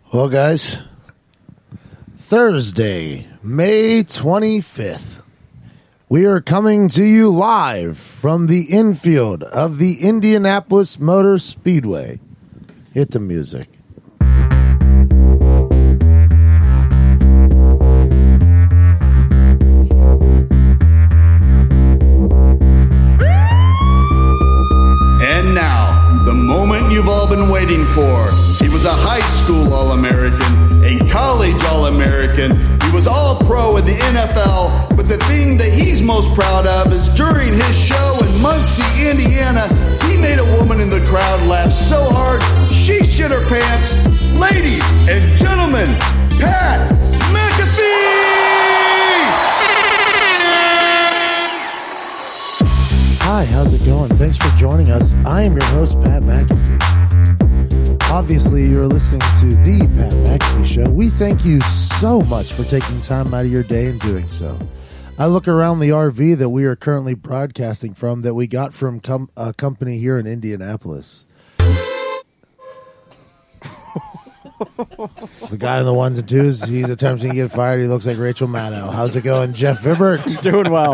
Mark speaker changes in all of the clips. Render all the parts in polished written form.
Speaker 1: Well, guys, Thursday, May 25th, we are coming to you live from the infield of the Indianapolis Motor Speedway. Hit the music.
Speaker 2: And now, the moment you've all been waiting for. He was a high school All-American, a college All-American. He was All-Pro in the NFL, but the thing that he's most proud of is during his show in Muncie, Indiana, he made a woman in the crowd laugh so hard, she shit her pants. Ladies and gentlemen, Pat McAfee!
Speaker 1: Hi, how's it going? Thanks for joining us. I am your host, Pat McAfee. Obviously, you're listening to the Pat McAfee Show. We thank you so much for taking time out of your day and doing so. I look around the RV that we are currently broadcasting from that we got from a company here in Indianapolis. The guy in the ones and twos, he's attempting to get fired. He looks like Rachel Maddow. How's it going, Jeff Vibert?
Speaker 3: Doing well.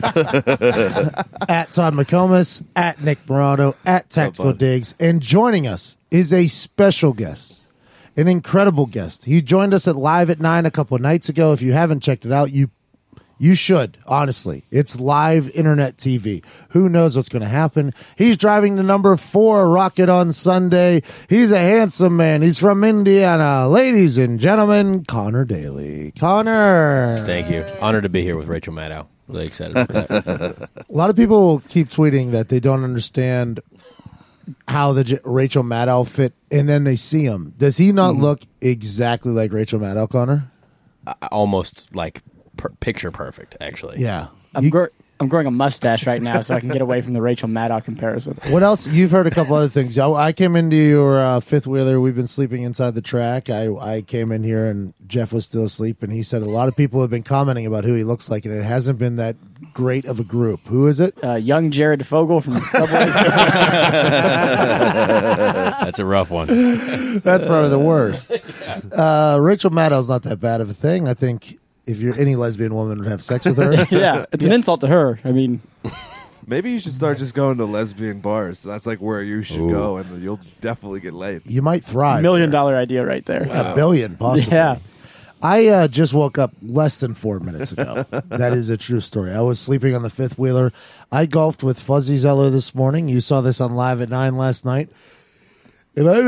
Speaker 1: At Todd McComas, at Nick Morano, at Tactical Diggs. And joining us is a special guest, an incredible guest. He joined us at Live at 9 a couple of nights ago. If you haven't checked it out, you should, honestly. It's live internet TV. Who knows what's going to happen? He's driving the number 4 Rocket on Sunday. He's a handsome man. He's from Indiana. Ladies and gentlemen, Connor Daly. Connor.
Speaker 4: Thank you. Honored to be here with Rachel Maddow. Really excited for that.
Speaker 1: A lot of people keep tweeting that they don't understand how the Rachel Maddow fit, and then they see him. Does he not look exactly like Rachel Maddow, Connor?
Speaker 4: Almost like picture perfect, actually.
Speaker 1: Yeah.
Speaker 3: I'm growing a mustache right now so I can get away from the Rachel Maddow comparison.
Speaker 1: What else? You've heard a couple other things. I came into your fifth wheeler. We've been sleeping inside the track. I came in here and Jeff was still asleep, and he said a lot of people have been commenting about who he looks like, and it hasn't been that great of a group. Who is it?
Speaker 3: Young Jared Fogle from the Subway.
Speaker 4: That's a rough one.
Speaker 1: That's probably the worst. Rachel Maddow's not that bad of a thing. I think if you're any lesbian woman would have sex with her.
Speaker 3: Yeah, it's an insult to her. I mean,
Speaker 5: maybe you should start just going to lesbian bars. That's like where you should go, and you'll definitely get laid.
Speaker 1: You might thrive.
Speaker 3: $1 million idea right there.
Speaker 1: $1 billion, possibly.
Speaker 3: Yeah.
Speaker 1: I just woke up less than 4 minutes ago. That is a true story. I was sleeping on the fifth wheeler. I golfed with Fuzzy Zeller this morning. You saw this on Live at 9 last night. And I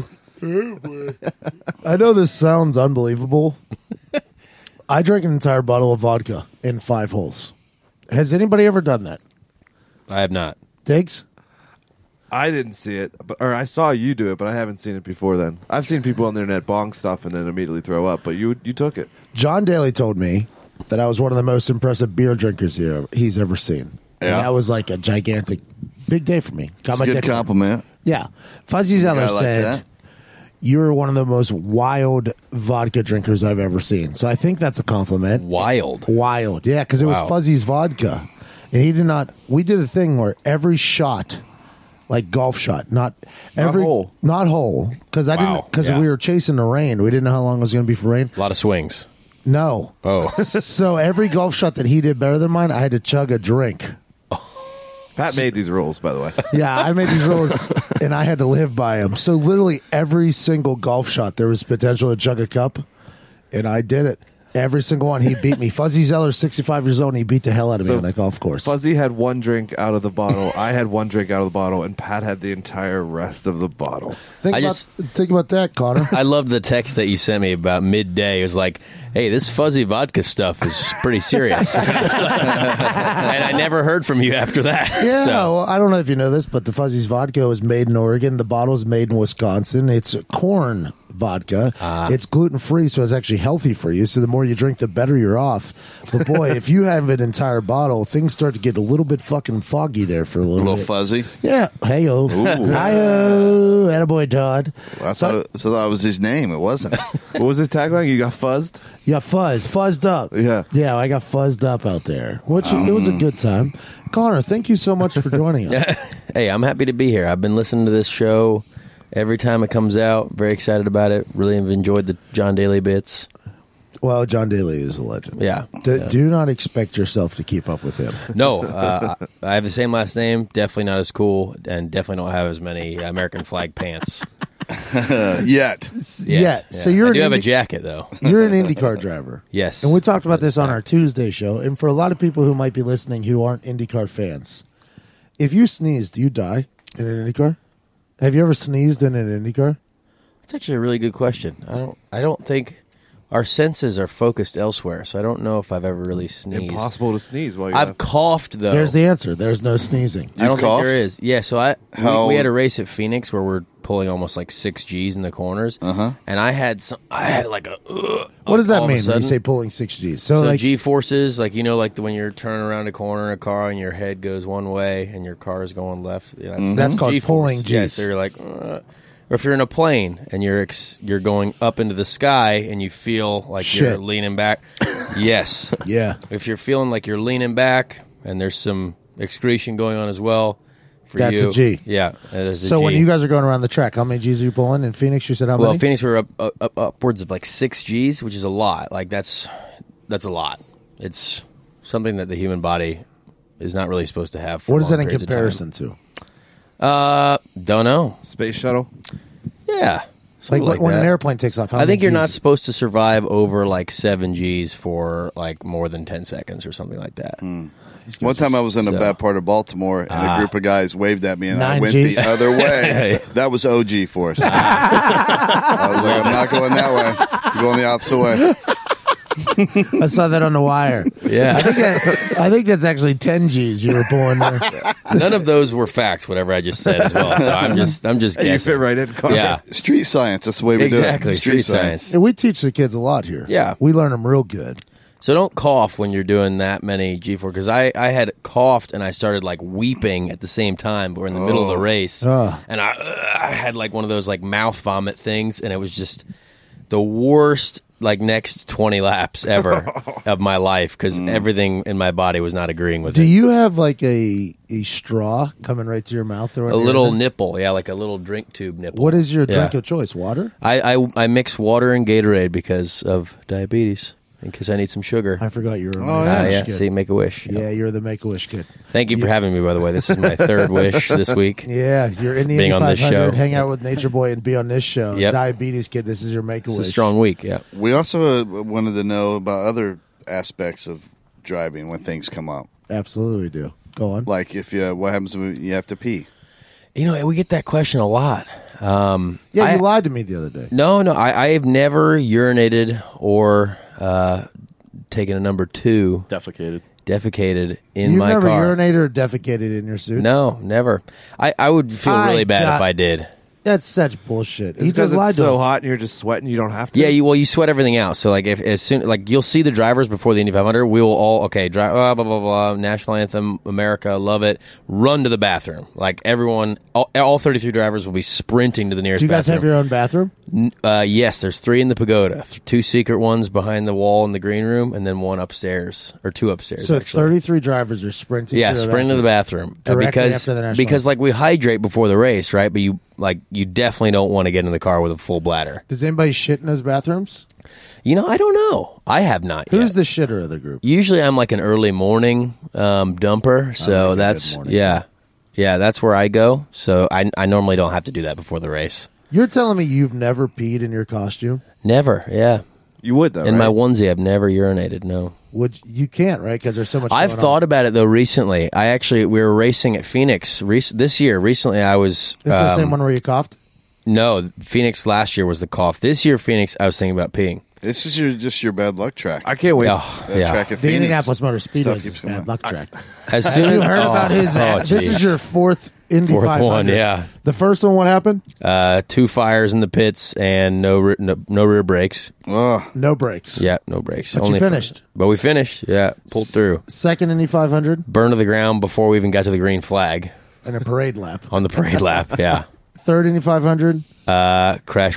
Speaker 1: know this sounds unbelievable. I drank an entire bottle of vodka in 5 holes. Has anybody ever done that?
Speaker 4: I have not.
Speaker 1: Diggs?
Speaker 5: I didn't see it, or I saw you do it, but I haven't seen it before then. I've seen people on the internet bong stuff and then immediately throw up, but you took it.
Speaker 1: John Daly told me that I was one of the most impressive beer drinkers he's ever seen.
Speaker 6: Yeah.
Speaker 1: And that was like a gigantic, big day for me.
Speaker 6: It's a good compliment.
Speaker 1: Yeah. Fuzzy Zeller
Speaker 6: like
Speaker 1: said,
Speaker 6: that.
Speaker 1: you're one of the most wild vodka drinkers I've ever seen. So I think that's a compliment.
Speaker 4: Wild.
Speaker 1: Wild. Yeah, because it was
Speaker 4: Wow.
Speaker 1: Fuzzy's vodka. And he did not, we did a thing where every shot, like golf shot, not whole, because I didn't, because we were chasing the rain. We didn't know how long it was going to be for rain.
Speaker 4: A lot of swings.
Speaker 1: No.
Speaker 4: Oh.
Speaker 1: So every golf shot that he did better than mine, I had to chug a drink.
Speaker 5: Pat made these rules, by the way.
Speaker 1: Yeah, I made these rules, and I had to live by them. So literally every single golf shot, there was potential to chug a cup, and I did it. Every single one, he beat me. Fuzzy Zeller's 65 years old, and he beat the hell out of me on that golf course.
Speaker 5: Fuzzy had 1 drink out of the bottle. I had 1 drink out of the bottle, and Pat had the entire rest of the bottle.
Speaker 1: Think about that, Connor.
Speaker 4: I love the text that you sent me about midday. It was like, hey, this fuzzy vodka stuff is pretty serious. And I never heard from you after that.
Speaker 1: Yeah,
Speaker 4: So.
Speaker 1: well, I don't know if you know this, but the Fuzzy's vodka was made in Oregon. The bottle is made in Wisconsin. It's corn vodka. It's gluten-free, so it's actually healthy for you. So the more you drink, the better you're off. But boy, if you have an entire bottle, things start to get a little bit fucking foggy there for a little bit.
Speaker 6: Fuzzy.
Speaker 1: Yeah. Hey-o. Hi-o. Attaboy, Todd.
Speaker 6: Well, I thought it was his name. It wasn't.
Speaker 5: What was his tagline? You got fuzzed?
Speaker 1: Yeah, fuzzed up.
Speaker 5: Yeah.
Speaker 1: Yeah, I got fuzzed up out there. Which it was a good time. Connor, thank you so much for joining us.
Speaker 4: Hey, I'm happy to be here. I've been listening to this show Every time it comes out, very excited about it. Really have enjoyed the John Daly bits.
Speaker 1: Well, John Daly is a legend.
Speaker 4: Yeah.
Speaker 1: Do not expect yourself to keep up with him.
Speaker 4: No, I have the same last name. Definitely not as cool, and definitely don't have as many American flag pants.
Speaker 6: Yet.
Speaker 1: Yeah. So you're
Speaker 4: I
Speaker 1: an
Speaker 4: do have a
Speaker 1: Indy-
Speaker 4: jacket though.
Speaker 1: You're an IndyCar driver.
Speaker 4: Yes,
Speaker 1: And we talked about this on our Tuesday show. And for a lot of people who might be listening who aren't IndyCar fans, if you sneeze, do you die in an IndyCar? Have you ever sneezed in an IndyCar?
Speaker 4: It's actually a really good question. I don't think our senses are focused elsewhere, so I don't know if I've ever really sneezed.
Speaker 5: Impossible to sneeze while you're
Speaker 4: I've coughed though.
Speaker 1: There's the answer. There's no sneezing.
Speaker 4: I don't
Speaker 6: You've
Speaker 4: think
Speaker 6: coughed?
Speaker 4: there is. Yeah, so
Speaker 6: How-
Speaker 4: we had a race at Phoenix where we're pulling almost like 6 Gs in the corners, and I had like a.
Speaker 1: What does that
Speaker 4: all of a
Speaker 1: mean when you
Speaker 4: sudden.
Speaker 1: say pulling 6 Gs?
Speaker 4: So
Speaker 1: like,
Speaker 4: G forces, like like when you're turning around a corner in a car and your head goes one way and your car is going left. Yeah,
Speaker 1: That's called
Speaker 4: G-force.
Speaker 1: pulling
Speaker 4: Yeah,
Speaker 1: Gs.
Speaker 4: so you're like, or if you're in a plane and you're going up into the sky and you feel like you're
Speaker 1: Shit.
Speaker 4: leaning back. Yes.
Speaker 1: yeah.
Speaker 4: If you're feeling like you're leaning back and there's some excretion going on as well. For
Speaker 1: That's
Speaker 4: you,
Speaker 1: a G.
Speaker 4: Yeah. That is a
Speaker 1: So when
Speaker 4: G.
Speaker 1: you guys are going around the track, how many Gs are you pulling? In Phoenix, you said how
Speaker 4: Well,
Speaker 1: many?
Speaker 4: Phoenix, we were up upwards of like 6 Gs, which is a lot. Like that's a lot. It's something that the human body is not really supposed to have. For
Speaker 1: What is
Speaker 4: long
Speaker 1: that in
Speaker 4: periods of
Speaker 1: comparison to?
Speaker 4: time. Don't know.
Speaker 5: Space shuttle.
Speaker 4: Yeah,
Speaker 1: Like,
Speaker 4: something like
Speaker 1: when
Speaker 4: that.
Speaker 1: an airplane takes off, how
Speaker 4: I
Speaker 1: many
Speaker 4: think you're
Speaker 1: Gs?
Speaker 4: not supposed to survive over like 7 Gs for like more than 10 seconds or something like that.
Speaker 6: One time I was in a
Speaker 4: So-
Speaker 6: bad part of Baltimore, and a group of guys waved at me, and I
Speaker 1: 9
Speaker 6: went
Speaker 1: Gs.
Speaker 6: the other way. That was OG force. I was like, I'm not going that way. I'm going the opposite way.
Speaker 1: I saw that on the wire.
Speaker 4: Yeah,
Speaker 1: I think that's actually 10 Gs you were pulling there.
Speaker 4: none of those were facts. Whatever I just said as well. So I'm just
Speaker 5: Hey, you
Speaker 4: guessing.
Speaker 5: fit right in.
Speaker 4: Yeah,
Speaker 6: Street science. That's the way we
Speaker 4: exactly.
Speaker 6: do it.
Speaker 4: Street science.
Speaker 1: And we teach the kids a lot here.
Speaker 4: Yeah.
Speaker 1: We learn them real good.
Speaker 4: So don't cough when you're doing that many G4 because I had coughed and I started like weeping at the same time. But we're in the middle of the race, and I had like one of those like mouth vomit things, and it was just the worst like next 20 laps ever of my life because everything in my body was not agreeing with
Speaker 1: Do
Speaker 4: it.
Speaker 1: you have like a straw coming right to your mouth? Or
Speaker 4: A little nipple, yeah, like a little drink tube nipple.
Speaker 1: What is your drink
Speaker 4: Yeah.
Speaker 1: of choice? Water?
Speaker 4: I mix water and Gatorade because of diabetes. Because I need some sugar.
Speaker 1: I forgot you were a
Speaker 6: Oh,
Speaker 1: Make-A-Wish
Speaker 4: Yeah,
Speaker 1: kid.
Speaker 4: see, make a wish.
Speaker 1: Yeah, you're the Make-A-Wish kid.
Speaker 4: Thank you for having me, by the way. This is my third wish this week.
Speaker 1: Yeah, you're in the
Speaker 4: Being
Speaker 1: Indy
Speaker 4: on this
Speaker 1: 500,
Speaker 4: show.
Speaker 1: hang out with Nature Boy and be on this show.
Speaker 4: Yep.
Speaker 1: Diabetes kid, this is your Make-A-Wish.
Speaker 4: It's a strong week, yeah.
Speaker 6: We also wanted to know about other aspects of driving when things come up.
Speaker 1: Absolutely do. Go on.
Speaker 6: Like if what happens when you have to pee.
Speaker 4: You know, we get that question a lot.
Speaker 1: Yeah, you lied to me the other day.
Speaker 4: No, I have never urinated or taken a number 2, defecated in
Speaker 1: You've
Speaker 4: my
Speaker 1: never
Speaker 4: car.
Speaker 1: urinated or defecated in your suit?
Speaker 4: No, never. I would feel
Speaker 1: I
Speaker 4: really bad
Speaker 1: got-
Speaker 4: if I did.
Speaker 1: That's such bullshit.
Speaker 5: It's
Speaker 1: He
Speaker 5: because
Speaker 1: just lied
Speaker 5: it's
Speaker 1: to
Speaker 5: so
Speaker 1: us.
Speaker 5: hot and you're just sweating. You don't have to.
Speaker 4: Yeah, you sweat everything out. So like if as soon like you'll see the drivers before the Indy 500, we will all drive blah blah blah national anthem, America, love it. Run to the bathroom. Like everyone, all 33 drivers will be sprinting to the nearest.
Speaker 1: Do you guys
Speaker 4: bathroom.
Speaker 1: have your own bathroom?
Speaker 4: Yes, there's 3 in the pagoda, 2 secret ones behind the wall in the green room, and then 1 upstairs or 2 upstairs.
Speaker 1: So
Speaker 4: actually.
Speaker 1: 33 drivers are sprinting.
Speaker 4: Yeah,
Speaker 1: to the
Speaker 4: sprint to the bathroom
Speaker 1: Directly
Speaker 4: because
Speaker 1: after the national
Speaker 4: because like we hydrate before the race, right? But you definitely don't want to get in the car with a full bladder.
Speaker 1: Does anybody shit in those bathrooms?
Speaker 4: You know, I don't know. I have not.
Speaker 1: Who's
Speaker 4: yet.
Speaker 1: the shitter of the group?
Speaker 4: Usually I'm like an early morning dumper, so
Speaker 1: like a
Speaker 4: that's
Speaker 1: good morning.
Speaker 4: yeah, that's where I go. So I normally don't have to do that before the race.
Speaker 1: You're telling me you've never peed in your costume?
Speaker 4: Never, yeah.
Speaker 5: You would though.
Speaker 4: In my
Speaker 5: right?
Speaker 4: onesie, I've never urinated. No.
Speaker 1: You can't, right? Because there's so much.
Speaker 4: I've
Speaker 1: going
Speaker 4: thought
Speaker 1: on.
Speaker 4: about it though recently. We were racing at Phoenix this year. Recently, I was.
Speaker 1: This is the same one where you coughed.
Speaker 4: No, Phoenix last year was the cough. This year, Phoenix, I was thinking about peeing.
Speaker 6: This is just your bad luck track.
Speaker 5: I can't wait.
Speaker 4: Oh,
Speaker 6: That
Speaker 4: yeah.
Speaker 6: track at
Speaker 1: The
Speaker 6: Phoenix.
Speaker 1: Indianapolis Motor Speedway
Speaker 6: Stuff
Speaker 1: is
Speaker 6: keeps
Speaker 1: a
Speaker 6: coming
Speaker 1: bad
Speaker 6: up.
Speaker 1: luck track.
Speaker 4: As soon
Speaker 1: You
Speaker 4: as
Speaker 1: heard about his? This
Speaker 4: geez.
Speaker 1: is your fourth Indy
Speaker 4: Fourth
Speaker 1: 500.
Speaker 4: one, yeah.
Speaker 1: The first one, what happened?
Speaker 4: 2 fires in the pits and no rear brakes.
Speaker 6: Oh,
Speaker 1: No brakes.
Speaker 4: Yeah, no brakes.
Speaker 1: But you finished.
Speaker 4: But we finished. Yeah, pulled through.
Speaker 1: Second Indy 500
Speaker 4: Burned to the ground before we even got to the green flag
Speaker 1: and a parade lap.
Speaker 4: on the parade lap. Yeah.
Speaker 1: Third Indy 500.
Speaker 4: Crashed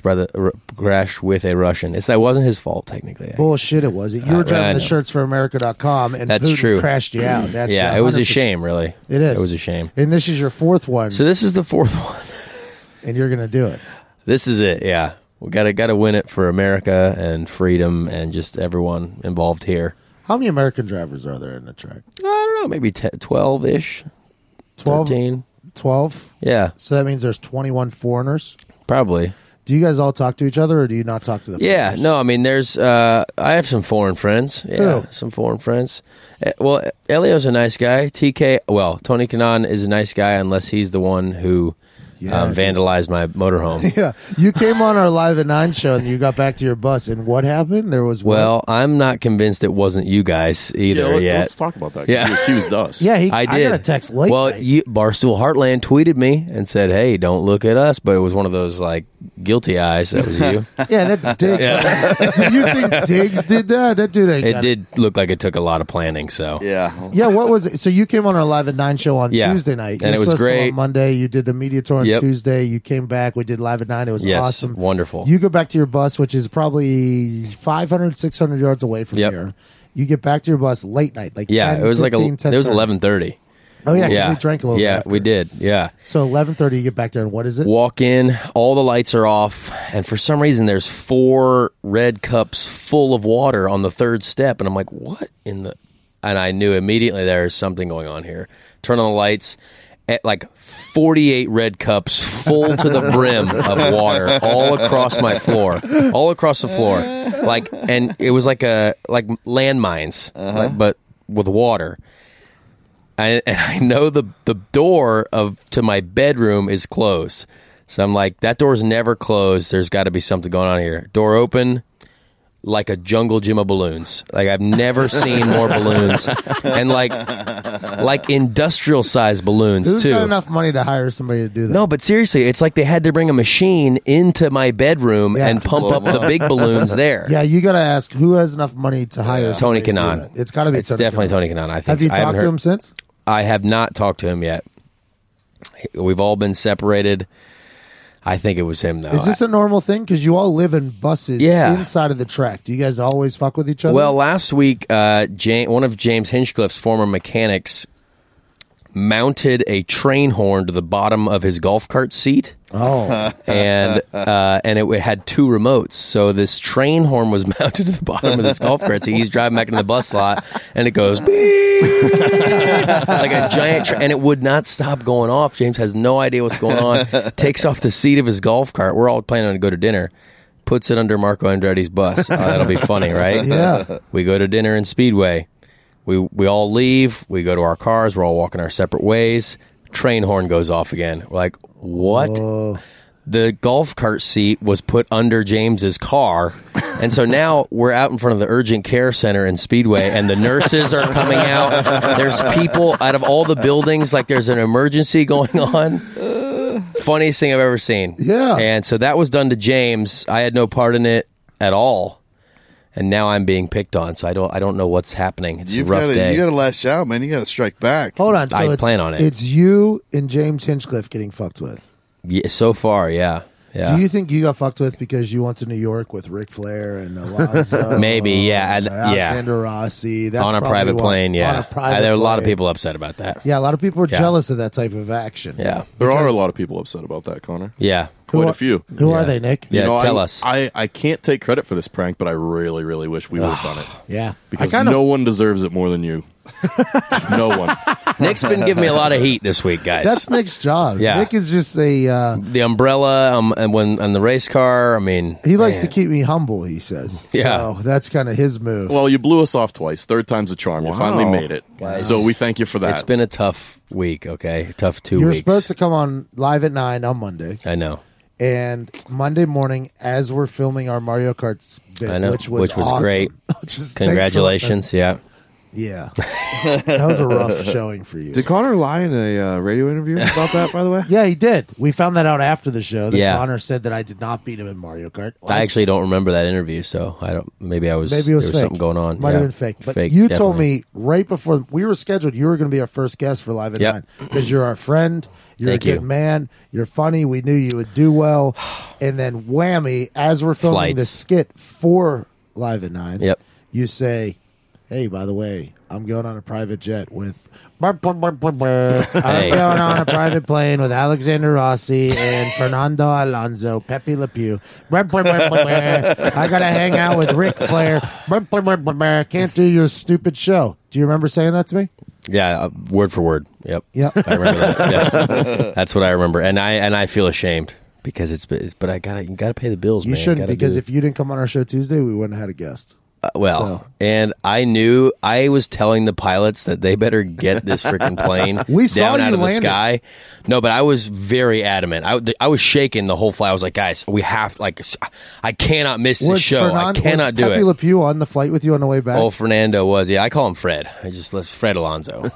Speaker 4: with a Russian. That wasn't his fault technically.
Speaker 1: Bullshit, it wasn't. You were
Speaker 4: I
Speaker 1: driving the
Speaker 4: know.
Speaker 1: shirts for America.com and
Speaker 4: That's
Speaker 1: Putin
Speaker 4: true.
Speaker 1: crashed you out. That's
Speaker 4: Yeah, it was a
Speaker 1: 100%.
Speaker 4: shame, really.
Speaker 1: It is.
Speaker 4: It was a shame.
Speaker 1: And this is your fourth one.
Speaker 4: So this is the 4th one.
Speaker 1: and you're going to do it.
Speaker 4: This is it. Yeah, we gotta win it for America and freedom and just everyone involved here.
Speaker 1: How many American drivers are there in the track?
Speaker 4: I don't know, maybe 12-ish.
Speaker 1: 12?
Speaker 4: 13.
Speaker 1: 12?
Speaker 4: Yeah,
Speaker 1: So that means there's 21 foreigners.
Speaker 4: probably.
Speaker 1: Do you guys all talk to each other, or do you not talk to the
Speaker 4: Yeah,
Speaker 1: foreigners?
Speaker 4: no, I mean, there's. I have some foreign friends. Yeah,
Speaker 1: Who?
Speaker 4: some foreign friends. Well, Elio's a nice guy. TK, well, Tony Kanaan is a nice guy unless he's the one who vandalized my motorhome.
Speaker 1: Yeah, you came on our Live at 9 show, and you got back to your bus, and what happened? There was
Speaker 4: Well, I'm not convinced it wasn't you guys either yet.
Speaker 7: Let's talk about that.
Speaker 4: Yeah.
Speaker 7: You accused us.
Speaker 1: yeah,
Speaker 4: I did.
Speaker 1: got a text late.
Speaker 4: Well,
Speaker 1: night.
Speaker 4: Barstool Heartland tweeted me and said, "Hey, don't look at us," but it was one of those like guilty eyes. That was you.
Speaker 1: yeah, that's Diggs. Do you think Diggs did that? That dude ain't
Speaker 4: It
Speaker 1: got
Speaker 4: did look like it took a lot of planning. So
Speaker 6: Yeah.
Speaker 1: Yeah, what was it? So you came on our Live at 9 show on
Speaker 4: Yeah.
Speaker 1: Tuesday night. You
Speaker 4: And
Speaker 1: were
Speaker 4: it was
Speaker 1: supposed to come
Speaker 4: great.
Speaker 1: on Monday. You did the media tour on
Speaker 4: Yep.
Speaker 1: Tuesday. You came back. We did Live at 9. It was
Speaker 4: Yes,
Speaker 1: awesome.
Speaker 4: wonderful.
Speaker 1: You go back to your bus, which is probably 500, 600 yards away from
Speaker 4: Yep.
Speaker 1: here. You get back to your bus late night, like
Speaker 4: yeah,
Speaker 1: 10,
Speaker 4: it was
Speaker 1: 15,
Speaker 4: it was
Speaker 1: 10:30.
Speaker 4: 11:30.
Speaker 1: Oh, yeah, 'cause
Speaker 4: Yeah,
Speaker 1: we drank a little bit
Speaker 4: Yeah,
Speaker 1: after.
Speaker 4: we did. Yeah.
Speaker 1: So 11:30, you get back there, and what is it?
Speaker 4: Walk in, all the lights are off, and for some reason there's 4 red cups full of water on the third step, and I'm like, what in the... And I knew immediately there's something going on here. Turn on the lights, at like 48 red cups full to the brim of water all across my floor, all across the floor. Like, and it was like landmines, but with water. And I know the door to my bedroom is closed. So I'm like, that door's never closed. There's got to be something going on here. Door open, like a jungle gym of balloons. Like I've never seen more balloons. And like industrial sized balloons
Speaker 1: Who's
Speaker 4: too.
Speaker 1: got enough money to hire somebody to do that?
Speaker 4: No, but seriously, it's like they had to bring a machine into my bedroom
Speaker 1: Yeah.
Speaker 4: and pump up the big balloons there.
Speaker 1: Yeah, you got to ask who has enough money to hire
Speaker 4: Tony
Speaker 1: somebody to do
Speaker 4: Kanaan.
Speaker 1: that. It's got to be
Speaker 4: It's definitely Tony Kanaan. I think.
Speaker 1: Have you
Speaker 4: so. I haven't
Speaker 1: talked to
Speaker 4: heard-
Speaker 1: him since?
Speaker 4: I have not talked to him yet. We've all been separated. I think it was him, though.
Speaker 1: Is this a normal thing? Because you all live in buses
Speaker 4: Yeah.
Speaker 1: inside of the track. Do you guys always fuck with each other?
Speaker 4: Well, last week, one of James Hinchcliffe's former mechanics mounted a train horn to the bottom of his golf cart seat.
Speaker 1: oh,
Speaker 4: And it had 2 remotes. So this train horn was mounted to the bottom of this golf cart. So he's driving back into the bus lot, and it goes beep, like a giant. And it would not stop going off. James has no idea what's going on. Takes off the seat of his golf cart. We're all planning to go to dinner. Puts it under Marco Andretti's bus. That'll be funny, right?
Speaker 1: Yeah.
Speaker 4: We go to dinner in Speedway. We all leave. We go to our cars. We're all walking our separate ways. Train horn goes off again. We're like, what? The golf cart seat was put under James's car. And so now we're out in front of the urgent care center in Speedway, and the nurses are coming out. There's people out of all the buildings, like there's an emergency going on. Funniest thing I've ever seen.
Speaker 1: Yeah.
Speaker 4: And so that was done to James. I had no part in it at all. And now I'm being picked on, so I don't know what's happening. It's a rough day.
Speaker 6: You got to lash out, man. You got to strike back.
Speaker 1: hold on. So
Speaker 4: I
Speaker 1: it's,
Speaker 4: plan on it.
Speaker 1: It's you and James Hinchcliffe getting fucked with.
Speaker 4: Yeah, so far, yeah.
Speaker 1: Do you think you got fucked with because you went to New York with Ric Flair and Alonso?
Speaker 4: Maybe, yeah.
Speaker 1: and Alexander Rossi. That's
Speaker 4: on a
Speaker 1: probably
Speaker 4: private
Speaker 1: why.
Speaker 4: plane, yeah.
Speaker 1: On a private
Speaker 4: There are a lot of
Speaker 1: plane.
Speaker 4: people upset about that.
Speaker 1: Yeah, a lot of people are
Speaker 4: Yeah.
Speaker 1: jealous of that type of action.
Speaker 4: Yeah.
Speaker 7: There are a
Speaker 1: Because-
Speaker 7: lot of people upset about that, Connor.
Speaker 4: Yeah.
Speaker 1: Who
Speaker 7: Quite
Speaker 1: are-
Speaker 7: a few.
Speaker 1: Who
Speaker 4: Yeah.
Speaker 1: are they, Nick?
Speaker 4: Yeah,
Speaker 7: You know,
Speaker 4: tell us.
Speaker 7: I can't take credit for this prank, but I really, really wish we would have done it.
Speaker 1: Yeah.
Speaker 7: Because
Speaker 1: I kinda-
Speaker 7: no one deserves it more than you. No one.
Speaker 4: Nick's been giving me a lot of heat this week, guys.
Speaker 1: That's Nick's job.
Speaker 4: Yeah.
Speaker 1: Nick is just a.
Speaker 4: the umbrella and on the race car. I mean,
Speaker 1: He likes to
Speaker 4: man.
Speaker 1: keep me humble, he says.
Speaker 4: Yeah.
Speaker 1: So that's kind of his move.
Speaker 7: Well, you blew us off twice. Third time's a charm. You finally made it. So we thank you for that.
Speaker 4: It's been a tough week. Okay, tough 2
Speaker 1: You're
Speaker 4: weeks.
Speaker 1: supposed to come on Live at 9 on Monday.
Speaker 4: I know.
Speaker 1: And Monday morning, as we're filming our Mario Kart bit,
Speaker 4: I know,
Speaker 1: which was
Speaker 4: which was
Speaker 1: awesome.
Speaker 4: great.
Speaker 1: Which was- thanks for
Speaker 4: Congratulations. Yeah.
Speaker 1: letting us- Yeah. That was a rough showing for you.
Speaker 5: Did Connor lie in a radio interview about that, by the way?
Speaker 1: Yeah, he did. We found that out after the show. That
Speaker 4: Yeah.
Speaker 1: Connor said that I did not beat him in Mario Kart.
Speaker 4: I actually don't remember that interview, so I don't. Maybe I was.
Speaker 1: Maybe it was
Speaker 4: there
Speaker 1: fake.
Speaker 4: something going on.
Speaker 1: Might
Speaker 4: Yeah.
Speaker 1: have been fake. But
Speaker 4: Fake,
Speaker 1: you told
Speaker 4: definitely.
Speaker 1: me right before we were scheduled, you were going to be our first guest for Live at
Speaker 4: Yep.
Speaker 1: 9 because you're our friend. You're
Speaker 4: Thank
Speaker 1: a good
Speaker 4: you.
Speaker 1: man. You're funny. We knew you would do well. And then whammy, as we're filming
Speaker 4: Flights.
Speaker 1: the skit for Live at 9,
Speaker 4: Yep.
Speaker 1: you say, hey, by the way, I'm going on a private jet with. I'm going on a private plane with Alexander Rossi and Fernando Alonso, Pepe Le Pew. I got to hang out with Ric Flair. Can't do your stupid show. Do you remember saying that to me?
Speaker 4: Yeah, word for word. Yep. I remember that. Yeah. That's what I remember, and I feel ashamed because but you gotta pay the bills.
Speaker 1: You
Speaker 4: man.
Speaker 1: shouldn't, because if you didn't come on our show Tuesday, we wouldn't have had a guest.
Speaker 4: And I knew I was telling the pilots that they better get this freaking plane down out of the sky. No, but I was very adamant. I was shaking the whole flight. I was like, guys, we have I cannot miss this show. I cannot do it.
Speaker 1: Was Pepe Le Pew on the flight with you on the way back?
Speaker 4: Oh, Fernando was. Yeah, I call him Fred. Let's Fred Alonso.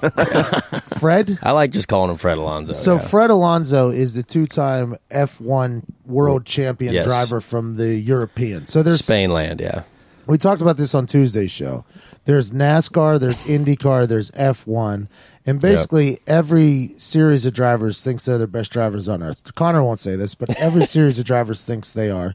Speaker 1: Fred?
Speaker 4: I like just calling him Fred Alonso.
Speaker 1: So Fred Alonso is the 2-time F1 world champion driver from the European. So there's
Speaker 4: Spainland, yeah.
Speaker 1: We talked about this on Tuesday's show. There's NASCAR, there's IndyCar, there's F1, and basically every series of drivers thinks they're the best drivers on earth. Connor won't say this, but every series of drivers thinks they are.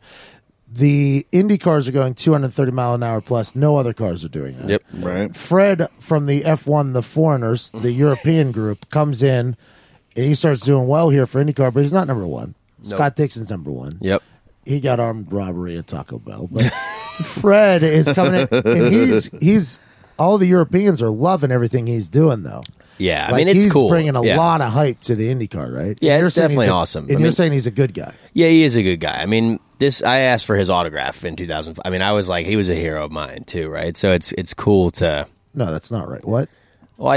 Speaker 1: The Indy cars are going 230 mile an hour plus. No other cars are doing that.
Speaker 4: Yep.
Speaker 6: Right.
Speaker 1: Fred from the F1, the Foreigners, the European group, comes in and he starts doing well here for IndyCar, but he's not number one.
Speaker 4: Nope.
Speaker 1: Scott Dixon's number one.
Speaker 4: Yep.
Speaker 1: He got armed robbery at Taco Bell, but Fred is coming in, and he's all the Europeans are loving everything he's doing, though.
Speaker 4: Yeah,
Speaker 1: like,
Speaker 4: it's
Speaker 1: he's
Speaker 4: cool.
Speaker 1: bringing a lot of hype to the IndyCar, right?
Speaker 4: Yeah,
Speaker 1: and
Speaker 4: it's definitely awesome.
Speaker 1: And you're saying he's a good guy.
Speaker 4: Yeah, he is a good guy. I mean, I asked for his autograph in 2005. I mean, I was like, he was a hero of mine too, right? So it's cool to.
Speaker 1: No, that's not right. What?
Speaker 4: Well,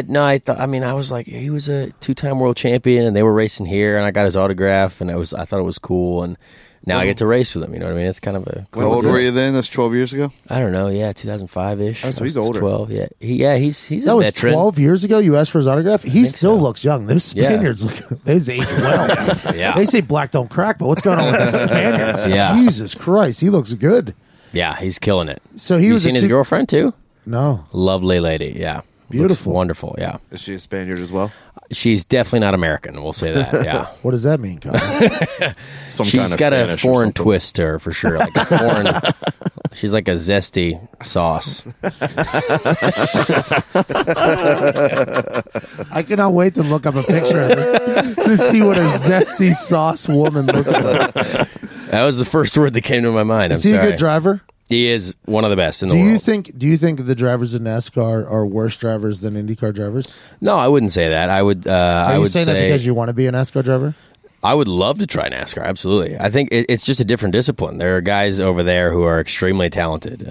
Speaker 4: I was like, he was a 2-time world champion, and they were racing here, and I got his autograph, and I thought it was cool, and now I get to race with him. You know what I mean? It's kind of a.
Speaker 6: How old were you then? That's 12 years ago.
Speaker 4: I don't know. Yeah, 2005-ish.
Speaker 5: Oh, so he's older.
Speaker 4: 12. Yeah, he's
Speaker 1: that
Speaker 4: a
Speaker 1: was
Speaker 4: veteran.
Speaker 1: 12 years ago. You asked for his autograph. He still looks young. Those Spaniards look. They age well.
Speaker 4: Yeah.
Speaker 1: They say black don't crack, but what's going on with the Spaniards?
Speaker 4: Yeah.
Speaker 1: Jesus Christ, he looks good.
Speaker 4: Yeah, he's killing it.
Speaker 1: So he
Speaker 4: you
Speaker 1: was
Speaker 4: seen his girlfriend too?
Speaker 1: No,
Speaker 4: lovely lady. Yeah,
Speaker 1: beautiful,
Speaker 4: looks wonderful. Yeah,
Speaker 5: Is she a Spaniard as well?
Speaker 4: she's definitely not American. We'll say that. Yeah.
Speaker 1: what does that mean, Connor?
Speaker 4: She's
Speaker 7: kind of
Speaker 4: got a
Speaker 7: Spanish or
Speaker 4: foreign
Speaker 7: something.
Speaker 4: twist to her for sure. Like a foreign. She's like a zesty sauce.
Speaker 1: I cannot wait to look up a picture of this to see what a zesty sauce woman looks like.
Speaker 4: That was the first word that came to my mind.
Speaker 1: Is he a good driver?
Speaker 4: He is one of the best in the
Speaker 1: Do
Speaker 4: world.
Speaker 1: you think the drivers in NASCAR are worse drivers than IndyCar drivers?
Speaker 4: No, I wouldn't say that. I would.
Speaker 1: Are
Speaker 4: I
Speaker 1: you
Speaker 4: would
Speaker 1: saying
Speaker 4: say
Speaker 1: that because you want to be a NASCAR driver?
Speaker 4: I would love to try NASCAR. Absolutely. I think it's just a different discipline. There are guys over there who are extremely talented,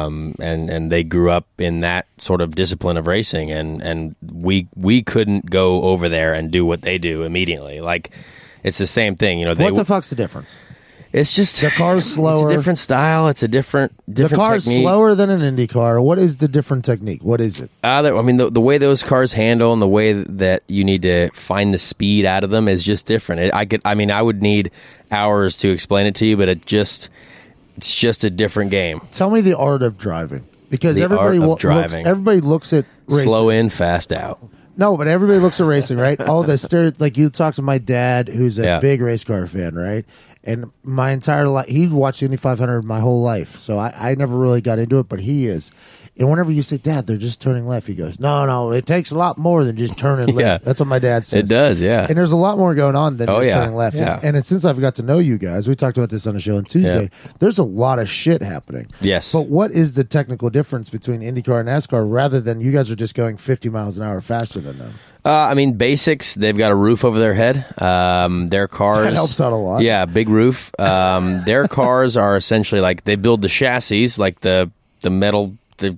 Speaker 4: and they grew up in that sort of discipline of racing, and we couldn't go over there and do what they do immediately. Like, it's the same thing. You know,
Speaker 1: What the fuck's the difference?
Speaker 4: It's just
Speaker 1: The car's slower.
Speaker 4: It's a different style. It's a different
Speaker 1: The car's
Speaker 4: technique.
Speaker 1: slower than an IndyCar. What is the different technique? What is it?
Speaker 4: I mean, the way those cars handle and the way that you need to find the speed out of them is just different. I would need hours to explain it to you, but it's just a different game.
Speaker 1: Tell me the art of driving, because
Speaker 4: The
Speaker 1: everybody
Speaker 4: art of driving.
Speaker 1: everybody looks at racing.
Speaker 4: Slow in, fast out.
Speaker 1: No, but everybody looks at racing, right? All the like you talk to my dad, who's a
Speaker 4: Yeah.
Speaker 1: big race car fan, right? And my entire life, he'd watched Indy 500 my whole life, so I never really got into it, but he is. And whenever you say, "Dad, they're just turning left," he goes, "No, it takes a lot more than just turning left."
Speaker 4: Yeah.
Speaker 1: That's what my dad says.
Speaker 4: It does, yeah.
Speaker 1: And there's a lot more going on than
Speaker 4: Oh,
Speaker 1: just
Speaker 4: yeah.
Speaker 1: turning left.
Speaker 4: Yeah.
Speaker 1: And since I've got to know you guys, we talked about this on the show on Tuesday. There's a lot of shit happening.
Speaker 4: Yes.
Speaker 1: But what is the technical difference between IndyCar and NASCAR, rather than you guys are just going 50 miles an hour faster than them?
Speaker 4: I mean, basics. They've got a roof over their head. Their cars
Speaker 1: That helps out a lot.
Speaker 4: Yeah, big roof. Their cars are essentially like they build the chassis, like the metal, the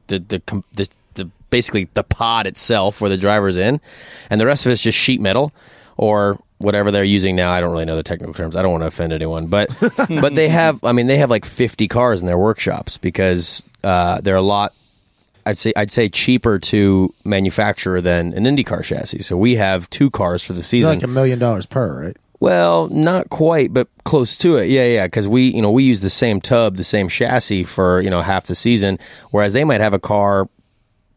Speaker 4: basically the pod itself where the driver's in, and the rest of it's just sheet metal or whatever they're using now. I don't really know the technical terms. I don't want to offend anyone, but they have. I mean, they have like 50 cars in their workshops because they're a lot. I'd say cheaper to manufacture than an IndyCar chassis. So we have 2 cars for the
Speaker 1: They're
Speaker 4: season.
Speaker 1: like $1 million per, right?
Speaker 4: Well, not quite, but close to it. Yeah, because we use the same tub, the same chassis for half the season, whereas they might have a car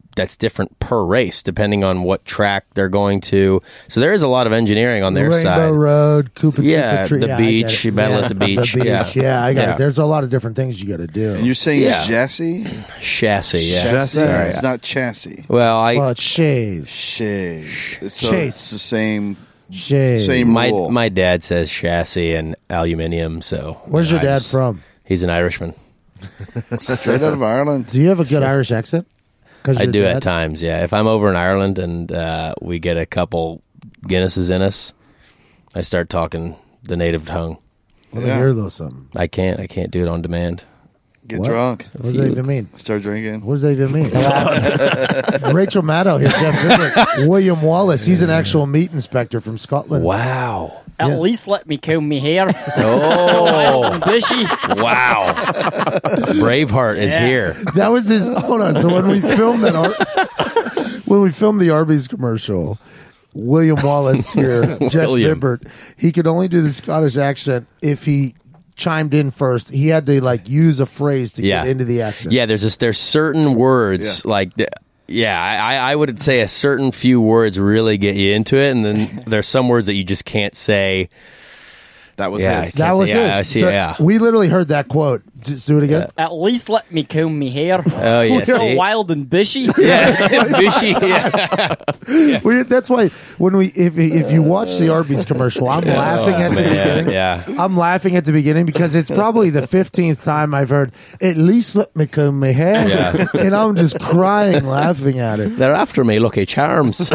Speaker 4: that's different per race depending on what track they're going to. So there is a lot of engineering on their
Speaker 1: Rainbow
Speaker 4: side.
Speaker 1: Road, Cooper
Speaker 4: Yeah,
Speaker 1: Tree.
Speaker 4: the beach, battle at the beach.
Speaker 1: The beach. Yeah, I got
Speaker 4: Yeah.
Speaker 1: it. There's a lot of different things you got to do.
Speaker 6: And you're saying
Speaker 4: Yeah.
Speaker 6: chassis?
Speaker 4: Chassis, yeah.
Speaker 5: Chassis?
Speaker 4: Sorry.
Speaker 6: It's not chassis.
Speaker 4: Well,
Speaker 1: Well, it's Shays.
Speaker 6: Chase. It's
Speaker 1: Chase.
Speaker 6: the same
Speaker 1: Shays.
Speaker 6: same rule.
Speaker 4: my dad says chassis and aluminium, so
Speaker 1: Where's your
Speaker 4: I
Speaker 1: dad
Speaker 4: just-
Speaker 1: from?
Speaker 4: He's an Irishman.
Speaker 6: Straight out of Ireland.
Speaker 1: Do you have a good Irish accent? 'Cause
Speaker 4: I
Speaker 1: your
Speaker 4: do
Speaker 1: dad?
Speaker 4: at times, yeah. If I'm over in Ireland and we get a couple Guinnesses in us, I start talking the native tongue.
Speaker 1: Let me
Speaker 6: Yeah.
Speaker 1: hear a little something.
Speaker 4: I can't do it on demand.
Speaker 6: Get
Speaker 1: What?
Speaker 6: drunk.
Speaker 1: What does that even mean?
Speaker 6: Start drinking.
Speaker 1: What does that even mean? Rachel Maddow here, Jeff Vickert, William Wallace. He's an actual meat inspector from Scotland.
Speaker 4: Wow.
Speaker 3: At least let me comb my hair.
Speaker 4: Oh,
Speaker 3: Bushy.
Speaker 4: wow. Braveheart is
Speaker 3: Yeah.
Speaker 4: here.
Speaker 1: That was his. Hold on. So when we filmed when we filmed the Arby's commercial, William Wallace here, Jeff
Speaker 4: William.
Speaker 1: Vibbert, he could only do the Scottish accent if he chimed in first. He had to use a phrase to
Speaker 4: Yeah.
Speaker 1: get into the accent.
Speaker 4: Yeah, there's certain words like I would say a certain few words really get you into it, and then there's some words that you just can't say.
Speaker 5: That was
Speaker 4: Yeah,
Speaker 5: his.
Speaker 1: That was
Speaker 4: Yeah, I
Speaker 1: his.
Speaker 4: see,
Speaker 1: So
Speaker 4: yeah.
Speaker 1: We literally heard that quote. Just do it again.
Speaker 3: At least let me comb my hair.
Speaker 4: Oh, yeah,
Speaker 3: So
Speaker 4: see?
Speaker 3: wild and bushy.
Speaker 4: Yeah, Bushy. Yeah.
Speaker 1: That's why when if you watch the Arby's commercial, I'm laughing at the
Speaker 4: man,
Speaker 1: beginning.
Speaker 4: yeah.
Speaker 1: I'm laughing at the beginning because it's probably the 15th time I've heard at least let me comb my hair,
Speaker 4: Yeah.
Speaker 1: and I'm just crying laughing at it.
Speaker 4: They're after me, Lucky Charms.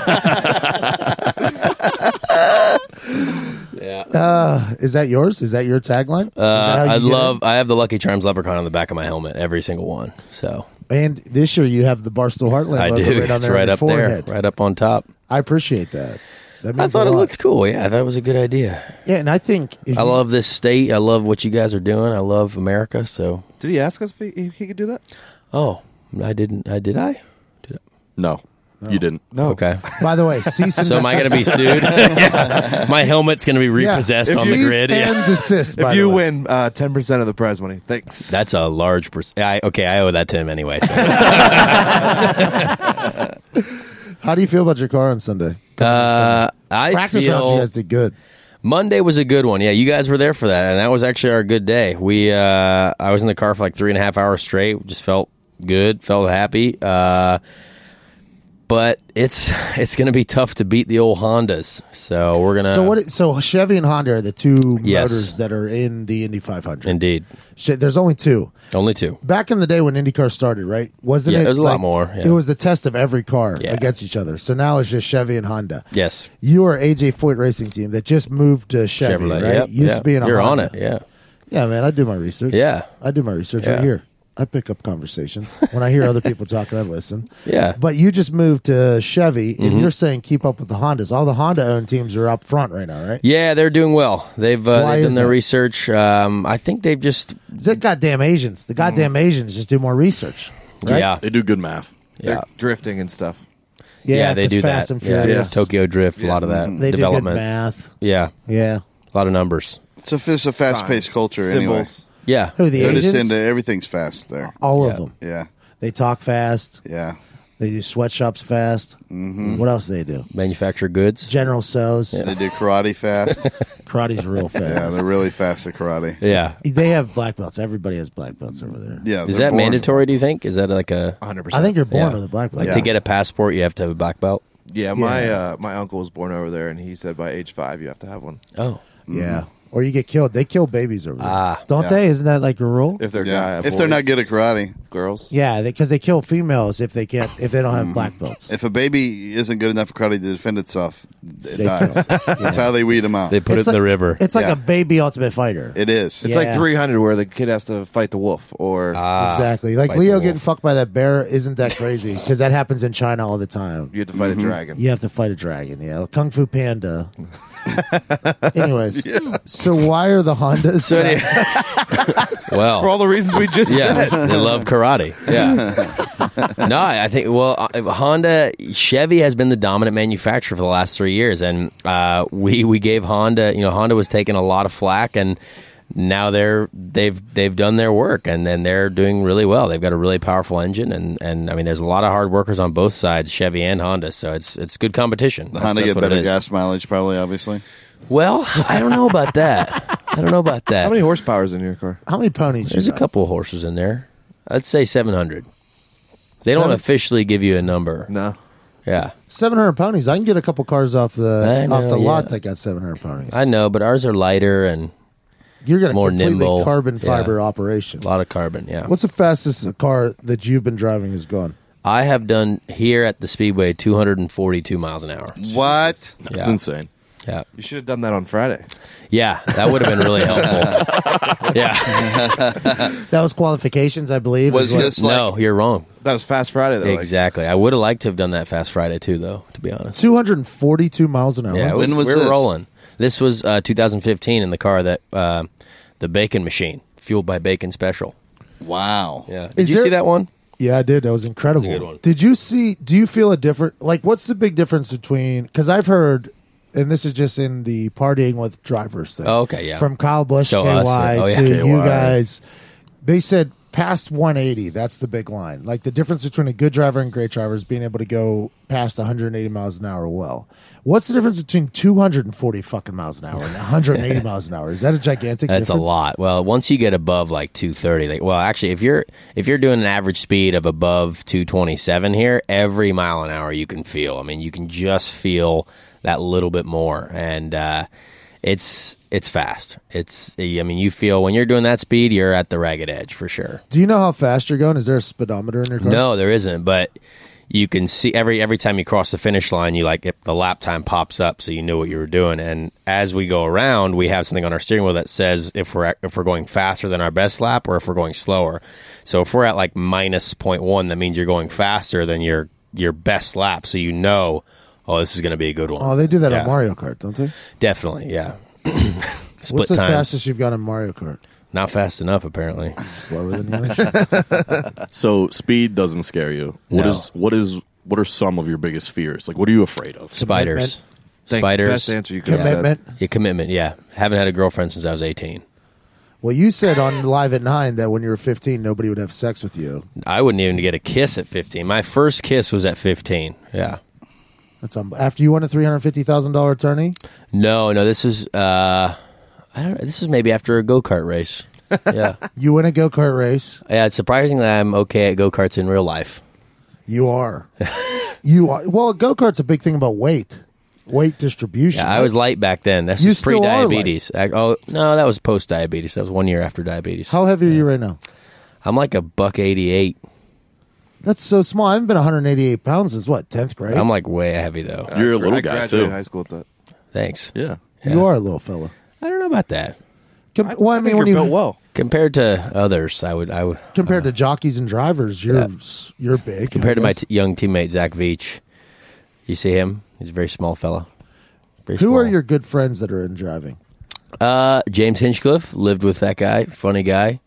Speaker 4: Yeah.
Speaker 1: Is that yours? Is that your tagline? Is that how you get it?
Speaker 4: I have the Lucky Charms leprechaun on the back of my helmet, every single one. So
Speaker 1: And this year you have the Barstool Heartland
Speaker 4: I
Speaker 1: logo
Speaker 4: do.
Speaker 1: right on
Speaker 4: It's
Speaker 1: there,
Speaker 4: right
Speaker 1: on your
Speaker 4: up
Speaker 1: forehead.
Speaker 4: there, right up on top.
Speaker 1: I appreciate that. That
Speaker 4: I
Speaker 1: means
Speaker 4: thought
Speaker 1: a
Speaker 4: it
Speaker 1: lot.
Speaker 4: looked cool. Yeah, I thought it was a good idea.
Speaker 1: Yeah, and I think
Speaker 4: I love this state. I love what you guys are doing. I love America. So,
Speaker 5: Did he ask us if he could do that?
Speaker 4: oh, I didn't. Did I?
Speaker 7: No, you didn't.
Speaker 5: No.
Speaker 4: Okay.
Speaker 1: By the way, cease and
Speaker 4: So am I going to be
Speaker 1: desist.
Speaker 4: sued? Yeah. My helmet's going to be repossessed on the
Speaker 1: Cease
Speaker 4: grid. Yeah.
Speaker 1: and desist. by
Speaker 5: If
Speaker 1: the
Speaker 5: you
Speaker 1: way.
Speaker 5: win 10% of the prize money, thanks.
Speaker 4: That's a large percent. Okay, I owe that to him anyway. So.
Speaker 1: How do you feel about your car on Sunday?
Speaker 4: I
Speaker 1: Practice rounds,
Speaker 4: feel
Speaker 1: you guys did good.
Speaker 4: Monday was a good one. Yeah, you guys were there for that, and that was actually our good day. I was in the car for like 3.5 hours straight. Just felt good, felt happy. But it's going to be tough to beat the old Hondas. So we're gonna.
Speaker 1: So Chevy and Honda are the two
Speaker 4: Yes.
Speaker 1: motors that are in the Indy 500.
Speaker 4: Indeed,
Speaker 1: There's only two.
Speaker 4: only two.
Speaker 1: Back in the day when IndyCar started, right? Wasn't
Speaker 4: Yeah,
Speaker 1: it?
Speaker 4: there was a lot more, yeah.
Speaker 1: It was the test of every car
Speaker 4: Yeah.
Speaker 1: against each other. So now it's just Chevy and Honda.
Speaker 4: Yes,
Speaker 1: You are AJ Foyt Racing Team that just moved to Chevy,
Speaker 4: Chevrolet.
Speaker 1: right?
Speaker 4: Yep,
Speaker 1: Used
Speaker 4: yep.
Speaker 1: to be in a
Speaker 4: You're
Speaker 1: Honda.
Speaker 4: on it. Yeah,
Speaker 1: Yeah, man, I do my research.
Speaker 4: Yeah.
Speaker 1: I do my research
Speaker 4: Yeah.
Speaker 1: right here. I pick up conversations. When I hear other people talking, I listen.
Speaker 4: Yeah.
Speaker 1: But you just moved to Chevy, and you're saying keep up with the Hondas. All the Honda-owned teams are up front right now, right?
Speaker 4: yeah, they're doing well. They've
Speaker 1: Why
Speaker 4: done
Speaker 1: is
Speaker 4: their
Speaker 1: that?
Speaker 4: research. I think they've just
Speaker 1: It's the goddamn Asians. The goddamn Asians just do more research. Right?
Speaker 4: yeah,
Speaker 7: They do good math.
Speaker 4: yeah.
Speaker 5: They're drifting and stuff.
Speaker 4: Yeah, they
Speaker 1: it's
Speaker 4: do
Speaker 1: Fast
Speaker 4: that.
Speaker 1: and
Speaker 4: Yeah,
Speaker 1: Furious.
Speaker 4: Tokyo Drift, a lot of that
Speaker 1: They
Speaker 4: development.
Speaker 1: do good math.
Speaker 4: Yeah,
Speaker 1: Yeah.
Speaker 4: a lot of numbers.
Speaker 6: It's a fast-paced culture anyway.
Speaker 5: Symbols.
Speaker 4: Yeah,
Speaker 1: Who, the
Speaker 6: They're just
Speaker 1: Asians?
Speaker 6: into everything's fast there.
Speaker 1: All
Speaker 4: Yeah.
Speaker 1: of them.
Speaker 6: Yeah,
Speaker 1: They talk fast.
Speaker 6: yeah.
Speaker 1: They do sweatshops fast. What else do they do?
Speaker 4: manufacture goods.
Speaker 1: General So's.
Speaker 6: They do karate fast.
Speaker 1: Karate's real fast.
Speaker 6: Yeah, they're really fast at karate.
Speaker 4: Yeah,
Speaker 1: They have black belts. Everybody has black belts over there.
Speaker 6: Yeah,
Speaker 4: is
Speaker 6: they're
Speaker 4: that
Speaker 6: born-
Speaker 4: mandatory? Do you think? Is that like a
Speaker 5: 100%.
Speaker 1: I think you're born
Speaker 4: Yeah.
Speaker 1: with a black belt.
Speaker 4: like
Speaker 6: Yeah.
Speaker 4: to get a passport? You have to have a black belt.
Speaker 5: Yeah, my uncle was born over there, and he said by age 5 you have to have one.
Speaker 4: Oh,
Speaker 1: Yeah. Or you get killed. They kill babies over there.
Speaker 4: Ah.
Speaker 1: Don't
Speaker 5: Yeah.
Speaker 1: they? Isn't that like a rule?
Speaker 5: If they're
Speaker 6: Yeah,
Speaker 5: guy,
Speaker 6: if they're not
Speaker 5: boys,
Speaker 6: good at karate.
Speaker 5: girls.
Speaker 1: Yeah, because they kill females if they don't have black belts.
Speaker 6: If a baby isn't good enough for karate to defend itself, it
Speaker 1: They
Speaker 6: dies.
Speaker 1: kill.
Speaker 6: That's how they weed them out.
Speaker 4: they put
Speaker 1: It's
Speaker 4: it in the
Speaker 1: like-
Speaker 4: river.
Speaker 1: It's like
Speaker 6: Yeah.
Speaker 1: a baby Ultimate Fighter.
Speaker 6: It is.
Speaker 5: It's
Speaker 1: Yeah.
Speaker 5: like 300 where the kid has to fight the wolf, or
Speaker 1: Exactly. Like
Speaker 4: fight
Speaker 1: Leo
Speaker 4: the
Speaker 1: getting
Speaker 4: wolf.
Speaker 1: fucked by that bear isn't that crazy because that happens in China all the time.
Speaker 5: you have to fight a dragon.
Speaker 1: You have to fight a dragon. Yeah, Kung Fu Panda. Anyways, so why are the Hondas?
Speaker 4: So anyway- well,
Speaker 5: For all the reasons we just
Speaker 4: yeah,
Speaker 5: said.
Speaker 4: they love karate. Yeah. No, I think Honda, Chevy has been the dominant manufacturer for the last 3 years, and we gave Honda. Honda was taking a lot of flack, and now they've done their work, and then they're doing really well. They've got a really powerful engine, and I mean, there's a lot of hard workers on both sides, Chevy and Honda. So it's good competition.
Speaker 6: The Honda get better gas mileage, probably, obviously.
Speaker 4: Well, I don't know about that.
Speaker 5: How many horsepower is in your car?
Speaker 1: How many ponies?
Speaker 4: There's a couple of horses in there. I'd say 700. They don't officially give you a number.
Speaker 5: No.
Speaker 4: Yeah.
Speaker 1: 700 ponies. I can get a couple cars off the lot that got 700 ponies.
Speaker 4: I know, but ours are lighter and
Speaker 1: you're going to
Speaker 4: more
Speaker 1: completely
Speaker 4: nimble.
Speaker 1: carbon fiber operation.
Speaker 4: A lot of carbon, yeah.
Speaker 1: What's the fastest car that you've been driving has gone?
Speaker 4: I have done here at the Speedway 242 miles an hour.
Speaker 6: What?
Speaker 7: That's insane.
Speaker 4: Yeah.
Speaker 5: You should have done that on Friday.
Speaker 4: Yeah, that would have been really helpful. Yeah.
Speaker 1: That was qualifications, I believe.
Speaker 6: Was this like...
Speaker 4: No, you're wrong.
Speaker 5: That was Fast Friday, though.
Speaker 4: Exactly. I would have liked to have done that Fast Friday, too, though, to be honest.
Speaker 1: 242 miles an hour?
Speaker 4: Yeah,
Speaker 6: When was
Speaker 4: we
Speaker 6: this?
Speaker 4: were rolling. This was 2015 in the car that the Bacon Machine, fueled by Bacon Special.
Speaker 6: Wow.
Speaker 4: Yeah. Did you see that one?
Speaker 1: Yeah, I did. That was incredible.
Speaker 4: That's a good one.
Speaker 1: Did you see, do you feel a different, like, what's the big difference between, because I've heard, and this is just in the partying with drivers thing.
Speaker 4: Oh, okay, yeah.
Speaker 1: From Kyle Busch,
Speaker 4: So
Speaker 1: KY,
Speaker 4: us, yeah. Oh, yeah,
Speaker 1: to
Speaker 4: KY.
Speaker 1: you guys, they said past 180, that's the big line. Like, the difference between a good driver and great driver is being able to go past 180 miles an hour well. What's the difference between 240 fucking miles an hour and 180 miles an hour? Is that a gigantic
Speaker 4: That's
Speaker 1: difference?
Speaker 4: a lot. Well, once you get above like 230, actually, if you're doing an average speed of above 227 here, every mile an hour you can feel. I mean, you can just feel that little bit more, and it's fast. You feel when you're doing that speed, you're at the ragged edge for sure.
Speaker 1: Do you know how fast you're going? Is there a speedometer in your car?
Speaker 4: No, there isn't, but you can see every time you cross the finish line, the lap time pops up, so you know what you were doing. And as we go around, we have something on our steering wheel that says if we're going faster than our best lap or if we're going slower. So if we're at like minus 0.1, that means you're going faster than your best lap. So you know, oh, this is going to be a good one.
Speaker 1: Oh, they do that on Mario Kart, don't they?
Speaker 4: Definitely, yeah.
Speaker 1: What's the
Speaker 4: times.
Speaker 1: fastest you've got in Mario Kart?
Speaker 4: Not fast enough, apparently.
Speaker 1: Slower than you.
Speaker 7: So speed doesn't scare you. What are some of your biggest fears? Like, what are you afraid of?
Speaker 4: Spiders.
Speaker 5: Best
Speaker 4: Spiders.
Speaker 5: answer you could have said.
Speaker 1: Commitment.
Speaker 4: Yeah, commitment, yeah. Haven't had a girlfriend since I was 18.
Speaker 1: Well, you said on Live at 9 that when you were 15, nobody would have sex with you.
Speaker 4: I wouldn't even get a kiss at 15. My first kiss was at 15, yeah.
Speaker 1: That's after you won a $350,000 attorney?
Speaker 4: No, this is this is maybe after a go-kart race. Yeah.
Speaker 1: You win a go-kart race.
Speaker 4: Yeah, it's surprising that I'm okay at go-karts in real life.
Speaker 1: You are. You are. Well, go-kart's a big thing about weight distribution.
Speaker 4: Yeah, I was light back then. That's
Speaker 1: You
Speaker 4: just
Speaker 1: still are
Speaker 4: pre-diabetes. Oh, no, that was post-diabetes. That was 1 year after diabetes.
Speaker 1: How heavy are you right now?
Speaker 4: I'm like a $188.
Speaker 1: That's so small. I haven't been 188 pounds since, 10th grade?
Speaker 4: I'm like way heavy, though.
Speaker 7: You're a little
Speaker 5: I
Speaker 7: guy,
Speaker 5: graduated
Speaker 7: too.
Speaker 5: high school with that.
Speaker 4: Thanks.
Speaker 7: Yeah.
Speaker 1: You are a little fella.
Speaker 4: I don't know about that.
Speaker 1: I mean,
Speaker 5: think
Speaker 1: when
Speaker 5: you're
Speaker 1: you
Speaker 5: built well.
Speaker 4: Compared to others, I would
Speaker 1: compared to jockeys and drivers, you're big.
Speaker 4: compared to
Speaker 1: I
Speaker 4: my
Speaker 1: guess.
Speaker 4: young teammate Zach Veach. You see him? He's a very small fella. Very
Speaker 1: Who
Speaker 4: small.
Speaker 1: are your good friends that are in driving?
Speaker 4: James Hinchcliffe, lived with that guy, funny guy.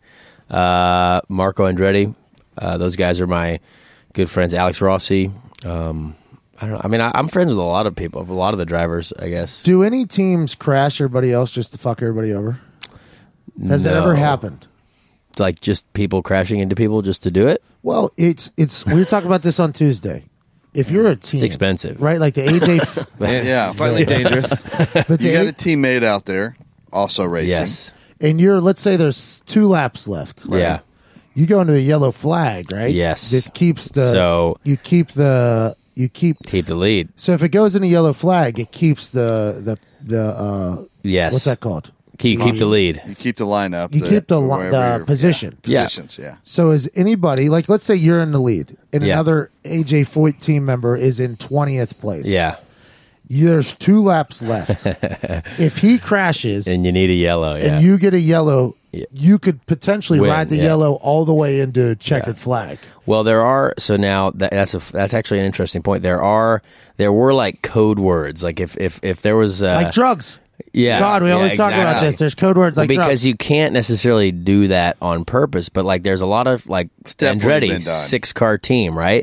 Speaker 4: Marco Andretti, those guys are my good friends. Alex Rossi. I don't know. I mean, I'm friends with a lot of people, a lot of the drivers, I guess.
Speaker 1: Do any teams crash everybody else just to fuck everybody over? Has that ever happened?
Speaker 4: Like just people crashing into people just to do it?
Speaker 1: Well, it's we were talking about this on Tuesday. If you're a team,
Speaker 4: It's expensive.
Speaker 1: right? Like the AJ,
Speaker 6: Yeah.
Speaker 5: Slightly dangerous.
Speaker 1: but
Speaker 6: You got a
Speaker 1: the
Speaker 6: teammate out there also racing.
Speaker 4: Yes.
Speaker 1: and let's say there's 2 laps left.
Speaker 4: Yeah.
Speaker 1: You go into a yellow flag, right?
Speaker 4: Yes.
Speaker 1: This keeps the
Speaker 4: So-
Speaker 1: you keep the
Speaker 4: Keep the lead.
Speaker 1: so if it goes in a yellow flag, it keeps the
Speaker 4: Yes.
Speaker 1: what's that called?
Speaker 4: Keep the lead.
Speaker 6: You keep the lineup.
Speaker 1: You keep the
Speaker 6: wherever you're-
Speaker 1: position.
Speaker 6: Yeah. Positions, yeah.
Speaker 1: So is anybody like let's say you're in the lead and
Speaker 4: Yeah.
Speaker 1: another AJ Foyt team member is in 20th place.
Speaker 4: Yeah.
Speaker 1: There's 2 laps left. If he crashes
Speaker 4: And you need a yellow. Yeah.
Speaker 1: and you get a yellow, you could potentially
Speaker 4: Win,
Speaker 1: ride the
Speaker 4: yeah.
Speaker 1: yellow all the way into checkered flag.
Speaker 4: Well, there are. So now that's actually an interesting point. There were like code words. Like if there was
Speaker 1: Like drugs.
Speaker 4: yeah,
Speaker 1: Todd, we
Speaker 4: yeah,
Speaker 1: always talk about
Speaker 4: exactly.
Speaker 1: this. There's code words like
Speaker 4: because
Speaker 1: drugs.
Speaker 4: you can't necessarily do that on purpose. But like there's a lot of like
Speaker 6: definitely
Speaker 4: Andretti
Speaker 6: been done.
Speaker 4: 6-car team, right?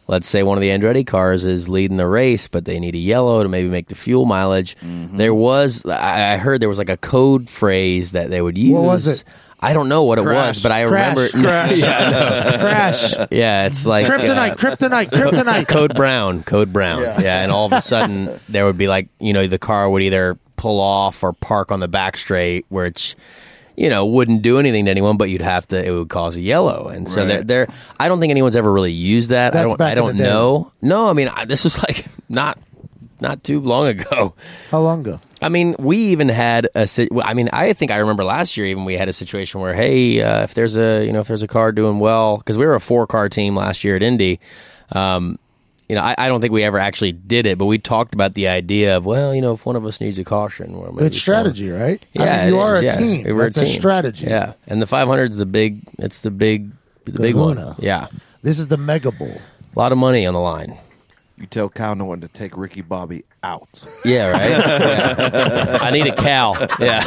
Speaker 4: let's say one of the Andretti cars is leading the race, but they need a yellow to maybe make the fuel mileage. I heard there was like a code phrase that they would use.
Speaker 1: What was it?
Speaker 4: I don't know what it was, but I remember.
Speaker 1: Crash. Crash.
Speaker 4: Yeah, it's like
Speaker 1: Kryptonite.
Speaker 4: Code Brown. Yeah, and all of a sudden there would be like, the car would either pull off or park on the back straight, which wouldn't do anything to anyone, but it would cause a yellow. And so there I don't think anyone's ever really used that. I don't know. No, I mean, this was like not too long ago.
Speaker 1: How long ago?
Speaker 4: I mean, we even had I think I remember last year even we had a situation where, hey, if there's a car doing well, because we were a 4-car team last year at Indy. I don't think we ever actually did it, but we talked about the idea of, if one of us needs a caution.
Speaker 1: It's strategy, right?
Speaker 4: Yeah,
Speaker 1: you are a team.
Speaker 4: We're
Speaker 1: That's
Speaker 4: a team.
Speaker 1: strategy.
Speaker 4: Yeah, and the 500's the big one. Yeah,
Speaker 1: this is the Mega Bowl.
Speaker 4: A lot of money on the line.
Speaker 5: You tell Cal Norton to take Ricky Bobby out.
Speaker 4: Yeah, right? Yeah. I need a Cal. Yeah.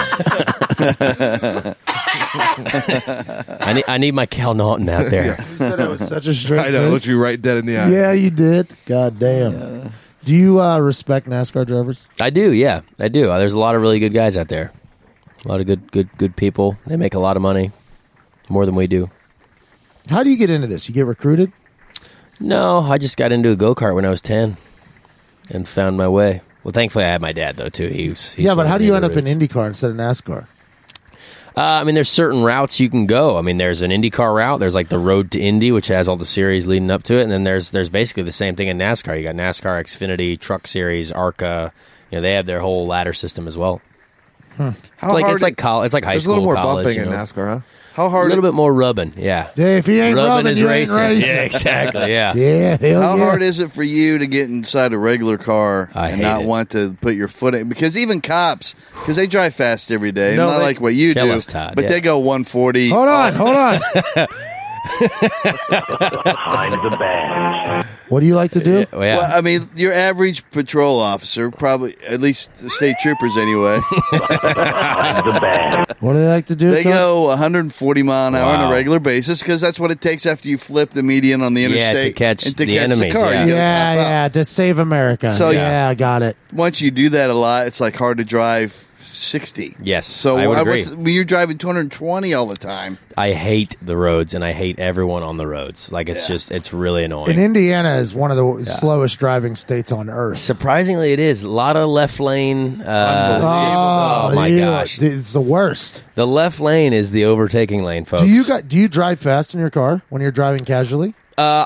Speaker 4: I need my Cal Naughton out there.
Speaker 1: You said it was such a straight
Speaker 5: I know.
Speaker 1: face.
Speaker 5: Looked you right dead in the eye.
Speaker 1: Yeah, you did. God damn. Yeah. Do you respect NASCAR drivers?
Speaker 4: I do, yeah. I do. There's a lot of really good guys out there. A lot of good people. They make a lot of money. More than we do.
Speaker 1: How do you get into this? You get recruited?
Speaker 4: No, I just got into a go-kart when I was 10 and found my way. Well, thankfully I had my dad, though, too. He's
Speaker 1: but how do you end up in IndyCar instead of NASCAR?
Speaker 4: There's certain routes you can go. I mean, there's an IndyCar route. There's like the Road to Indy, which has all the series leading up to it. And then there's basically the same thing in NASCAR. You got NASCAR, Xfinity, Truck Series, ARCA. They have their whole ladder system as well. It's like high
Speaker 5: There's
Speaker 4: school,
Speaker 5: a little more
Speaker 4: college.
Speaker 5: bumping in NASCAR, huh? How hard?
Speaker 4: A little bit more rubbing, yeah.
Speaker 1: Yeah, if you ain't rubbing, you ain't racing.
Speaker 4: Yeah, exactly, yeah.
Speaker 1: Yeah,
Speaker 6: How hard is it for you to get inside a regular car and not want to put your foot in? Because even cops, because they drive fast every day, not like what you do,
Speaker 4: Todd,
Speaker 6: but they go 140.
Speaker 1: Hold on.
Speaker 8: Behind the badge.
Speaker 1: What do you like to do?
Speaker 4: Yeah.
Speaker 6: Well, I mean, your average patrol officer, probably, at least the state troopers anyway,
Speaker 8: Behind the badge.
Speaker 1: What do they like to do?
Speaker 6: they
Speaker 1: Tom?
Speaker 6: go 140 mile an hour on
Speaker 4: Wow.
Speaker 6: a regular basis because that's what it takes after you flip the median on the interstate
Speaker 4: to catch
Speaker 6: and
Speaker 4: the enemies,
Speaker 6: car.
Speaker 4: yeah.
Speaker 6: You gotta top out.
Speaker 1: to save America.
Speaker 6: So,
Speaker 1: yeah, I got it.
Speaker 6: Once you do that a lot, it's like hard to drive 60.
Speaker 4: Yes,
Speaker 6: So
Speaker 4: I would agree.
Speaker 6: when you're driving 220 all the time,
Speaker 4: I hate the roads, and I hate everyone on the roads. Like, it's really annoying.
Speaker 1: And Indiana is one of the slowest driving states on earth.
Speaker 4: Surprisingly, it is. A lot of left lane. Oh, my gosh.
Speaker 1: It's the worst.
Speaker 4: The left lane is the overtaking lane, folks.
Speaker 1: Do you drive fast in your car when you're driving casually?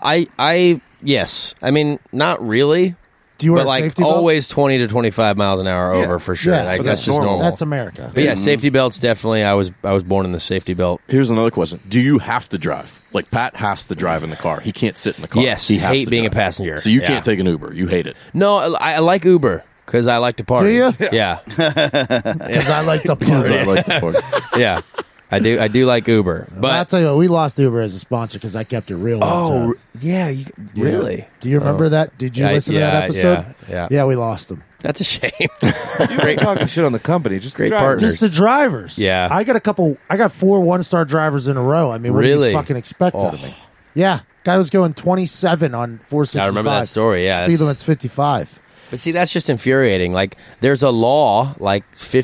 Speaker 4: Yes. I mean, not really.
Speaker 1: Do you wear
Speaker 4: But
Speaker 1: a
Speaker 4: like
Speaker 1: safety belt?
Speaker 4: always 20 to 25 miles an hour over for sure.
Speaker 1: Yeah,
Speaker 4: Like,
Speaker 1: but
Speaker 4: that's just normal.
Speaker 1: That's America.
Speaker 4: But yeah, safety belts definitely. I was born in the safety belt.
Speaker 7: Here's another question: do you have to drive? Like Pat has to drive in the car. He can't sit in the car.
Speaker 4: Yes,
Speaker 7: he has
Speaker 4: hate
Speaker 7: to
Speaker 4: being
Speaker 7: drive.
Speaker 4: a passenger.
Speaker 7: So you
Speaker 4: Yeah.
Speaker 7: can't take an Uber. You hate it.
Speaker 4: No, I like Uber because I like to party.
Speaker 1: Do you?
Speaker 4: Yeah,
Speaker 1: Because I like the
Speaker 7: Because
Speaker 1: party.
Speaker 7: I like the party.
Speaker 4: yeah. I do like Uber,
Speaker 1: I'll
Speaker 4: but
Speaker 1: tell you what, we lost Uber as a sponsor because I kept it real. one time.
Speaker 4: yeah, really?
Speaker 1: Do you remember that? Did you listen to that episode?
Speaker 4: Yeah.
Speaker 1: we lost them.
Speaker 4: That's a shame.
Speaker 5: You're talking shit on the company. Just
Speaker 4: Great
Speaker 5: the drivers.
Speaker 4: partners.
Speaker 1: Just the drivers.
Speaker 4: Yeah.
Speaker 1: I got 4 1-star drivers in a row. I mean, what do
Speaker 4: Really?
Speaker 1: you fucking expect out of me? Yeah. Guy was going 27 on 465.
Speaker 4: I remember that story, yeah,
Speaker 1: Speed
Speaker 4: that's-
Speaker 1: limit's 55.
Speaker 4: But see, that's just infuriating. Like, there's a law, like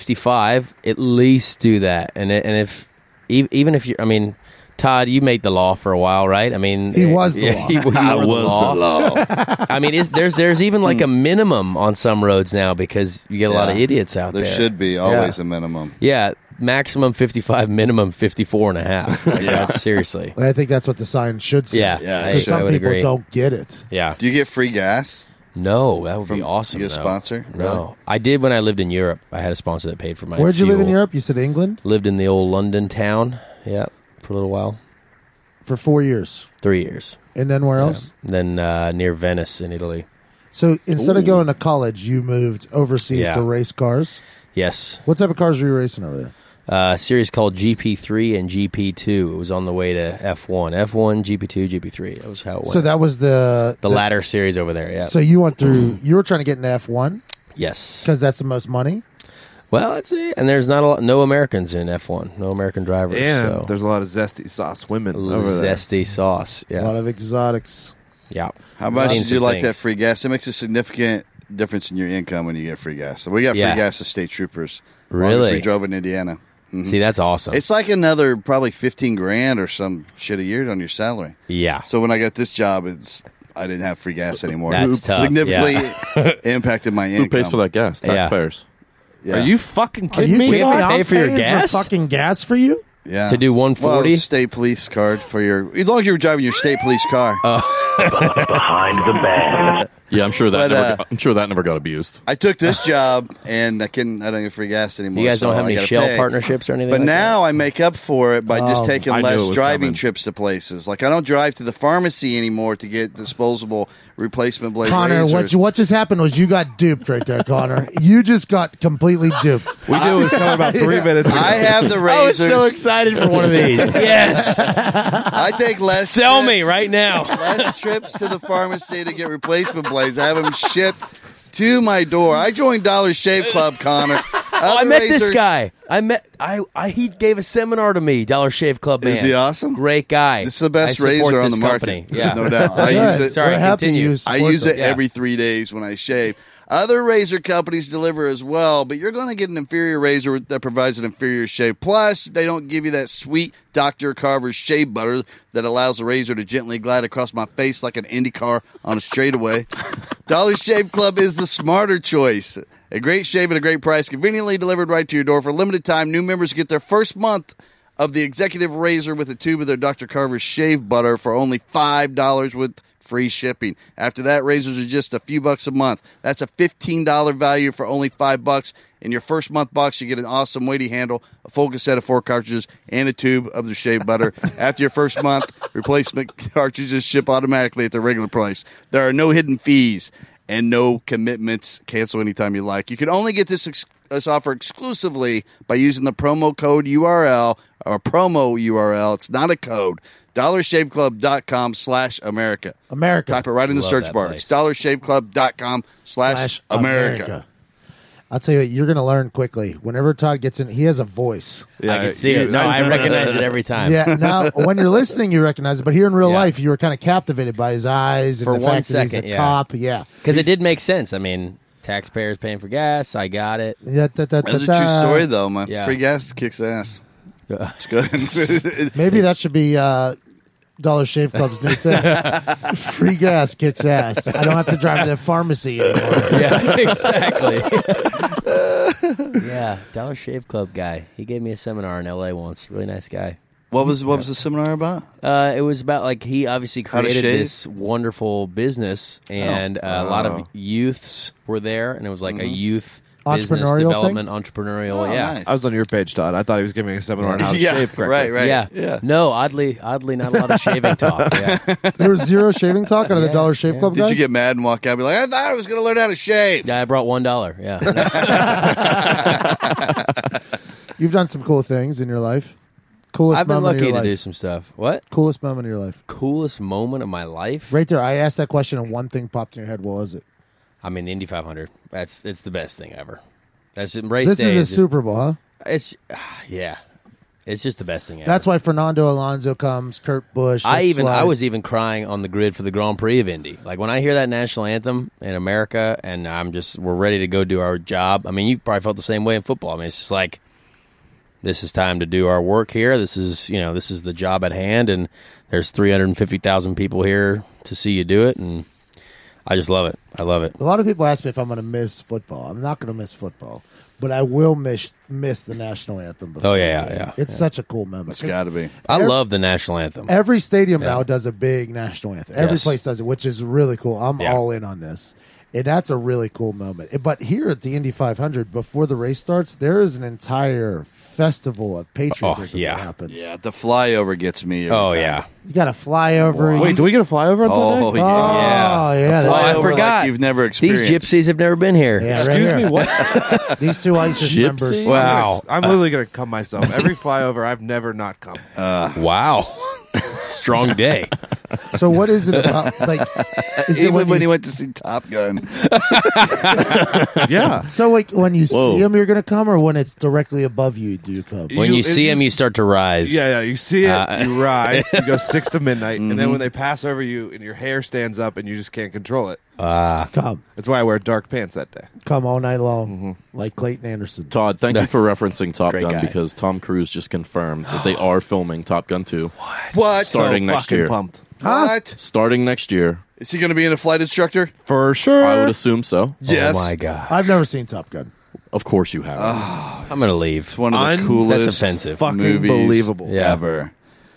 Speaker 4: 55, at least do that. And if even if you, I mean, Todd, you made the law for a while, right? I mean,
Speaker 1: He was the law.
Speaker 4: He was the law. I mean, there's even like a minimum on some roads now because you get a lot of idiots out there.
Speaker 6: there should be always a minimum.
Speaker 4: Yeah, maximum 55, minimum 54 and a half. Like, that's seriously.
Speaker 1: I think that's what the sign should say.
Speaker 4: Yeah,
Speaker 1: Because
Speaker 4: I
Speaker 1: some
Speaker 4: would
Speaker 1: people
Speaker 4: agree.
Speaker 1: don't get it.
Speaker 4: Yeah.
Speaker 6: Do you get free gas?
Speaker 4: No, that would be awesome.
Speaker 6: You get a
Speaker 4: though.
Speaker 6: sponsor?
Speaker 4: No,
Speaker 6: Really?
Speaker 4: I did when I lived in Europe. I had a sponsor that paid for my.
Speaker 1: Where'd you live in
Speaker 4: fuel.
Speaker 1: Europe? You said England?
Speaker 4: Lived in the old London town. Yeah, for a little while.
Speaker 1: For 4 years.
Speaker 4: 3 years.
Speaker 1: And then where else?
Speaker 4: Then near Venice in Italy.
Speaker 1: So instead of going to college, you moved overseas
Speaker 4: Yeah.
Speaker 1: to race cars.
Speaker 4: Yes.
Speaker 1: What type of cars were you racing over there?
Speaker 4: A series called GP3 and GP2. It was on the way to F1. F1, GP2, GP3. That was how it went.
Speaker 1: So that was the
Speaker 4: ladder series over there, yeah.
Speaker 1: So you went through. You were trying to get into F1
Speaker 4: Yes.
Speaker 1: because that's the most money.
Speaker 4: Well, let's see. And there's no Americans in F1. No American drivers.
Speaker 5: And
Speaker 4: so.
Speaker 5: there's a lot of zesty sauce women over there.
Speaker 4: Zesty sauce.
Speaker 1: A lot
Speaker 4: Yeah.
Speaker 1: of exotics.
Speaker 4: Yeah.
Speaker 6: How much
Speaker 4: Seen
Speaker 6: did you
Speaker 4: some
Speaker 6: like that
Speaker 4: things.
Speaker 6: free gas? It makes a significant difference in your income when you get free gas. So we got free
Speaker 4: Yeah.
Speaker 6: gas to state troopers.
Speaker 4: Really?
Speaker 6: As we drove in Indiana.
Speaker 4: See, that's awesome.
Speaker 6: It's like another probably $15,000 or some shit a year on your salary.
Speaker 4: Yeah.
Speaker 6: So when I got this job, I didn't have free gas anymore.
Speaker 4: That's
Speaker 6: It
Speaker 4: tough,
Speaker 6: significantly impacted my income.
Speaker 7: Who pays for that gas? Taxpayers.
Speaker 6: Yeah.
Speaker 5: Are you fucking
Speaker 1: Are
Speaker 5: kidding
Speaker 1: you
Speaker 5: me?
Speaker 1: kidding
Speaker 4: Dog?
Speaker 1: me? I'm
Speaker 4: Pay for your
Speaker 1: paying
Speaker 4: gas?
Speaker 1: fucking gas for you?
Speaker 6: Yeah.
Speaker 4: To do 140?
Speaker 6: Well, state police card for your... As long as you were driving your state police car.
Speaker 8: Behind the badge.
Speaker 7: Yeah, I'm sure that.
Speaker 6: But,
Speaker 7: I'm sure that never got abused.
Speaker 6: I took this job, and I don't get free gas anymore.
Speaker 4: You guys
Speaker 6: so
Speaker 4: don't have
Speaker 6: I
Speaker 4: any
Speaker 6: gotta
Speaker 4: Shell
Speaker 6: pay.
Speaker 4: partnerships or anything
Speaker 6: But
Speaker 4: like
Speaker 6: now I make up for it by just taking
Speaker 5: I knew it
Speaker 6: less
Speaker 5: was
Speaker 6: driving
Speaker 5: coming.
Speaker 6: trips to places. Like I don't drive to the pharmacy anymore to get disposable replacement blade
Speaker 1: Connor,
Speaker 6: razors.
Speaker 1: what just happened was you got duped right there, Connor. You just got completely duped.
Speaker 5: We knew it was coming about 3 minutes ago.
Speaker 6: I have the
Speaker 4: that? I was
Speaker 6: razors.
Speaker 4: so excited for one of these. Yes.
Speaker 6: I take less.
Speaker 4: Sell
Speaker 6: trips,
Speaker 4: me right now.
Speaker 6: Less trips to the pharmacy to get replacement blades. I have them shipped to my door. I joined Dollar Shave Club, Connor.
Speaker 4: Oh, I met this guy. He gave a seminar to me, Dollar Shave Club man.
Speaker 6: Is he awesome?
Speaker 4: Great guy.
Speaker 6: This is the best
Speaker 4: I support
Speaker 6: razor on
Speaker 4: this
Speaker 6: the
Speaker 4: company.
Speaker 6: market.
Speaker 4: Yeah.
Speaker 6: No doubt. I use it.
Speaker 4: Sorry,
Speaker 1: We're happy
Speaker 4: continue.
Speaker 1: you
Speaker 6: I
Speaker 1: support
Speaker 6: use
Speaker 1: them.
Speaker 6: it
Speaker 4: Yeah.
Speaker 6: every 3 days when I shave. Other razor companies deliver as well, but you're going to get an inferior razor that provides an inferior shave. Plus, they don't give you that sweet Dr. Carver's shave butter that allows the razor to gently glide across my face like an Indy car on a straightaway. Dollar Shave Club is the smarter choice. A great shave at a great price, conveniently delivered right to your door. For a limited time, new members get their first month of the executive razor with a tube of their Dr. Carver's shave butter for only $5 with free shipping. After that, razors are just a few bucks a month. That's a $15 value for only $5. In your first month box, you get an awesome weighty handle, a full cassette of 4 cartridges, and a tube of the shave butter. After your first month, replacement cartridges ship automatically at their regular price. There are no hidden fees and no commitments. Cancel anytime you like. You can only get this offer exclusively by using the promo code URL or promo URL. It's not a code. DollarShaveClub.com/America.
Speaker 1: America.
Speaker 6: Type it right in the
Speaker 4: Love
Speaker 6: search
Speaker 4: that
Speaker 6: bar.
Speaker 4: place.
Speaker 6: It's DollarShaveClub.com/America.
Speaker 1: I'll tell you what, you're going to learn quickly. Whenever Todd gets in, he has a voice.
Speaker 5: Yeah,
Speaker 4: I can see it. No, I recognize it every time.
Speaker 1: Yeah, now when you're listening, you recognize it, but here in real
Speaker 4: Yeah.
Speaker 1: life, you were kind of captivated by his eyes and
Speaker 4: For
Speaker 1: the
Speaker 4: 1
Speaker 1: fact that he's
Speaker 4: second,
Speaker 1: a
Speaker 4: yeah.
Speaker 1: cop. Yeah,
Speaker 4: Because it did make sense. I mean, taxpayers paying for gas. I got it.
Speaker 1: yeah.
Speaker 6: That's a true story, though. My
Speaker 4: Yeah.
Speaker 6: free gas kicks ass. It's good.
Speaker 1: Maybe that should be Dollar Shave Club's new thing. Free gas kicks ass. I don't have to drive to the pharmacy anymore.
Speaker 4: Yeah, exactly. Yeah, Dollar Shave Club guy. He gave me a seminar in L.A. once. Really nice guy.
Speaker 6: What was the seminar about?
Speaker 4: It was about like he obviously
Speaker 6: How to
Speaker 4: created
Speaker 6: shave?
Speaker 4: this wonderful business, and a lot of youths were there, and it was like a youth business
Speaker 1: Entrepreneurial
Speaker 4: development, entrepreneurial.
Speaker 6: Oh,
Speaker 4: yeah,
Speaker 6: nice.
Speaker 5: I was on your page, Todd. I thought he was giving a seminar on how to
Speaker 6: Yeah,
Speaker 5: shave correctly.
Speaker 6: right.
Speaker 4: yeah, No, oddly, not a lot of shaving talk. Yeah,
Speaker 1: There was zero shaving talk out of the
Speaker 4: Yeah,
Speaker 1: Dollar Shave
Speaker 4: yeah.
Speaker 1: Club guy.
Speaker 6: Did you get mad and walk out and be like, I thought I was going to learn how to shave?
Speaker 4: yeah. I brought $1. Yeah,
Speaker 1: You've done some cool things in your life. Coolest
Speaker 4: I've been
Speaker 1: moment
Speaker 4: lucky
Speaker 1: of
Speaker 4: to
Speaker 1: your
Speaker 4: do
Speaker 1: life.
Speaker 4: some stuff. What
Speaker 1: Coolest moment of your life.
Speaker 4: coolest moment of my life?
Speaker 1: Right there, I asked that question and one thing popped in your head. What was it?
Speaker 4: I mean, the Indy 500. It's the best thing ever. That's race
Speaker 1: This
Speaker 4: day.
Speaker 1: is a Super Bowl, huh?
Speaker 4: It's yeah. It's just the best thing ever.
Speaker 1: That's why Fernando Alonso comes, Kurt Busch.
Speaker 4: I
Speaker 1: that's why-
Speaker 4: was even crying on the grid for the Grand Prix of Indy. Like when I hear that national anthem in America, and we're ready to go do our job. I mean, you probably felt the same way in football. I mean, it's just like this is time to do our work here. This is the job at hand, and there's 350,000 people here to see you do it, and I just love it. I love it.
Speaker 1: A lot of people ask me if I'm going to miss football. I'm not going to miss football, but I will miss the national anthem. Before
Speaker 4: Oh, yeah,
Speaker 1: the game.
Speaker 4: yeah.
Speaker 1: It's such a cool moment.
Speaker 6: It's got to be.
Speaker 4: I love the national anthem.
Speaker 1: Every stadium
Speaker 4: Yeah.
Speaker 1: now does a big national anthem. Every
Speaker 4: Yes.
Speaker 1: place does it, which is really cool. I'm
Speaker 4: Yeah.
Speaker 1: all in on this. And that's a really cool moment. But here at the Indy 500, before the race starts, there is an entire festival of patriotism
Speaker 4: yeah.
Speaker 1: that happens.
Speaker 6: Yeah, the flyover gets me. every
Speaker 4: Oh
Speaker 6: time.
Speaker 4: yeah.
Speaker 1: You got to fly over.
Speaker 5: Wait, do we get a flyover on Sunday?
Speaker 6: Oh, yeah.
Speaker 1: Oh, yeah.
Speaker 6: A
Speaker 4: Oh, I
Speaker 6: flyover
Speaker 4: forgot.
Speaker 6: like you've never
Speaker 4: These
Speaker 6: experienced.
Speaker 4: gypsies have never been here.
Speaker 1: Yeah, right
Speaker 5: Excuse
Speaker 1: here.
Speaker 5: me, what?
Speaker 1: These two ISIS
Speaker 7: Gypsy?
Speaker 1: members.
Speaker 4: Wow.
Speaker 5: I'm literally going to come myself. Every flyover, I've never not come.
Speaker 4: Wow. Strong day.
Speaker 1: So what is it about? Like, is it
Speaker 6: Even when he
Speaker 1: you,
Speaker 6: went to see Top Gun.
Speaker 5: Yeah.
Speaker 1: so like when you
Speaker 7: Whoa.
Speaker 1: see him, you're gonna come, or when it's directly above you, do you come?
Speaker 4: When you see him, you start to rise.
Speaker 5: Yeah, you see it, you rise, you go 6 to midnight, and
Speaker 6: Mm-hmm.
Speaker 5: then when they pass over you and your hair stands up and you just can't control it.
Speaker 1: Come
Speaker 5: That's why I wear dark pants that day.
Speaker 1: come all night long, like Clayton Anderson.
Speaker 7: Todd, thank you for referencing Top
Speaker 4: Great
Speaker 7: Gun
Speaker 4: guy.
Speaker 7: because Tom Cruise just confirmed that they are filming Top Gun 2.
Speaker 6: What?
Speaker 7: Starting next
Speaker 5: fucking
Speaker 7: year.
Speaker 5: pumped.
Speaker 6: What?
Speaker 7: Starting next year.
Speaker 6: Is he going to be a flight instructor?
Speaker 5: For sure.
Speaker 7: I would assume so.
Speaker 6: Yes.
Speaker 4: Oh my god.
Speaker 1: I've never seen Top Gun.
Speaker 7: Of course you have.
Speaker 4: I'm gonna leave.
Speaker 6: It's one of the coolest
Speaker 4: That's offensive.
Speaker 5: fucking
Speaker 6: movies
Speaker 5: believable.
Speaker 4: Yeah.
Speaker 6: ever.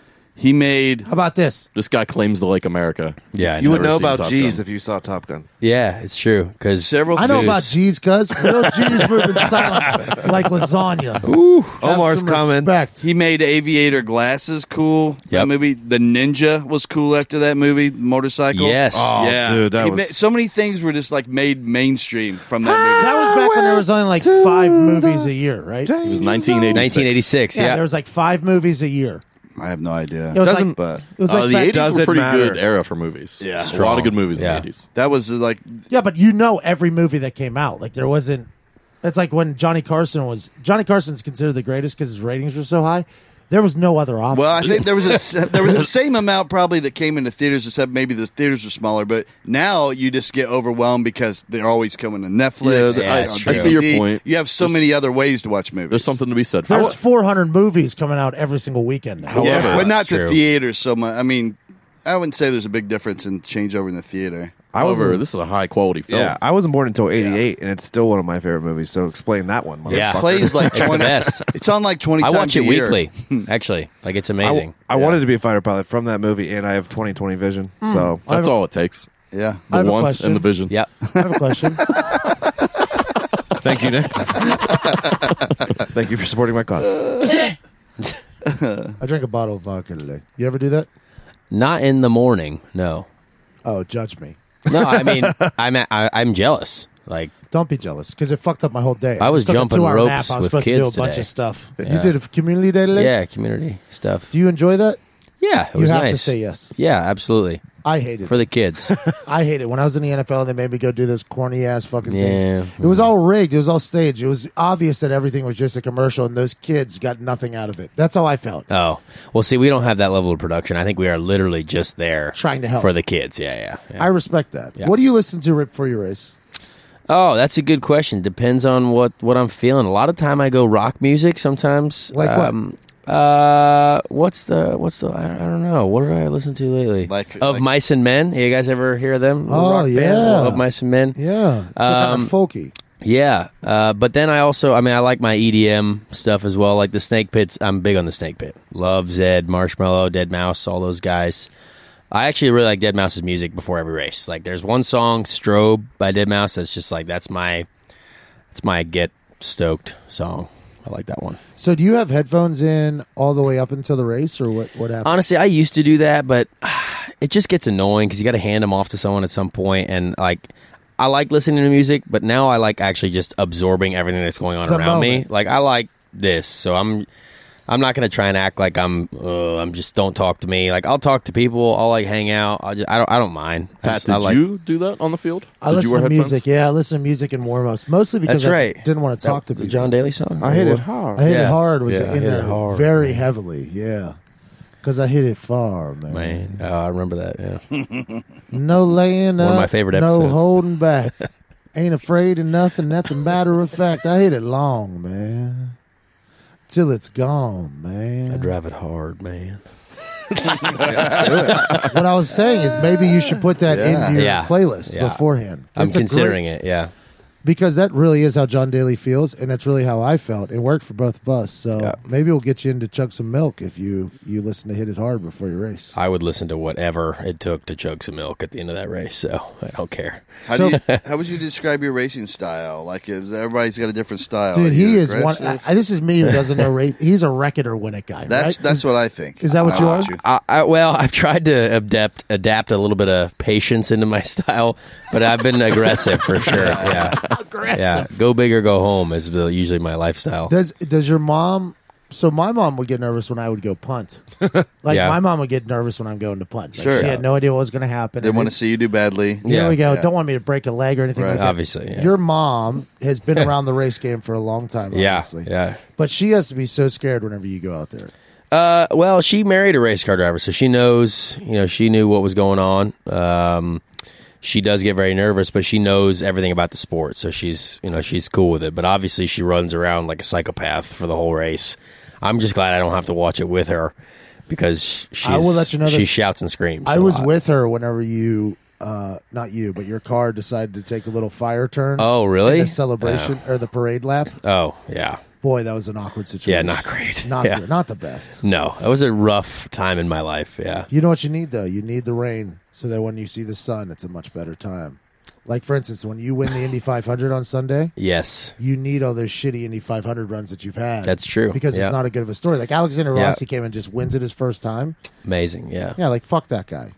Speaker 6: He made...
Speaker 1: How about this?
Speaker 7: This guy claims to like America.
Speaker 4: Yeah, I
Speaker 5: You would
Speaker 7: Never
Speaker 5: know
Speaker 7: seen
Speaker 5: about
Speaker 7: Top
Speaker 5: G's
Speaker 7: Gun.
Speaker 5: if you saw Top Gun.
Speaker 4: Yeah, it's true. Because
Speaker 6: Several
Speaker 1: I know
Speaker 6: things.
Speaker 1: about G's, cuz real G's move in silence like lasagna. Have
Speaker 5: Omar's
Speaker 1: some
Speaker 5: coming.
Speaker 1: respect.
Speaker 6: He made Aviator glasses cool.
Speaker 4: Yep.
Speaker 6: That movie. The Ninja was cool after that movie. Motorcycle.
Speaker 4: Yes.
Speaker 5: Oh,
Speaker 6: yeah.
Speaker 5: dude, that
Speaker 6: He
Speaker 5: was...
Speaker 6: so many things were just like made mainstream from that movie.
Speaker 1: That was back when there was only like 5 movies a year, right?
Speaker 7: It was 1986.
Speaker 4: 1986. Yeah.
Speaker 1: there was like 5 movies a year.
Speaker 6: I have no idea.
Speaker 1: It was
Speaker 5: Doesn't-
Speaker 1: like,
Speaker 6: but
Speaker 1: it was like
Speaker 7: the
Speaker 1: back-
Speaker 7: 80s
Speaker 5: Does
Speaker 7: were
Speaker 5: it
Speaker 7: pretty
Speaker 5: matter?
Speaker 7: good era for movies.
Speaker 6: Yeah.
Speaker 7: A lot of good movies
Speaker 4: Yeah.
Speaker 7: in the 80s.
Speaker 6: that was like
Speaker 1: yeah, but you know every movie that came out. Like there wasn't. It's like when Johnny Carson's considered the greatest because his ratings were so high. There was no other option.
Speaker 6: well, I think there was the same amount probably that came into theaters, except maybe the theaters were smaller. But now you just get overwhelmed because they're always coming to Netflix.
Speaker 7: Yeah,
Speaker 6: and
Speaker 4: I
Speaker 6: on
Speaker 4: see
Speaker 7: your
Speaker 6: DVD.
Speaker 7: point.
Speaker 6: You have so many other ways to watch movies.
Speaker 7: There's something to be said for
Speaker 1: There's
Speaker 7: it.
Speaker 1: 400 movies coming out every single weekend now.
Speaker 6: yeah,
Speaker 7: However,
Speaker 6: but not
Speaker 4: That's
Speaker 6: to
Speaker 4: true.
Speaker 6: theaters so much. I mean, I wouldn't say there's a big difference in changeover in the theater.
Speaker 7: However, this is a high quality film.
Speaker 5: Yeah, I wasn't born until 88, and it's still one of my favorite movies, so explain that one,
Speaker 4: Yeah.
Speaker 5: motherfucker.
Speaker 6: Plays like
Speaker 4: It's the
Speaker 6: 20.
Speaker 4: best.
Speaker 6: It's on like 20
Speaker 4: I
Speaker 6: times
Speaker 4: watch it
Speaker 6: a year.
Speaker 4: weekly. Actually, like it's
Speaker 5: I
Speaker 4: amazing.
Speaker 5: wanted to be a fighter pilot from that movie, and I have 20/20 vision, so...
Speaker 7: That's all it takes.
Speaker 6: Yeah.
Speaker 1: I have
Speaker 7: The
Speaker 1: a
Speaker 7: want
Speaker 1: question.
Speaker 7: and the vision.
Speaker 4: Yep.
Speaker 1: I have a question.
Speaker 5: Thank you, Nick. Thank you for supporting my cause.
Speaker 1: I drank a bottle of vodka today. You ever do that?
Speaker 4: Not in the morning. No.
Speaker 1: Oh, judge me.
Speaker 4: No. I mean, I'm jealous. Like
Speaker 1: Don't be jealous because it fucked up my whole day.
Speaker 4: I was
Speaker 1: just took
Speaker 4: jumping
Speaker 1: a 2-hour
Speaker 4: ropes
Speaker 1: nap. I was
Speaker 4: with
Speaker 1: supposed to do a
Speaker 4: kids
Speaker 1: bunch
Speaker 4: today.
Speaker 1: of stuff.
Speaker 4: Yeah.
Speaker 1: You did a community day today?
Speaker 4: yeah, community stuff.
Speaker 1: Do you enjoy that?
Speaker 4: Yeah, it
Speaker 1: You
Speaker 4: was
Speaker 1: have
Speaker 4: nice.
Speaker 1: to say yes.
Speaker 4: Yeah, absolutely.
Speaker 1: I hate it.
Speaker 4: For the kids.
Speaker 1: I hate it. When I was in the NFL, they made me go do this corny ass fucking
Speaker 4: Yeah.
Speaker 1: things. It was all rigged. It was all staged. It was obvious that everything was just a commercial, and those kids got nothing out of it. That's how I felt.
Speaker 4: Oh, well, see, we don't have that level of production. I think we are literally just there
Speaker 1: Trying to help.
Speaker 4: for the kids. Yeah.
Speaker 1: I respect that.
Speaker 4: Yeah.
Speaker 1: What do you listen to right before your race?
Speaker 4: Oh, that's a good question. Depends on what I'm feeling. A lot of time I go rock music. Sometimes,
Speaker 1: Like what?
Speaker 4: what's the? I don't know. What did I listen to lately?
Speaker 6: Like-
Speaker 4: Mice and Men. You guys ever hear of them? The
Speaker 1: Oh,
Speaker 4: rock band,
Speaker 1: yeah.
Speaker 4: Of Mice and Men.
Speaker 1: Yeah, so kind of folky.
Speaker 4: Yeah, but then I like my EDM stuff as well, like the Snake Pits. I'm big on the Snake Pit. Love Zed, Marshmello, Dead Mouse, all those guys. I actually really like Dead Mouse's music before every race. Like, there's one song, Strobe by Dead Mouse, that's just like that's my get stoked song. I like that one.
Speaker 1: So, do you have headphones in all the way up until the race, or what happened?
Speaker 4: Honestly, I used to do that, but it just gets annoying because you got to hand them off to someone at some point, and like. I like listening to music, but now I like actually just absorbing everything that's going on
Speaker 1: The
Speaker 4: around me.
Speaker 1: moment.
Speaker 4: Like, I like this, so I'm not going to try and act like I'm just don't talk to me. Like, I'll talk to people, I'll like hang out. I don't mind.
Speaker 7: Pat, did you do that on the field?
Speaker 1: I
Speaker 7: Did you
Speaker 1: listen
Speaker 7: wear
Speaker 1: to
Speaker 7: headphones?
Speaker 1: music. Yeah, I listen to music in warm-ups, mostly because
Speaker 4: That's
Speaker 1: I
Speaker 4: right.
Speaker 1: didn't want to talk to
Speaker 4: the
Speaker 1: people.
Speaker 4: John Daly song.
Speaker 5: I hit it hard.
Speaker 1: I hit it
Speaker 4: Yeah.
Speaker 1: hard was
Speaker 4: Yeah, I
Speaker 1: in
Speaker 4: hit
Speaker 1: there
Speaker 4: it hard,
Speaker 1: very
Speaker 4: man.
Speaker 1: heavily. Yeah, because I hit it far, man.
Speaker 4: Man, I remember that. Yeah,
Speaker 1: No laying
Speaker 4: One
Speaker 1: up,
Speaker 4: of my favorite
Speaker 1: no
Speaker 4: episodes.
Speaker 1: holding back. Ain't afraid of nothing. That's a matter of fact. I hit it long, man, till it's gone, man.
Speaker 4: I drive it hard, man.
Speaker 1: What I was saying is maybe you should put that into your
Speaker 4: Yeah.
Speaker 1: playlist
Speaker 4: Yeah.
Speaker 1: beforehand.
Speaker 4: I'm
Speaker 1: It's a
Speaker 4: considering
Speaker 1: great-
Speaker 4: it. Yeah,
Speaker 1: because that really is how John Daly feels, and that's really how I felt. It worked for both of us. So
Speaker 4: Yeah.
Speaker 1: maybe we'll get you in to chug some milk if you listen to Hit It Hard before your race.
Speaker 4: I would listen to whatever it took to chug some milk at the end of that race. So I don't care.
Speaker 6: How would you describe your racing style? Like, everybody's got a different style.
Speaker 1: Dude,
Speaker 6: Are
Speaker 1: he
Speaker 6: you
Speaker 1: is one.
Speaker 6: aggressive?
Speaker 1: This is me who doesn't know race. He's a wreck it or win it guy.
Speaker 6: That's
Speaker 1: right?
Speaker 6: what I think.
Speaker 1: Is that what you are?
Speaker 4: Well, I've tried to adapt a little bit of patience into my style, but I've been aggressive for sure. Yeah,
Speaker 1: Aggressive.
Speaker 4: yeah. Go big or go home is usually my lifestyle.
Speaker 1: Does your mom So my mom would get nervous when I would go punt. Like
Speaker 4: Yeah.
Speaker 1: my mom would get nervous when I'm going to punt. Like,
Speaker 6: Sure.
Speaker 1: She had no idea what was going to happen.
Speaker 6: They
Speaker 1: And
Speaker 6: want to see you do badly.
Speaker 1: Here
Speaker 4: Yeah.
Speaker 1: we go.
Speaker 6: Yeah.
Speaker 1: Don't want me to break a leg or anything
Speaker 6: Right.
Speaker 1: like that.
Speaker 4: Obviously, yeah.
Speaker 1: Your mom has been around the race game for a long time,
Speaker 4: Yeah,
Speaker 1: obviously.
Speaker 4: yeah.
Speaker 1: But she has to be so scared whenever you go out there.
Speaker 4: Well, she married a race car driver, so she knows. She knew what was going on. She does get very nervous, but she knows everything about the sport, so she's cool with it. But obviously, she runs around like a psychopath for the whole race. I'm just glad I don't have to watch it with her because
Speaker 1: I will let you know
Speaker 4: she
Speaker 1: this.
Speaker 4: shouts and screams.
Speaker 1: I
Speaker 4: a
Speaker 1: was
Speaker 4: lot.
Speaker 1: with her whenever you, not you, but your car decided to take a little fire turn.
Speaker 4: Oh, really?
Speaker 1: in the celebration or the parade lap.
Speaker 4: Oh, yeah.
Speaker 1: Boy, that was an awkward situation.
Speaker 4: Yeah, not great.
Speaker 1: Not
Speaker 4: Yeah.
Speaker 1: good. Not the best.
Speaker 4: No, it was a rough time in my life. Yeah.
Speaker 1: You know what you need, though? You need the rain so that when you see the sun, it's a much better time. Like, for instance, when you win the Indy 500 on Sunday,
Speaker 4: Yes.
Speaker 1: you need all those shitty Indy 500 runs that you've had.
Speaker 4: That's true.
Speaker 1: Because
Speaker 4: Yeah.
Speaker 1: it's not a good of a story. Like, Alexander
Speaker 4: Yeah.
Speaker 1: Rossi came and just wins it his first time.
Speaker 4: Amazing. Yeah.
Speaker 1: Yeah, like, fuck that guy.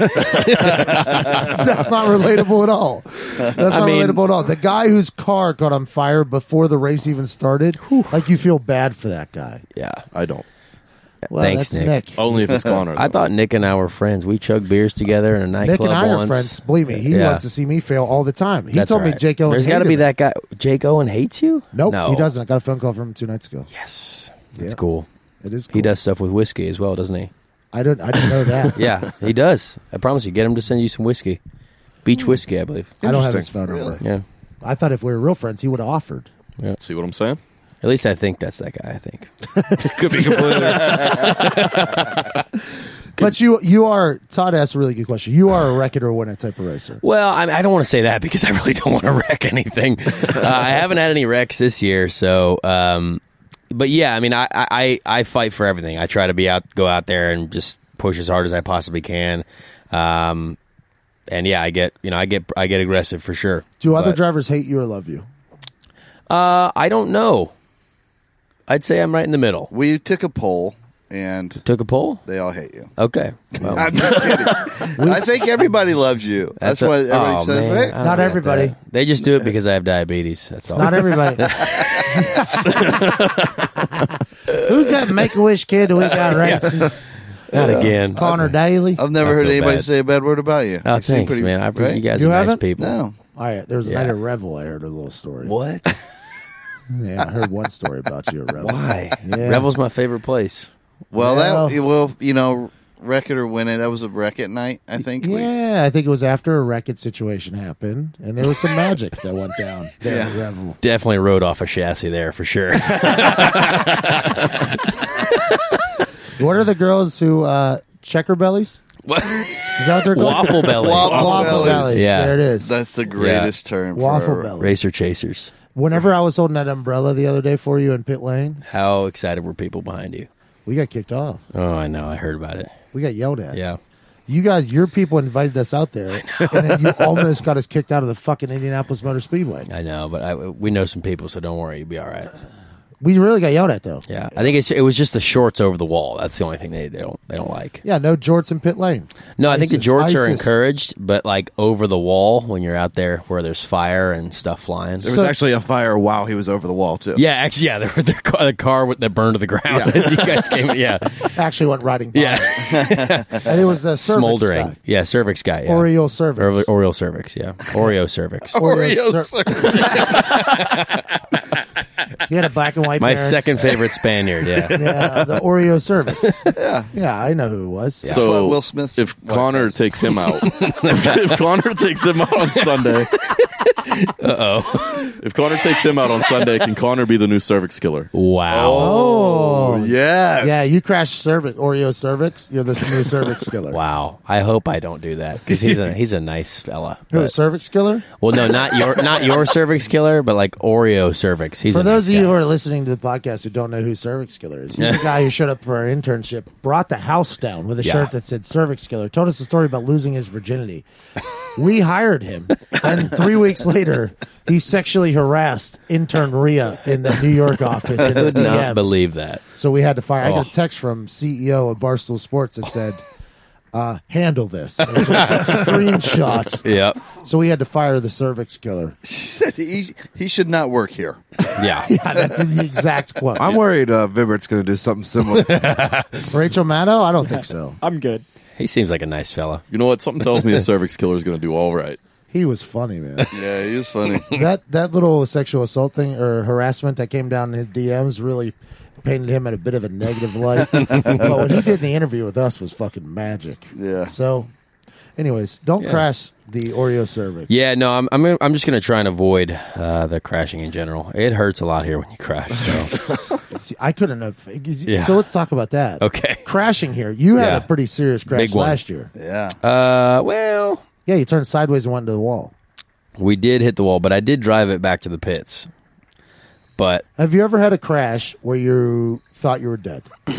Speaker 1: That's not relatable at all. That's not
Speaker 4: mean-
Speaker 1: relatable at all. The guy whose car caught on fire before the race even started, like, you feel bad for that guy.
Speaker 4: Yeah.
Speaker 7: I don't.
Speaker 1: Well,
Speaker 4: Thanks,
Speaker 1: that's
Speaker 4: Nick.
Speaker 1: Nick.
Speaker 7: Only if it's Connor.
Speaker 4: I thought Nick and I were friends. We chugged beers together in a
Speaker 1: Nick
Speaker 4: nightclub
Speaker 1: and I are
Speaker 4: once.
Speaker 1: friends. Believe me, he
Speaker 4: Yeah.
Speaker 1: wants to see me fail all the time. He
Speaker 4: That's
Speaker 1: told
Speaker 4: all
Speaker 1: me
Speaker 4: right.
Speaker 1: Jake Owen
Speaker 4: There's got to
Speaker 1: hated
Speaker 4: be
Speaker 1: him.
Speaker 4: that guy. Jake Owen hates you?
Speaker 1: Nope,
Speaker 4: No.
Speaker 1: he doesn't. I got a phone call from him 2 nights ago.
Speaker 4: Yes. That's
Speaker 1: Yeah.
Speaker 4: cool.
Speaker 1: It is cool.
Speaker 4: He does stuff with whiskey as well, doesn't he?
Speaker 1: I didn't know that.
Speaker 4: Yeah, he does. I promise you. Get him to send you some whiskey. Beach whiskey, I believe.
Speaker 1: I don't have his
Speaker 5: Interesting.
Speaker 1: phone number.
Speaker 4: Yeah.
Speaker 1: I thought if we were real friends, he would have offered.
Speaker 7: See what I'm saying?
Speaker 4: At least I think that's that guy, I think.
Speaker 5: Could be completely.
Speaker 1: But you are, Todd asked a really good question. You are a wreck it or win it type of racer.
Speaker 4: Well, I don't want to say that because I really don't want to wreck anything. I haven't had any wrecks this year, so. But yeah, I mean, I fight for everything. I try to go out there and just push as hard as I possibly can. And yeah, I get aggressive for sure.
Speaker 1: Do other
Speaker 4: But,
Speaker 1: drivers hate you or love you?
Speaker 4: I don't know. I'd say I'm right in the middle.
Speaker 6: We took a poll, and
Speaker 4: Took a poll?
Speaker 6: they all hate you.
Speaker 4: Okay. Well,
Speaker 6: I'm just kidding. I think everybody loves you. That's what everybody says,
Speaker 4: man,
Speaker 6: right?
Speaker 4: I don't
Speaker 1: Not
Speaker 4: get
Speaker 1: everybody.
Speaker 4: that. They just do it because I have diabetes. That's all.
Speaker 1: Not everybody. Who's that Make-A-Wish kid we got racing?
Speaker 4: Not again.
Speaker 1: Connor Daly?
Speaker 6: I've never
Speaker 4: I
Speaker 6: heard
Speaker 4: feel
Speaker 6: anybody
Speaker 4: bad.
Speaker 6: say a bad word about you.
Speaker 4: Oh,
Speaker 6: You seem
Speaker 4: thanks,
Speaker 6: pretty-
Speaker 4: man.
Speaker 6: right?
Speaker 4: You guys
Speaker 1: You
Speaker 4: are nice
Speaker 1: haven't?
Speaker 4: people.
Speaker 6: No.
Speaker 1: All right, there was a
Speaker 4: Yeah.
Speaker 1: night at Revel. I heard a little story.
Speaker 4: What?
Speaker 1: Yeah, I heard one story about you at Revel.
Speaker 4: Why?
Speaker 1: Yeah.
Speaker 4: Revel's my favorite place.
Speaker 6: Well,
Speaker 1: Well-
Speaker 6: wreck it or win it. That was a wreck it night, I think.
Speaker 1: Yeah, I think it was after a wreck-it situation happened, and there was some magic that went down there at Revel.
Speaker 4: Definitely rode off a chassis there for sure.
Speaker 1: What are the girls who checker bellies?
Speaker 4: What?
Speaker 1: Is that what they're called?
Speaker 4: Waffle belly.
Speaker 1: Waffle bellies.
Speaker 4: Yeah.
Speaker 1: There it is.
Speaker 6: That's the greatest term.
Speaker 1: Waffle
Speaker 6: for
Speaker 1: belly.
Speaker 4: Racer chasers.
Speaker 1: Whenever I was holding that umbrella the other day for you in pit lane,
Speaker 4: How excited were people behind you?
Speaker 1: we got kicked off.
Speaker 4: Oh, I know. I heard about it.
Speaker 1: We got yelled at.
Speaker 4: Yeah.
Speaker 1: You guys, your people invited us out there, and then you almost got us kicked out of the fucking Indianapolis Motor Speedway.
Speaker 4: I know, but we know some people, so don't worry. You'll be all right.
Speaker 1: We really got yelled at, though.
Speaker 4: Yeah. I think it was just the shorts over the wall. That's the only thing they don't like.
Speaker 1: Yeah, no jorts in pit lane.
Speaker 4: No, I think the
Speaker 1: ISIS,
Speaker 4: jorts are
Speaker 1: ISIS.
Speaker 4: encouraged, but like over the wall when you're out there where there's fire and stuff flying.
Speaker 5: There was actually a fire while he was over the wall, too.
Speaker 4: Yeah, actually, yeah, the car that burned to the ground as you guys came. Yeah,
Speaker 1: Actually went riding by.
Speaker 4: yeah,
Speaker 1: And it was the cervix
Speaker 4: smoldering.
Speaker 1: guy.
Speaker 4: Yeah, cervix guy. Yeah.
Speaker 1: Oriole cervix.
Speaker 4: Oreo cervix. Yeah, Oreo cervix.
Speaker 1: Oreo You had a black and white
Speaker 4: My
Speaker 1: parents.
Speaker 4: second favorite Spaniard. Yeah.
Speaker 1: Yeah, the Oreo cervix. Yeah, I know who it was.
Speaker 6: That's
Speaker 7: So
Speaker 6: what Will Smith's
Speaker 7: if
Speaker 6: wife
Speaker 7: Connor
Speaker 6: has.
Speaker 7: takes him out, if Connor takes him out on Sunday, if Connor takes him out on Sunday, can Connor be the new cervix killer?
Speaker 4: Wow.
Speaker 6: Oh, yes.
Speaker 1: Yeah, you crashed cervix, Oreo cervix. You're the new cervix killer.
Speaker 4: Wow. I hope I don't do that because he's a nice fella.
Speaker 1: Who, a
Speaker 4: But-
Speaker 1: cervix killer?
Speaker 4: well, no, not your cervix killer, but like Oreo cervix. He's
Speaker 1: For
Speaker 4: a
Speaker 1: those
Speaker 4: nice
Speaker 1: of you
Speaker 4: guy.
Speaker 1: who are listening to the podcast who don't know who Cervix Killer is, he's the guy who showed up for our internship, brought the house down with a
Speaker 4: Yeah.
Speaker 1: shirt that said Cervix Killer, told us a story about losing his virginity. We hired him, and 3 weeks later, he sexually harassed intern Rhea in the New York office. In the
Speaker 4: Could not
Speaker 1: DMs.
Speaker 4: believe that.
Speaker 1: So we had to fire. I got
Speaker 4: Oh.
Speaker 1: a text from CEO of Barstool Sports that said, handle this. It was a screenshot.
Speaker 4: Yep.
Speaker 1: So we had to fire the cervix killer.
Speaker 6: He should not work here.
Speaker 4: Yeah.
Speaker 1: Yeah, that's the exact quote.
Speaker 5: I'm worried Vibbert's going to do something similar.
Speaker 1: Rachel Maddow? I don't think so.
Speaker 3: I'm good.
Speaker 4: He seems like a nice fella.
Speaker 7: You know what? Something tells me the cervix killer is going to do all right.
Speaker 1: He was funny, man.
Speaker 6: Yeah, he is funny.
Speaker 1: that little sexual assault thing or harassment that came down in his DMs really painted him in a bit of a negative light. But what he did in the interview with us was fucking magic.
Speaker 6: Yeah.
Speaker 1: So, anyways, don't crash the Oreo cervix.
Speaker 4: Yeah, no, I'm just gonna try and avoid the crashing in general. It hurts a lot here when you crash. So.
Speaker 1: I couldn't have.
Speaker 4: Yeah.
Speaker 1: So let's talk about that.
Speaker 4: Okay.
Speaker 1: Crashing here. You had
Speaker 4: Yeah.
Speaker 1: a pretty serious crash
Speaker 4: Big one.
Speaker 1: last year.
Speaker 6: Yeah.
Speaker 4: Well,
Speaker 1: Yeah, you turned sideways and went into the wall.
Speaker 4: we did hit the wall, but I did drive it back to the pits. But
Speaker 1: Have you ever had a crash where you thought you were dead?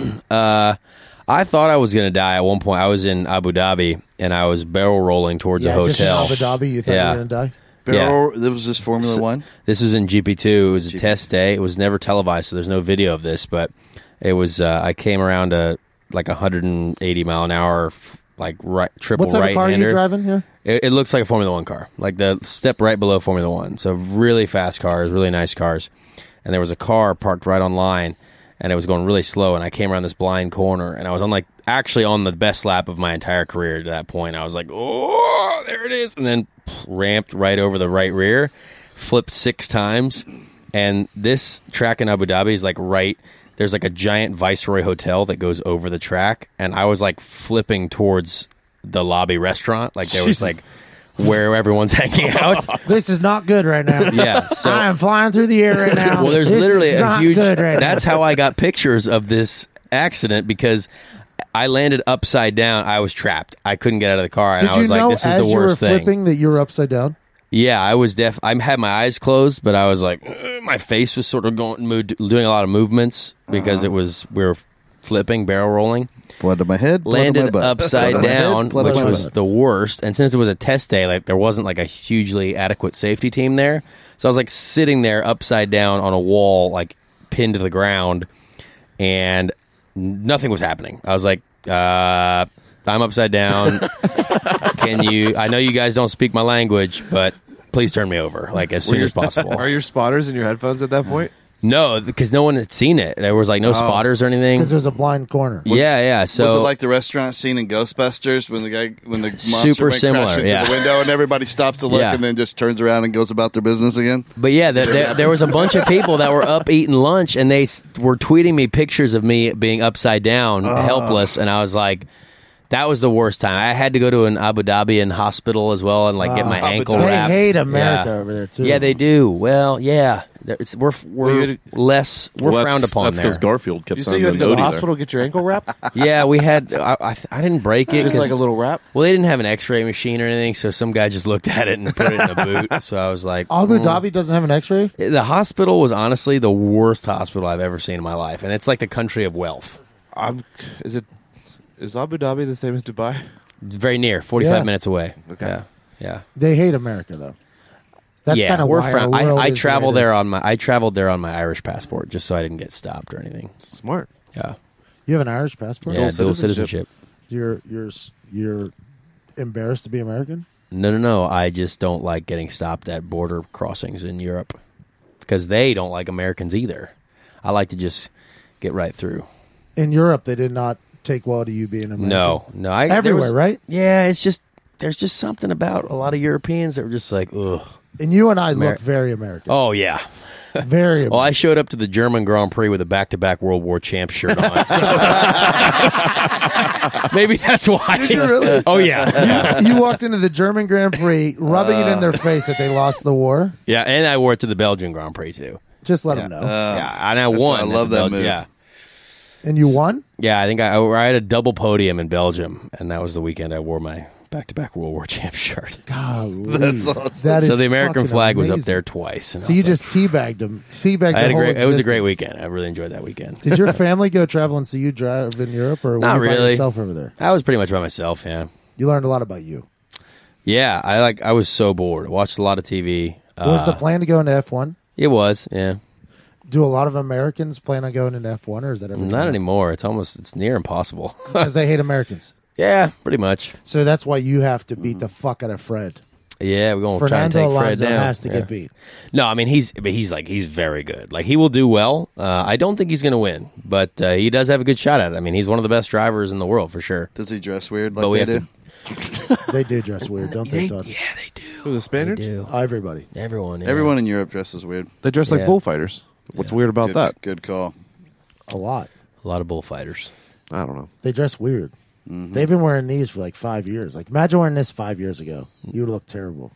Speaker 4: I thought I was going to die at one point. I was in Abu Dhabi, and I was barrel rolling towards a
Speaker 1: Yeah, just in
Speaker 4: hotel.
Speaker 1: Abu Dhabi, you thought
Speaker 4: Yeah.
Speaker 1: you were going to die?
Speaker 6: Barrel, There was this Formula One.
Speaker 4: This was in GP2. It was a test day. It was never televised, so there's no video of this. But it was. I came around a like 180 mile an hour, like triple
Speaker 1: What type of car are you
Speaker 4: right-hander.
Speaker 1: driving here?
Speaker 4: It looks like a Formula One car, like the step right below Formula One. So really fast cars, really nice cars. And there was a car parked right on line, and it was going really slow. And I came around this blind corner, and I was actually on the best lap of my entire career to that point. I was like, oh, there it is, and then ramped right over the right rear, flipped 6 times, and this track in Abu Dhabi is like right. There's like a giant Viceroy hotel that goes over the track, and I was like flipping towards the lobby restaurant, like there was like where everyone's hanging out.
Speaker 1: This is not good right now.
Speaker 4: Yeah, so
Speaker 1: I am flying through the air right now.
Speaker 4: well, there's
Speaker 1: This
Speaker 4: literally
Speaker 1: is
Speaker 4: a
Speaker 1: not
Speaker 4: huge.
Speaker 1: good right
Speaker 4: That's
Speaker 1: now.
Speaker 4: how I got pictures of this accident because I landed upside down. I was trapped. I couldn't get out of the car, and
Speaker 1: Did
Speaker 4: I
Speaker 1: you
Speaker 4: was
Speaker 1: know
Speaker 4: like, "This is
Speaker 1: as
Speaker 4: the
Speaker 1: you were
Speaker 4: worst thing."
Speaker 1: flipping that you were upside down?
Speaker 4: Yeah, I was deaf. I had my eyes closed, but I was like, my face was sort of doing a lot of movements because we were flipping, barrel rolling.
Speaker 6: Blood to my head. Blood to
Speaker 4: Landed
Speaker 6: my butt.
Speaker 4: upside
Speaker 6: Blood to my head,
Speaker 4: down,
Speaker 6: blood to
Speaker 4: which
Speaker 6: my
Speaker 4: was
Speaker 6: butt.
Speaker 4: the worst. And since it was a test day, like there wasn't like a hugely adequate safety team there, so I was like sitting there upside down on a wall, like pinned to the ground, and nothing was happening. I was like, I'm upside down. Can you? I know you guys don't speak my language, but please turn me over, like as soon as possible.
Speaker 5: Are your spotters in your headphones at that point?
Speaker 4: No, because no one had seen it. There was like no spotters or anything.
Speaker 1: Because there's a blind corner.
Speaker 4: Yeah. So
Speaker 6: was it like the restaurant scene in Ghostbusters when the monster
Speaker 4: Super
Speaker 6: went
Speaker 4: similar,
Speaker 6: crashing
Speaker 4: yeah.
Speaker 6: through the window and everybody stops to look
Speaker 4: Yeah.
Speaker 6: and then just turns around and goes about their business again?
Speaker 4: But yeah, there was a bunch of people that were up eating lunch, and they were tweeting me pictures of me being upside down, helpless, and I was like, that was the worst time. I had to go to an Abu Dhabi hospital as well and like get my ankle
Speaker 1: They
Speaker 4: wrapped.
Speaker 1: hate America
Speaker 4: Yeah.
Speaker 1: over there, too.
Speaker 4: Yeah, they do. Well, yeah, we're
Speaker 5: Well,
Speaker 4: frowned upon
Speaker 7: That's
Speaker 4: there.
Speaker 7: because Garfield kept
Speaker 5: You say
Speaker 7: saying
Speaker 5: you had to go to
Speaker 7: no
Speaker 5: the
Speaker 7: there.
Speaker 5: hospital to get your ankle wrapped?
Speaker 4: Yeah, we had. I didn't break it.
Speaker 5: Just
Speaker 4: 'cause-
Speaker 5: like a little wrap?
Speaker 4: Well, they didn't have an X-ray machine or anything, so some guy just looked at it and put it in a boot. So I was like,
Speaker 1: Abu Dhabi doesn't have an x-ray?
Speaker 4: The hospital was honestly the worst hospital I've ever seen in my life, and it's like the country of wealth.
Speaker 5: Is Abu Dhabi the same as Dubai?
Speaker 4: It's very near, 45
Speaker 1: Yeah.
Speaker 4: minutes away.
Speaker 5: Okay.
Speaker 4: Yeah.
Speaker 1: They hate America, though. That's
Speaker 4: yeah,
Speaker 1: kind of
Speaker 4: we're
Speaker 1: why
Speaker 4: frown-
Speaker 1: our world
Speaker 4: I
Speaker 1: is the
Speaker 4: travel
Speaker 1: way it
Speaker 4: there
Speaker 1: is.
Speaker 4: on my. I traveled there on my Irish passport just so I didn't get stopped or anything.
Speaker 5: Smart.
Speaker 4: Yeah.
Speaker 1: You have an Irish passport?
Speaker 4: Yeah,
Speaker 5: Dual
Speaker 4: dual
Speaker 5: citizenship.
Speaker 4: citizenship.
Speaker 1: You're embarrassed to be American?
Speaker 4: No. I just don't like getting stopped at border crossings in Europe because they don't like Americans either. I like to just get right through.
Speaker 1: In Europe, they did not take well to you being American.
Speaker 4: No. There
Speaker 1: Everywhere, right?
Speaker 4: Yeah, it's just there's just something about a lot of Europeans that were just like, ugh.
Speaker 1: And you and I look very American.
Speaker 4: Oh yeah.
Speaker 1: Very American.
Speaker 4: Well, I showed up to the German Grand Prix with a back-to-back World War champ shirt on. So. Maybe that's why.
Speaker 1: Did you really?
Speaker 4: Oh yeah.
Speaker 1: You walked into the German Grand Prix rubbing it in their face that they lost the war.
Speaker 4: Yeah, and I wore it to the Belgian Grand Prix too.
Speaker 1: Just let them know.
Speaker 4: Yeah, and I won.
Speaker 6: I
Speaker 4: at
Speaker 6: love
Speaker 4: the
Speaker 6: that
Speaker 4: Bel-
Speaker 6: move.
Speaker 4: Yeah.
Speaker 1: And you won?
Speaker 4: Yeah, I think I had a double podium in Belgium, and that was the weekend I wore my back-to-back World War champ shirt.
Speaker 1: Golly.
Speaker 6: That's awesome.
Speaker 1: That is
Speaker 4: So the American
Speaker 1: fucking
Speaker 4: flag was up
Speaker 1: amazing.
Speaker 4: there twice. And
Speaker 1: So
Speaker 4: I
Speaker 1: you
Speaker 4: was
Speaker 1: just teabagged them. Teabagged
Speaker 4: like, I had
Speaker 1: the whole
Speaker 4: it was a great
Speaker 1: existence.
Speaker 4: weekend. I really enjoyed that weekend.
Speaker 1: Did your family go travel and see you drive in Europe, or were
Speaker 4: Not
Speaker 1: you by
Speaker 4: really.
Speaker 1: yourself over there?
Speaker 4: I was pretty much by myself. Yeah.
Speaker 1: You learned a lot about you.
Speaker 4: Yeah, I was so bored. I watched a lot of TV.
Speaker 1: Was the plan to go into F1?
Speaker 4: It was, yeah.
Speaker 1: Do a lot of Americans plan on going into F1, or is that every
Speaker 4: Not anymore. It's near impossible.
Speaker 1: Because they hate Americans.
Speaker 4: Yeah, pretty much.
Speaker 1: So that's why you have to beat the fuck out of Fred.
Speaker 4: Yeah, we're going to try and
Speaker 1: Fernando
Speaker 4: take Fred
Speaker 1: Alonso
Speaker 4: down.
Speaker 1: has to get beat.
Speaker 4: No, I mean he's very good. Like he will do well. I don't think he's going to win, but he does have a good shot at it. I mean, he's one of the best drivers in the world for sure.
Speaker 6: Does he dress weird like
Speaker 4: But we
Speaker 6: they
Speaker 4: have
Speaker 6: do?
Speaker 1: They do dress weird, don't they, Todd?
Speaker 4: Yeah, they do.
Speaker 5: Who, the Spaniards?
Speaker 4: They do.
Speaker 1: Everybody.
Speaker 4: Everyone. Yeah.
Speaker 6: Everyone in Europe dresses weird.
Speaker 5: They dress like
Speaker 4: Yeah.
Speaker 5: bullfighters. What's weird about
Speaker 6: Good,
Speaker 5: that?
Speaker 6: Good call.
Speaker 1: A lot.
Speaker 4: A lot of bullfighters.
Speaker 5: I don't know.
Speaker 1: They dress weird. They've been wearing these for like 5 years. Like, imagine wearing this 5 years ago. You would look terrible.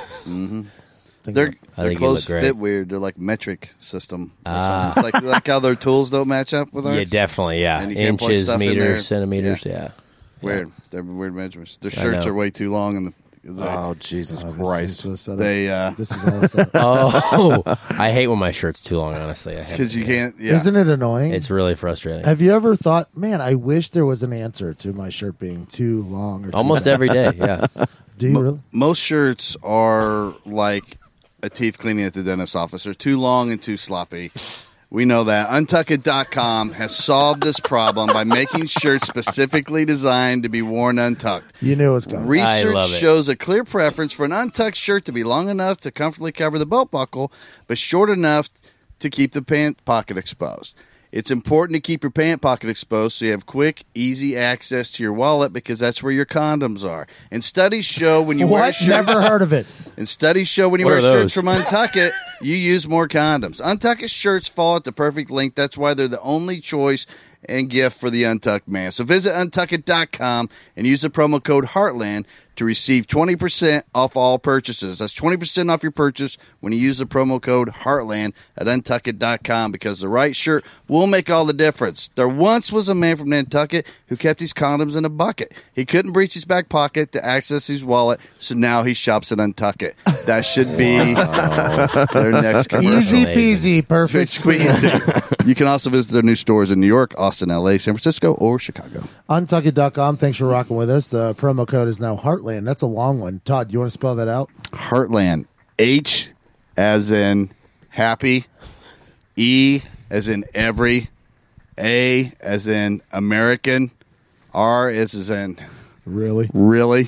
Speaker 6: Their
Speaker 4: I think you
Speaker 6: clothes
Speaker 4: look great.
Speaker 6: fit weird. They're like metric system. It's like how their tools don't match up with ours.
Speaker 4: Yeah, definitely. Yeah,
Speaker 6: And you can't plug
Speaker 4: inches,
Speaker 6: stuff in there.
Speaker 4: meters, centimeters. Yeah.
Speaker 6: Weird. They're weird measurements. Their
Speaker 4: I
Speaker 6: shirts
Speaker 4: know.
Speaker 6: are way too long, and
Speaker 5: Oh, Jesus
Speaker 1: This
Speaker 5: Christ.
Speaker 1: was set up.
Speaker 6: they
Speaker 1: This was all set up.
Speaker 4: Oh, I hate when my shirt's too long. Honestly,
Speaker 6: because you can't. Yeah,
Speaker 1: Isn't it annoying?
Speaker 4: It's really frustrating.
Speaker 1: Have you ever thought, man, I wish there was an answer to my shirt being too long or too
Speaker 4: Almost
Speaker 1: tight?
Speaker 4: every day. Yeah.
Speaker 1: Do you really?
Speaker 6: most shirts are like a teeth cleaning at the dentist's office. They're too long and too sloppy. We know that. Untuckit.com has solved this problem by making shirts specifically designed to be worn untucked.
Speaker 1: You knew it was coming.
Speaker 4: I
Speaker 6: Research
Speaker 4: love it.
Speaker 6: shows a clear preference for an untucked shirt to be long enough to comfortably cover the belt buckle, but short enough to keep the pant pocket exposed. It's important to keep your pant pocket exposed so you have quick, easy access to your wallet because that's where your condoms are. And studies show when you wear
Speaker 1: What?
Speaker 6: shirts,
Speaker 1: Never heard of it.
Speaker 6: and studies show when you
Speaker 4: What
Speaker 6: wear
Speaker 4: are
Speaker 6: shirts
Speaker 4: those?
Speaker 6: from Untuckit, you use more condoms. Untuckit shirts fall at the perfect length. That's why they're the only choice and gift for the untucked man. So visit untuckit.com and use the promo code Heartland to receive 20% off all purchases. That's 20% off your purchase when you use the promo code Heartland at untuckit.com because the right shirt will make all the difference. There once was a man from Nantucket who kept his condoms in a bucket. He couldn't reach his back pocket to access his wallet, so now he shops at Untuckit. That should be their next commercial.
Speaker 1: Easy
Speaker 4: Amazing.
Speaker 1: peasy, perfect
Speaker 6: Squeeze. You can also visit their new stores in New York, Austin, LA, San Francisco, or Chicago.
Speaker 1: Untuckit.com. Thanks for rocking with us. The promo code is now Heartland. That's a long one. Todd, you want to spell that out?
Speaker 6: Heartland. H as in happy. E as in every. A as in American. R as in
Speaker 1: Really?
Speaker 6: really.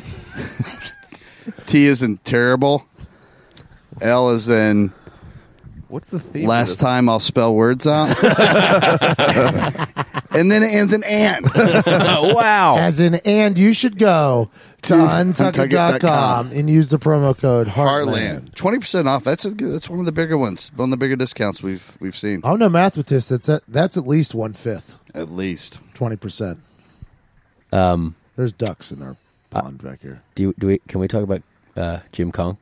Speaker 6: T as in terrible. L as in
Speaker 5: What's the theme?
Speaker 6: last time I'll spell words out. And then it ends in and.
Speaker 4: Wow.
Speaker 1: As in, and you should go to Untuckit.com and use the promo code Heartland.
Speaker 6: Heartland. 20% off. That's one of the bigger ones. One of the bigger discounts we've seen.
Speaker 1: I'm no math with this. That's at least 1/5,
Speaker 6: At least.
Speaker 1: 20%. There's ducks in our pond back here.
Speaker 4: Can we talk about Jim Kong?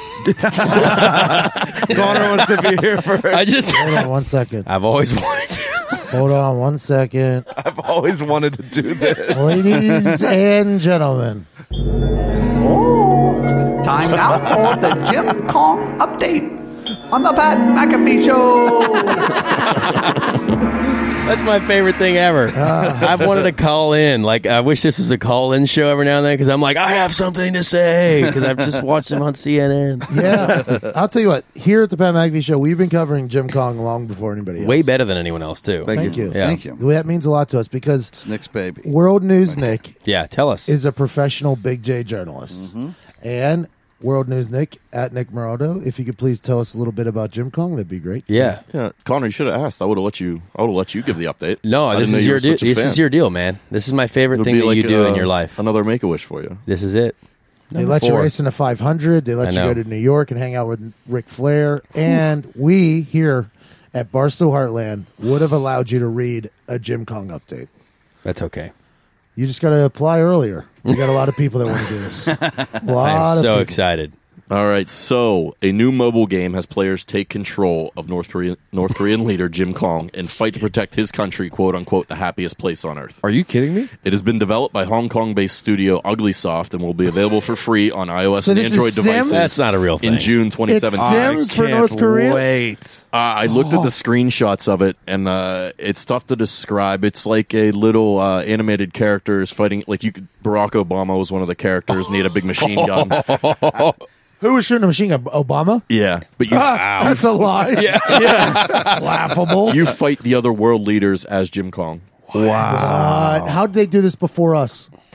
Speaker 5: Connor wants to be here for it.
Speaker 4: I just
Speaker 1: Hold on 1 second.
Speaker 4: I've always wanted to.
Speaker 1: Hold on 1 second.
Speaker 5: I've always wanted to do this.
Speaker 1: Ladies and gentlemen.
Speaker 9: Time now for the Jim Kong update on the Pat McAfee Show.
Speaker 4: That's my favorite thing ever. I've wanted to call in. Like, I wish this was a call-in show every now and then because I'm like, I have something to say because I've just watched him on CNN.
Speaker 1: Yeah. I'll tell you what. Here at the Pat McAfee Show, we've been covering Jim Kong long before anybody else.
Speaker 4: Way better than anyone else, too.
Speaker 1: Thank you.
Speaker 4: Yeah.
Speaker 6: Thank you.
Speaker 1: That means a lot to us because
Speaker 6: It's Nick's baby.
Speaker 1: World News Nick
Speaker 4: Yeah, tell us.
Speaker 1: is a professional Big J journalist. And World News Nick at Nick Morodo, if you could please tell us a little bit about Jim Kong, that'd be great.
Speaker 4: Yeah.
Speaker 7: Yeah, Connor, you should have asked. I would have let you give the update.
Speaker 4: No,
Speaker 7: I
Speaker 4: this
Speaker 7: didn't know
Speaker 4: is
Speaker 7: you
Speaker 4: your
Speaker 7: were
Speaker 4: deal.
Speaker 7: such a
Speaker 4: This
Speaker 7: fan.
Speaker 4: is your deal, man. This is my favorite
Speaker 7: It'll
Speaker 4: thing
Speaker 7: be
Speaker 4: that
Speaker 7: like,
Speaker 4: you do in your life.
Speaker 7: Another Make-A-Wish for you.
Speaker 4: This is it.
Speaker 1: They let you
Speaker 4: 4.
Speaker 1: race in a 500. They let
Speaker 4: I
Speaker 1: you
Speaker 4: know.
Speaker 1: go to New York and hang out with Ric Flair. And we here at Barstool Heartland would have allowed you to read a Jim Kong update.
Speaker 4: That's okay.
Speaker 1: You just got to apply earlier. We got a lot of people that want to do this. A lot
Speaker 4: I am
Speaker 1: of
Speaker 4: so
Speaker 1: people.
Speaker 4: excited.
Speaker 7: All right, so a new mobile game has players take control of North Korean leader Jim Kong and fight to protect his country, quote unquote, the happiest place on earth.
Speaker 5: Are you kidding me?
Speaker 7: It has been developed by Hong Kong-based studio Uglysoft and will be available for free on iOS
Speaker 1: So
Speaker 7: and
Speaker 1: this is
Speaker 7: Android
Speaker 1: Sims?
Speaker 7: devices.
Speaker 4: That's not a real thing.
Speaker 7: In June
Speaker 1: It's
Speaker 7: 2017.
Speaker 1: Sims for North Korea?
Speaker 5: Wait.
Speaker 7: I looked at the screenshots of it, and it's tough to describe. It's like a little animated characters fighting. Like Barack Obama was one of the characters, and he had a big machine gun.
Speaker 1: Who was shooting a machine gun? Obama?
Speaker 7: Yeah, but you
Speaker 1: That's a lie. That's laughable.
Speaker 7: you fight the other world leaders as Jim Kong.
Speaker 5: Wow.
Speaker 1: How did they do this before us?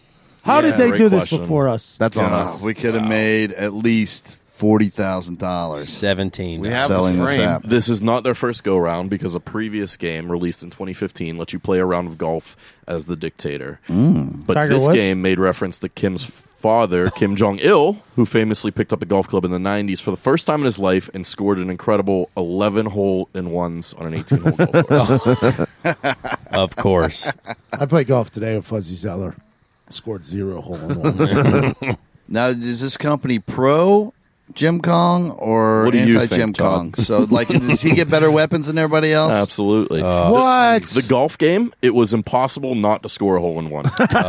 Speaker 1: How did they
Speaker 7: great
Speaker 1: do this
Speaker 7: question.
Speaker 1: before us?
Speaker 5: That's on us.
Speaker 6: We could have made at least $40,000
Speaker 4: 17.
Speaker 5: We have
Speaker 6: selling this
Speaker 5: frame.
Speaker 6: app.
Speaker 7: This is not their first go round because a previous game released in 2015 let you play a round of golf as the dictator. But
Speaker 1: Tiger
Speaker 7: this
Speaker 1: Woods?
Speaker 7: game made reference to Kim's father, Kim Jong-il, who famously picked up a golf club in the 90s for the first time in his life and scored an incredible 11 hole-in-ones on an 18-hole golf course.
Speaker 4: Of course.
Speaker 1: I played golf today with Fuzzy Zeller. Scored 0 hole-in-ones.
Speaker 6: Now, is this company pro Jim Kong or
Speaker 7: What do you
Speaker 6: anti Jim
Speaker 7: think, Todd?
Speaker 6: Kong? So, like, does he get better weapons than everybody else?
Speaker 7: Absolutely.
Speaker 1: What?
Speaker 7: The golf game, it was impossible not to score a hole-in-one.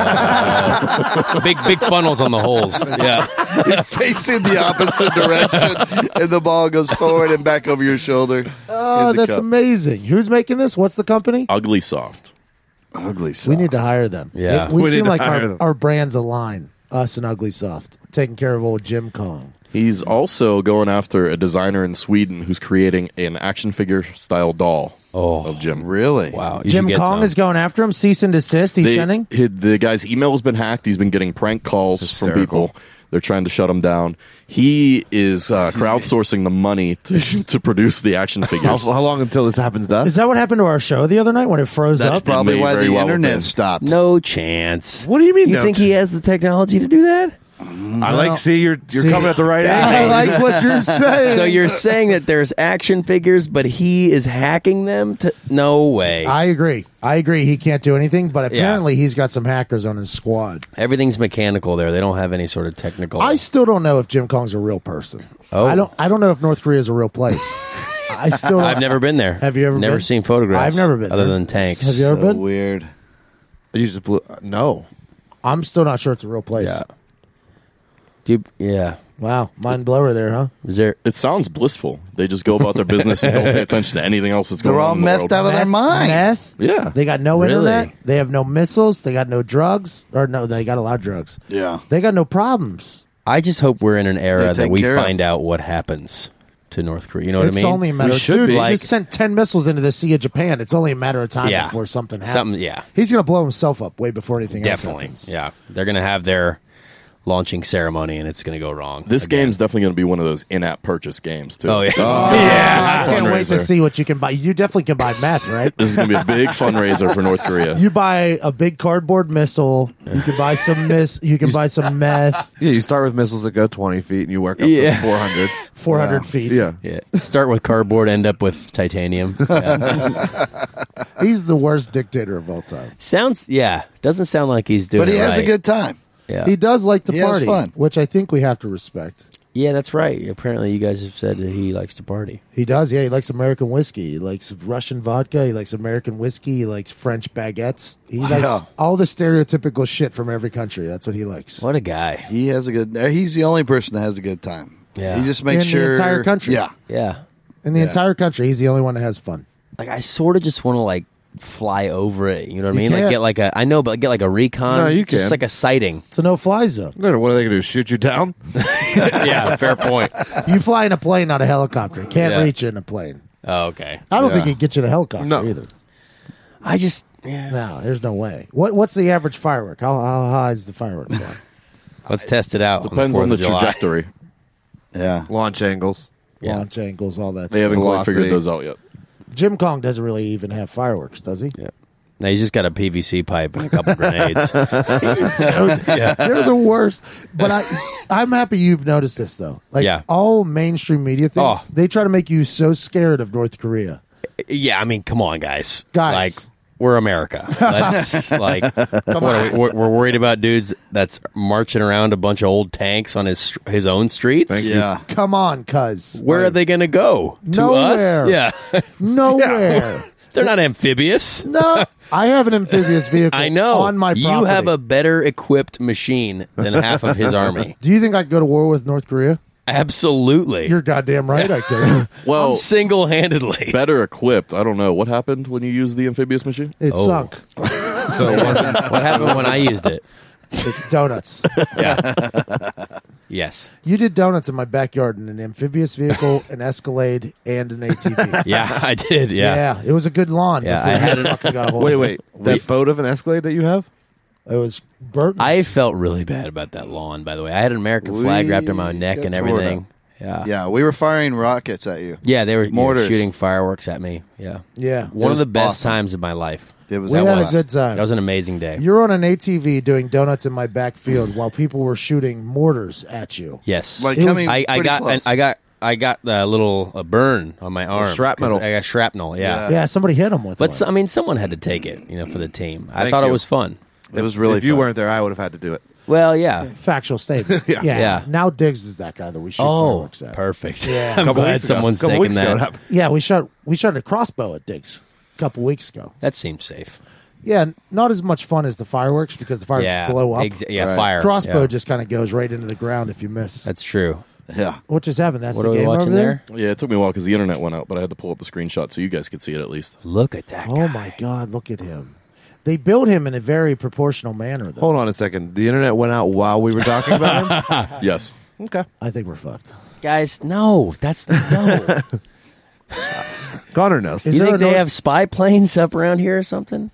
Speaker 4: Big funnels on the holes. Yeah.
Speaker 6: You're facing the opposite direction, and the ball goes forward and back over your shoulder.
Speaker 1: Oh,
Speaker 6: in the
Speaker 1: that's
Speaker 6: cup.
Speaker 1: amazing. Who's making this? What's the company?
Speaker 7: Ugly soft.
Speaker 6: Ugly.
Speaker 1: We need to hire them.
Speaker 4: Yeah.
Speaker 1: we
Speaker 5: We
Speaker 1: seem
Speaker 5: need to
Speaker 1: like
Speaker 5: hire them.
Speaker 1: our brands align. Us and Ugly Soft. Taking care of old Jim Kong.
Speaker 7: He's also going after a designer in Sweden who's creating an action figure style doll of Jim.
Speaker 6: Really?
Speaker 4: Wow. You
Speaker 1: Jim
Speaker 4: should get
Speaker 1: Kong
Speaker 4: some.
Speaker 1: is going after him. Cease and desist. He's sending.
Speaker 7: The guy's email has been hacked. He's been getting prank calls from
Speaker 5: Hysterical.
Speaker 7: people. They're trying to shut him down. He is crowdsourcing the money to produce the action figures.
Speaker 5: How long until this happens to us?
Speaker 1: Is that what happened to our show the other night when it froze
Speaker 6: That's
Speaker 1: up?
Speaker 6: probably
Speaker 7: may
Speaker 6: why
Speaker 7: very
Speaker 6: the
Speaker 7: well have
Speaker 6: internet
Speaker 7: been.
Speaker 6: stopped.
Speaker 4: No chance.
Speaker 5: What do you mean?
Speaker 4: You
Speaker 5: no?
Speaker 4: think he has the technology to do that?
Speaker 5: I like. See, you're
Speaker 1: See,
Speaker 5: coming at the right
Speaker 1: I
Speaker 5: angle.
Speaker 1: like what you're saying.
Speaker 4: So you're saying that there's action figures, but he is hacking them? No way.
Speaker 1: I agree. He can't do anything, but apparently he's got some hackers on his squad.
Speaker 4: Everything's mechanical there. They don't have any sort of technical.
Speaker 1: I still don't know if Jim Kong's a real person.
Speaker 4: Oh.
Speaker 1: I don't know if North Korea is a real place. I still.
Speaker 4: I've never been there.
Speaker 1: Have you ever
Speaker 4: Never
Speaker 1: been?
Speaker 4: seen photographs?
Speaker 1: I've never been
Speaker 4: other
Speaker 1: there.
Speaker 4: than tanks.
Speaker 1: Have you ever
Speaker 6: So
Speaker 1: been?
Speaker 6: weird.
Speaker 5: You just blew. No.
Speaker 1: I'm still not sure it's a real place.
Speaker 4: Yeah. Yeah.
Speaker 1: Wow, mind blower there, huh?
Speaker 4: Is there?
Speaker 7: It sounds blissful. They just go about their business and don't pay attention to anything else that's going
Speaker 6: They're
Speaker 7: on
Speaker 6: all
Speaker 7: in the
Speaker 6: methed
Speaker 7: world.
Speaker 6: out of their mind.
Speaker 1: Meth.
Speaker 7: Yeah.
Speaker 1: They got no
Speaker 4: Really?
Speaker 1: internet. They have no missiles. They got no drugs. Or no, they got a lot of drugs.
Speaker 6: Yeah.
Speaker 1: They got no problems.
Speaker 4: I just hope we're in an era
Speaker 6: They're
Speaker 4: that
Speaker 6: taken
Speaker 4: we
Speaker 6: care of.
Speaker 4: find out what happens to North Korea. You know what
Speaker 1: It's
Speaker 4: I mean?
Speaker 1: only a matter of
Speaker 5: should
Speaker 1: dude.
Speaker 5: be.
Speaker 1: He
Speaker 4: Like-
Speaker 1: just sent 10 missiles into the Sea of Japan. It's only a matter of time
Speaker 4: Yeah.
Speaker 1: before something happens.
Speaker 4: Something. Yeah.
Speaker 1: He's going to blow himself up way before anything
Speaker 4: Definitely.
Speaker 1: else happens.
Speaker 4: Yeah. They're gonna have their launching ceremony, and it's gonna go wrong.
Speaker 7: This
Speaker 4: again.
Speaker 7: game's definitely going to be one of those in-app purchase games, too.
Speaker 4: Oh yeah.
Speaker 1: I can't wait to
Speaker 7: Fundraiser.
Speaker 1: see what you can buy. You definitely can buy meth, right?
Speaker 7: This is going to be a big fundraiser for North Korea.
Speaker 1: You buy a big cardboard missile. You can buy some You can buy some meth.
Speaker 5: Yeah, you start with missiles that go 20 feet and you work up
Speaker 4: Yeah.
Speaker 5: to 400.
Speaker 1: 400 feet.
Speaker 5: Yeah.
Speaker 4: Yeah. Start with cardboard, end up with titanium.
Speaker 1: He's the worst dictator of all time.
Speaker 4: Doesn't sound like he's doing
Speaker 6: But he
Speaker 4: it
Speaker 6: has a
Speaker 4: right.
Speaker 6: good time.
Speaker 4: Yeah.
Speaker 1: He does like the
Speaker 6: He has
Speaker 1: party,
Speaker 6: fun.
Speaker 1: which I think we have to respect.
Speaker 4: Yeah, that's right. Apparently, you guys have said that he likes to party.
Speaker 1: He does, yeah. He likes American whiskey. He likes Russian vodka. He likes American whiskey. He likes French baguettes. He likes all the stereotypical shit from every country. That's what he likes.
Speaker 4: What a guy.
Speaker 6: He has a good. He's the only person that has a good time.
Speaker 4: Yeah.
Speaker 6: He just makes
Speaker 1: In the
Speaker 6: sure
Speaker 1: entire country.
Speaker 6: Yeah.
Speaker 4: Yeah.
Speaker 1: In the
Speaker 6: Yeah.
Speaker 1: entire country, he's the only one that has fun.
Speaker 4: Like, I sort of just want to, like, fly over it. You know what I
Speaker 1: You
Speaker 4: mean? Like,
Speaker 1: can't.
Speaker 4: get like a. I know, but get like a recon.
Speaker 5: No, you
Speaker 4: Just
Speaker 5: can.
Speaker 4: like a sighting.
Speaker 1: It's a no-fly zone.
Speaker 5: What are they going to do? Shoot you down?
Speaker 4: Yeah, fair point.
Speaker 1: You fly in a plane, not a helicopter. Can't
Speaker 4: Yeah.
Speaker 1: reach you in a plane.
Speaker 4: Oh, okay.
Speaker 1: I don't
Speaker 5: Yeah.
Speaker 1: think he'd get you in a helicopter
Speaker 5: No.
Speaker 1: either.
Speaker 4: I just. Yeah.
Speaker 1: No, there's no way. What's the average firework? How high is the firework fly?
Speaker 4: Let's test it out.
Speaker 7: Depends
Speaker 4: on
Speaker 7: on
Speaker 4: the
Speaker 7: the
Speaker 4: 4th of July.
Speaker 7: trajectory.
Speaker 6: Yeah.
Speaker 5: Launch angles.
Speaker 4: Yeah.
Speaker 1: Launch angles, all that
Speaker 7: They
Speaker 1: stuff.
Speaker 7: haven't quite
Speaker 5: Velocity.
Speaker 7: figured those out yet.
Speaker 1: Jim Kong doesn't really even have fireworks, does he?
Speaker 4: Yeah. Now he's just got a PVC pipe and a couple grenades.
Speaker 1: They're the worst. But I'm happy you've noticed this, though. Like,
Speaker 4: Yeah.
Speaker 1: all mainstream media things,
Speaker 4: Oh.
Speaker 1: they try to make you so scared of North Korea.
Speaker 4: Yeah, I mean, come on, guys.
Speaker 1: Guys.
Speaker 4: Like, we're America. Let's like, what are we, we're worried about dudes that's marching around a bunch of old tanks on his own streets.
Speaker 6: Yeah.
Speaker 1: Come on, cuz.
Speaker 4: Where are they going to go? To
Speaker 1: Nowhere.
Speaker 4: us? Yeah,
Speaker 1: Nowhere.
Speaker 4: they're not amphibious.
Speaker 1: No. I have an amphibious vehicle
Speaker 4: I know.
Speaker 1: on my property.
Speaker 4: You have a better equipped machine than half of his army.
Speaker 1: Do you think I could go to war with North Korea?
Speaker 4: Absolutely.
Speaker 1: You're goddamn right I could.
Speaker 7: Well,
Speaker 4: single-handedly.
Speaker 7: better equipped. I don't know. What happened when you used the amphibious machine?
Speaker 1: It
Speaker 4: Oh.
Speaker 1: sunk.
Speaker 5: So it wasn't.
Speaker 4: What happened when I used it?
Speaker 1: Donuts.
Speaker 4: Yes.
Speaker 1: You did donuts in my backyard in an amphibious vehicle, an Escalade, and an ATV.
Speaker 4: Yeah, I did. Yeah.
Speaker 1: It was a good lawn.
Speaker 4: Yeah,
Speaker 1: before
Speaker 4: I
Speaker 1: you
Speaker 4: had
Speaker 1: fucking got a hold
Speaker 5: Wait,
Speaker 1: of it.
Speaker 5: wait. That photo of an Escalade that you have?
Speaker 1: It was Burton's.
Speaker 4: I felt really bad about that lawn, by the way. I had an American flag wrapped around my neck
Speaker 6: got
Speaker 4: and
Speaker 6: torn
Speaker 4: everything.
Speaker 6: up.
Speaker 4: Yeah.
Speaker 6: Yeah, we were firing rockets at you.
Speaker 4: Yeah, they were
Speaker 6: Mortars.
Speaker 4: shooting fireworks at me. Yeah.
Speaker 1: Yeah.
Speaker 4: One of
Speaker 6: was
Speaker 4: the best
Speaker 6: awesome.
Speaker 4: times of my life.
Speaker 6: It was.
Speaker 1: We
Speaker 6: that
Speaker 1: had
Speaker 6: was-
Speaker 1: a good time.
Speaker 4: That was an amazing day.
Speaker 1: You're on an ATV doing donuts in my backfield while people were shooting mortars at you.
Speaker 4: Yes.
Speaker 6: Like
Speaker 1: It was-
Speaker 6: coming
Speaker 4: I
Speaker 6: pretty
Speaker 4: got
Speaker 6: close.
Speaker 4: I got a little burn on my arm.
Speaker 5: shrapnel.
Speaker 4: 'Cause I got shrapnel, yeah.
Speaker 1: Yeah, somebody hit him with
Speaker 4: But
Speaker 1: one.
Speaker 4: I mean, someone had to take it, for the team. I
Speaker 5: Thank
Speaker 4: thought it
Speaker 5: you.
Speaker 4: was fun.
Speaker 5: It was really. If you
Speaker 6: fun.
Speaker 5: weren't there, I would have had to do it.
Speaker 4: Well, yeah.
Speaker 1: Factual statement. yeah.
Speaker 4: Yeah.
Speaker 1: Now Diggs is that guy that we shoot
Speaker 4: Oh,
Speaker 1: fireworks at.
Speaker 4: perfect.
Speaker 1: Yeah.
Speaker 4: I'm
Speaker 5: Couple
Speaker 4: glad
Speaker 5: weeks ago.
Speaker 4: someone's
Speaker 5: Couple
Speaker 4: taking
Speaker 5: weeks ago,
Speaker 4: that.
Speaker 5: it happened.
Speaker 1: Yeah, we shot a crossbow at Diggs a couple weeks ago.
Speaker 4: That seems safe.
Speaker 1: Yeah, not as much fun as the fireworks because the fireworks
Speaker 4: Yeah.
Speaker 1: blow up.
Speaker 6: Right.
Speaker 4: Fire.
Speaker 1: Crossbow
Speaker 4: Yeah.
Speaker 1: just kind of goes right into the ground if you miss.
Speaker 4: That's true.
Speaker 6: Yeah.
Speaker 1: What just happened? That's
Speaker 4: What
Speaker 1: the
Speaker 4: are we
Speaker 1: game
Speaker 4: watching
Speaker 1: over there?
Speaker 7: Yeah, it took me a while because the internet went out, but I had to pull up the screenshot so you guys could see it at least.
Speaker 4: Look at that.
Speaker 1: Oh my God! Look at him. They built him in a very proportional manner. Though.
Speaker 5: Hold on a second. The internet went out while we were talking about him.
Speaker 7: Yes.
Speaker 5: Okay.
Speaker 1: I think we're fucked.
Speaker 4: Guys, no. That's no.
Speaker 5: Connor knows.
Speaker 1: Is
Speaker 4: You
Speaker 1: there
Speaker 4: think
Speaker 1: a
Speaker 4: they
Speaker 1: North-
Speaker 4: have spy planes up around here or something?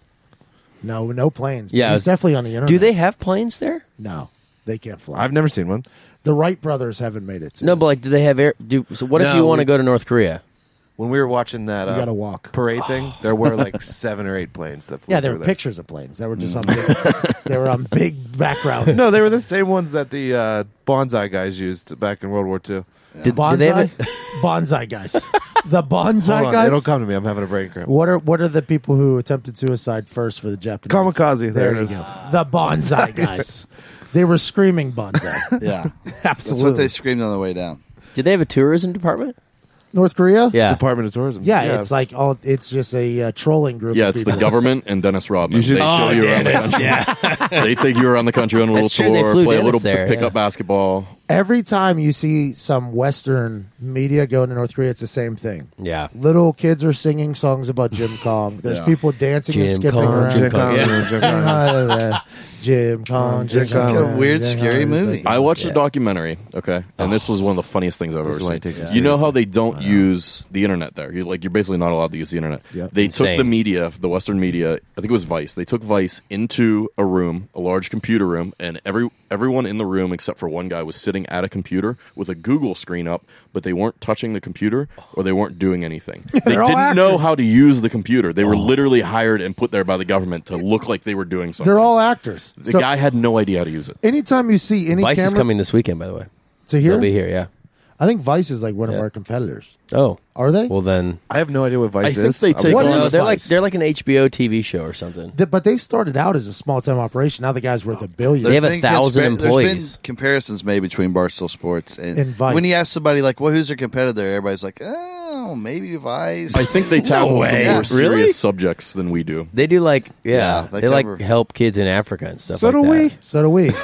Speaker 1: No planes.
Speaker 4: Yeah,
Speaker 1: He's definitely on the internet.
Speaker 4: Do they have planes there?
Speaker 1: No, they can't fly.
Speaker 5: I've never seen one.
Speaker 1: The Wright brothers haven't made it. To
Speaker 4: No, but like, do they have air? So what if
Speaker 5: No,
Speaker 4: you want to
Speaker 5: we-
Speaker 4: go to North Korea?
Speaker 5: When we were watching that
Speaker 1: You gotta walk.
Speaker 5: parade thing, there were like 7 or 8 planes that flew
Speaker 1: Yeah, there
Speaker 5: through
Speaker 1: were
Speaker 5: there.
Speaker 1: pictures of planes. They were just on big, they were on big backgrounds.
Speaker 5: No, they were the same ones that the bonsai guys used back in World War II.
Speaker 4: Did
Speaker 1: bonsai,
Speaker 4: they have
Speaker 1: bonsai guys. The bonsai
Speaker 5: Hold on,
Speaker 1: guys.
Speaker 5: it'll come to me. I'm having a brain cramp.
Speaker 1: What are the people who attempted suicide first for the Japanese?
Speaker 5: Kamikaze. There it
Speaker 1: you
Speaker 5: is.
Speaker 1: go. The bonsai guys. They were screaming bonsai.
Speaker 6: Yeah. That's
Speaker 1: Absolutely.
Speaker 6: what they screamed on the way down.
Speaker 4: Did they have a tourism department?
Speaker 1: North Korea?
Speaker 4: Yeah.
Speaker 5: Department of Tourism.
Speaker 1: Yeah, it's like it's just a trolling group.
Speaker 7: Yeah,
Speaker 1: of
Speaker 7: it's the
Speaker 1: people.
Speaker 7: government and Dennis Rodman.
Speaker 5: You should-
Speaker 7: They show you around the country. They take you around the country on a little
Speaker 4: That's true, they
Speaker 7: tour,
Speaker 4: flew
Speaker 7: play a
Speaker 4: Dennis
Speaker 7: little
Speaker 4: there,
Speaker 7: pick
Speaker 4: yeah.
Speaker 7: up basketball.
Speaker 1: Every time you see some Western media go into North Korea, it's the same thing.
Speaker 4: Yeah.
Speaker 1: Little kids are singing songs about Jim Kong. There's
Speaker 6: Yeah.
Speaker 1: people dancing and
Speaker 4: Jim
Speaker 1: skipping
Speaker 4: Kong,
Speaker 1: around.
Speaker 4: Jim Kong, yeah.
Speaker 5: Jim Kong.
Speaker 1: Jim Kong. Jim
Speaker 6: It's like
Speaker 1: Kong,
Speaker 6: a weird,
Speaker 1: Jim
Speaker 6: scary
Speaker 1: Kong. It's
Speaker 6: movie.
Speaker 1: like-
Speaker 7: I watched
Speaker 4: Yeah.
Speaker 7: a documentary, okay, and this was one of the funniest things I've
Speaker 5: This
Speaker 7: ever
Speaker 5: is why I
Speaker 7: seen.
Speaker 5: take it
Speaker 7: You know how
Speaker 5: seriously.
Speaker 7: they don't use the internet there? You're basically not allowed to use the internet.
Speaker 1: Yep.
Speaker 7: They took
Speaker 4: Insane.
Speaker 7: the media, the Western media. I think it was Vice. They took Vice into a room, a large computer room, and everyone in the room except for one guy was sitting at a computer with a Google screen up, but they weren't touching the computer or they weren't doing anything. They
Speaker 1: They're all
Speaker 7: didn't know
Speaker 1: actors.
Speaker 7: how to use the computer. They were literally hired and put there by the government to look like they were doing something.
Speaker 1: They're all actors.
Speaker 7: The
Speaker 1: So
Speaker 7: guy had no idea how to use it.
Speaker 1: anytime you see any
Speaker 4: Vice
Speaker 1: camera
Speaker 4: is coming this weekend, by the way.
Speaker 1: to here,
Speaker 4: They'll be here, yeah.
Speaker 1: I think Vice is like one of
Speaker 4: Yeah.
Speaker 1: our competitors.
Speaker 4: Oh.
Speaker 1: Are they?
Speaker 4: Well, then.
Speaker 5: I have no idea what Vice
Speaker 7: I think
Speaker 5: is.
Speaker 7: they take
Speaker 1: What
Speaker 7: on-
Speaker 1: is
Speaker 4: they're
Speaker 1: Vice?
Speaker 4: like an HBO TV show or something.
Speaker 1: But they started out as a small time operation. Now the guy's worth $1 billion.
Speaker 4: They have
Speaker 6: There's
Speaker 4: 1,000
Speaker 6: been-
Speaker 4: employees.
Speaker 6: There's been comparisons made between Barstool Sports and
Speaker 1: Vice.
Speaker 6: when you ask somebody like, "Well, who's their competitor?" Everybody's like, "Oh, maybe Vice."
Speaker 7: I think they tackle some
Speaker 4: way.
Speaker 7: more
Speaker 4: Really?
Speaker 7: serious subjects than we do.
Speaker 4: They do like,
Speaker 6: Yeah,
Speaker 4: they
Speaker 6: they
Speaker 4: like
Speaker 6: cover-
Speaker 4: help kids in Africa and stuff
Speaker 5: So
Speaker 4: like
Speaker 5: do
Speaker 4: that.
Speaker 5: we.
Speaker 1: So do we.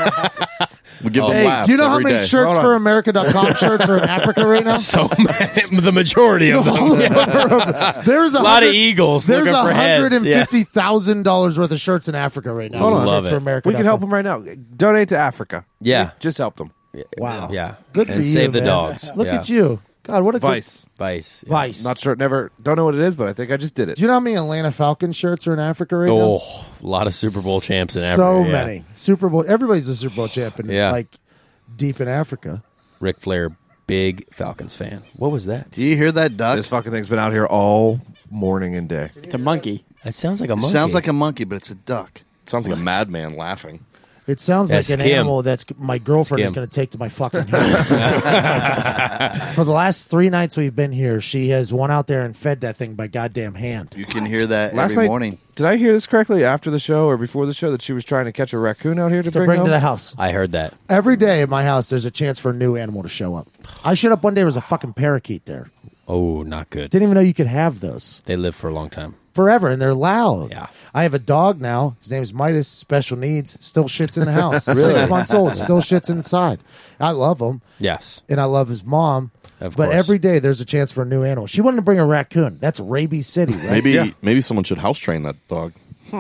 Speaker 7: We give
Speaker 4: Oh,
Speaker 7: them
Speaker 4: hey,
Speaker 7: laughs
Speaker 1: You know how
Speaker 7: every
Speaker 1: many
Speaker 7: day.
Speaker 1: shirts
Speaker 5: Hold
Speaker 1: for
Speaker 5: on.
Speaker 1: America.com shirts are in Africa right now?
Speaker 4: So the majority of them.
Speaker 1: There's a
Speaker 4: lot of
Speaker 1: hundred-
Speaker 4: eagles
Speaker 1: There's
Speaker 4: looking for heads, yeah.
Speaker 1: $150,000 worth of shirts in Africa right now.
Speaker 5: Hold on.
Speaker 1: Shirts
Speaker 4: Love
Speaker 1: for
Speaker 4: it.
Speaker 1: America.
Speaker 5: We can help them right now. Donate to Africa.
Speaker 4: Yeah.
Speaker 5: Just help them.
Speaker 1: Wow.
Speaker 4: Yeah.
Speaker 1: Good for
Speaker 4: and
Speaker 1: you,
Speaker 4: save the
Speaker 1: man.
Speaker 4: dogs.
Speaker 1: Look
Speaker 4: Yeah.
Speaker 1: at you. God, what a good-
Speaker 5: Vice.
Speaker 4: Vice. Yeah.
Speaker 1: Vice.
Speaker 5: Not sure. Never. Don't know what it is, but I think I just did it.
Speaker 1: Do you know how many Atlanta Falcons shirts are in Africa right now?
Speaker 4: Oh, a lot of Super Bowl champs in Africa.
Speaker 1: So
Speaker 4: yeah.
Speaker 1: many. Super Bowl. Everybody's a Super Bowl champ in,
Speaker 4: Yeah.
Speaker 1: like deep in Africa.
Speaker 4: Ric Flair, big Falcons fan. What was that?
Speaker 6: Do you hear that duck?
Speaker 5: This fucking thing's been out here all morning and day.
Speaker 3: It's a monkey.
Speaker 4: That sounds like a
Speaker 6: It
Speaker 4: monkey.
Speaker 6: sounds like a monkey, but it's a duck.
Speaker 7: Sounds like a madman laughing.
Speaker 1: It sounds
Speaker 4: That's
Speaker 1: like an
Speaker 4: Kim.
Speaker 1: animal that's my girlfriend is
Speaker 4: Kim.
Speaker 1: going to take to my fucking house. For the last 3 nights we've been here, she has went out there and fed that thing by goddamn hand.
Speaker 6: You can hear that
Speaker 5: Last
Speaker 6: every
Speaker 5: night,
Speaker 6: morning.
Speaker 5: did I hear this correctly? After the show or before the show, that she was trying to catch a raccoon out here to
Speaker 1: To bring
Speaker 5: home?
Speaker 1: to the house.
Speaker 4: I heard that.
Speaker 1: Every day at my house, there's a chance for a new animal to show up. I showed up one day, there was a fucking parakeet there.
Speaker 4: Oh, not good.
Speaker 1: Didn't even know you could have those.
Speaker 4: They live for a long time.
Speaker 1: Forever, and they're loud.
Speaker 4: Yeah.
Speaker 1: I have a dog now. His name's Midas, special needs, still shits in the house. 6 months old, still shits inside. I love him,
Speaker 4: Yes.
Speaker 1: and I love his mom.
Speaker 4: Of
Speaker 1: but
Speaker 4: course.
Speaker 1: every day there's a chance for a new animal. She wanted to bring a raccoon. That's Rabies City, right?
Speaker 7: Maybe someone should house train that dog.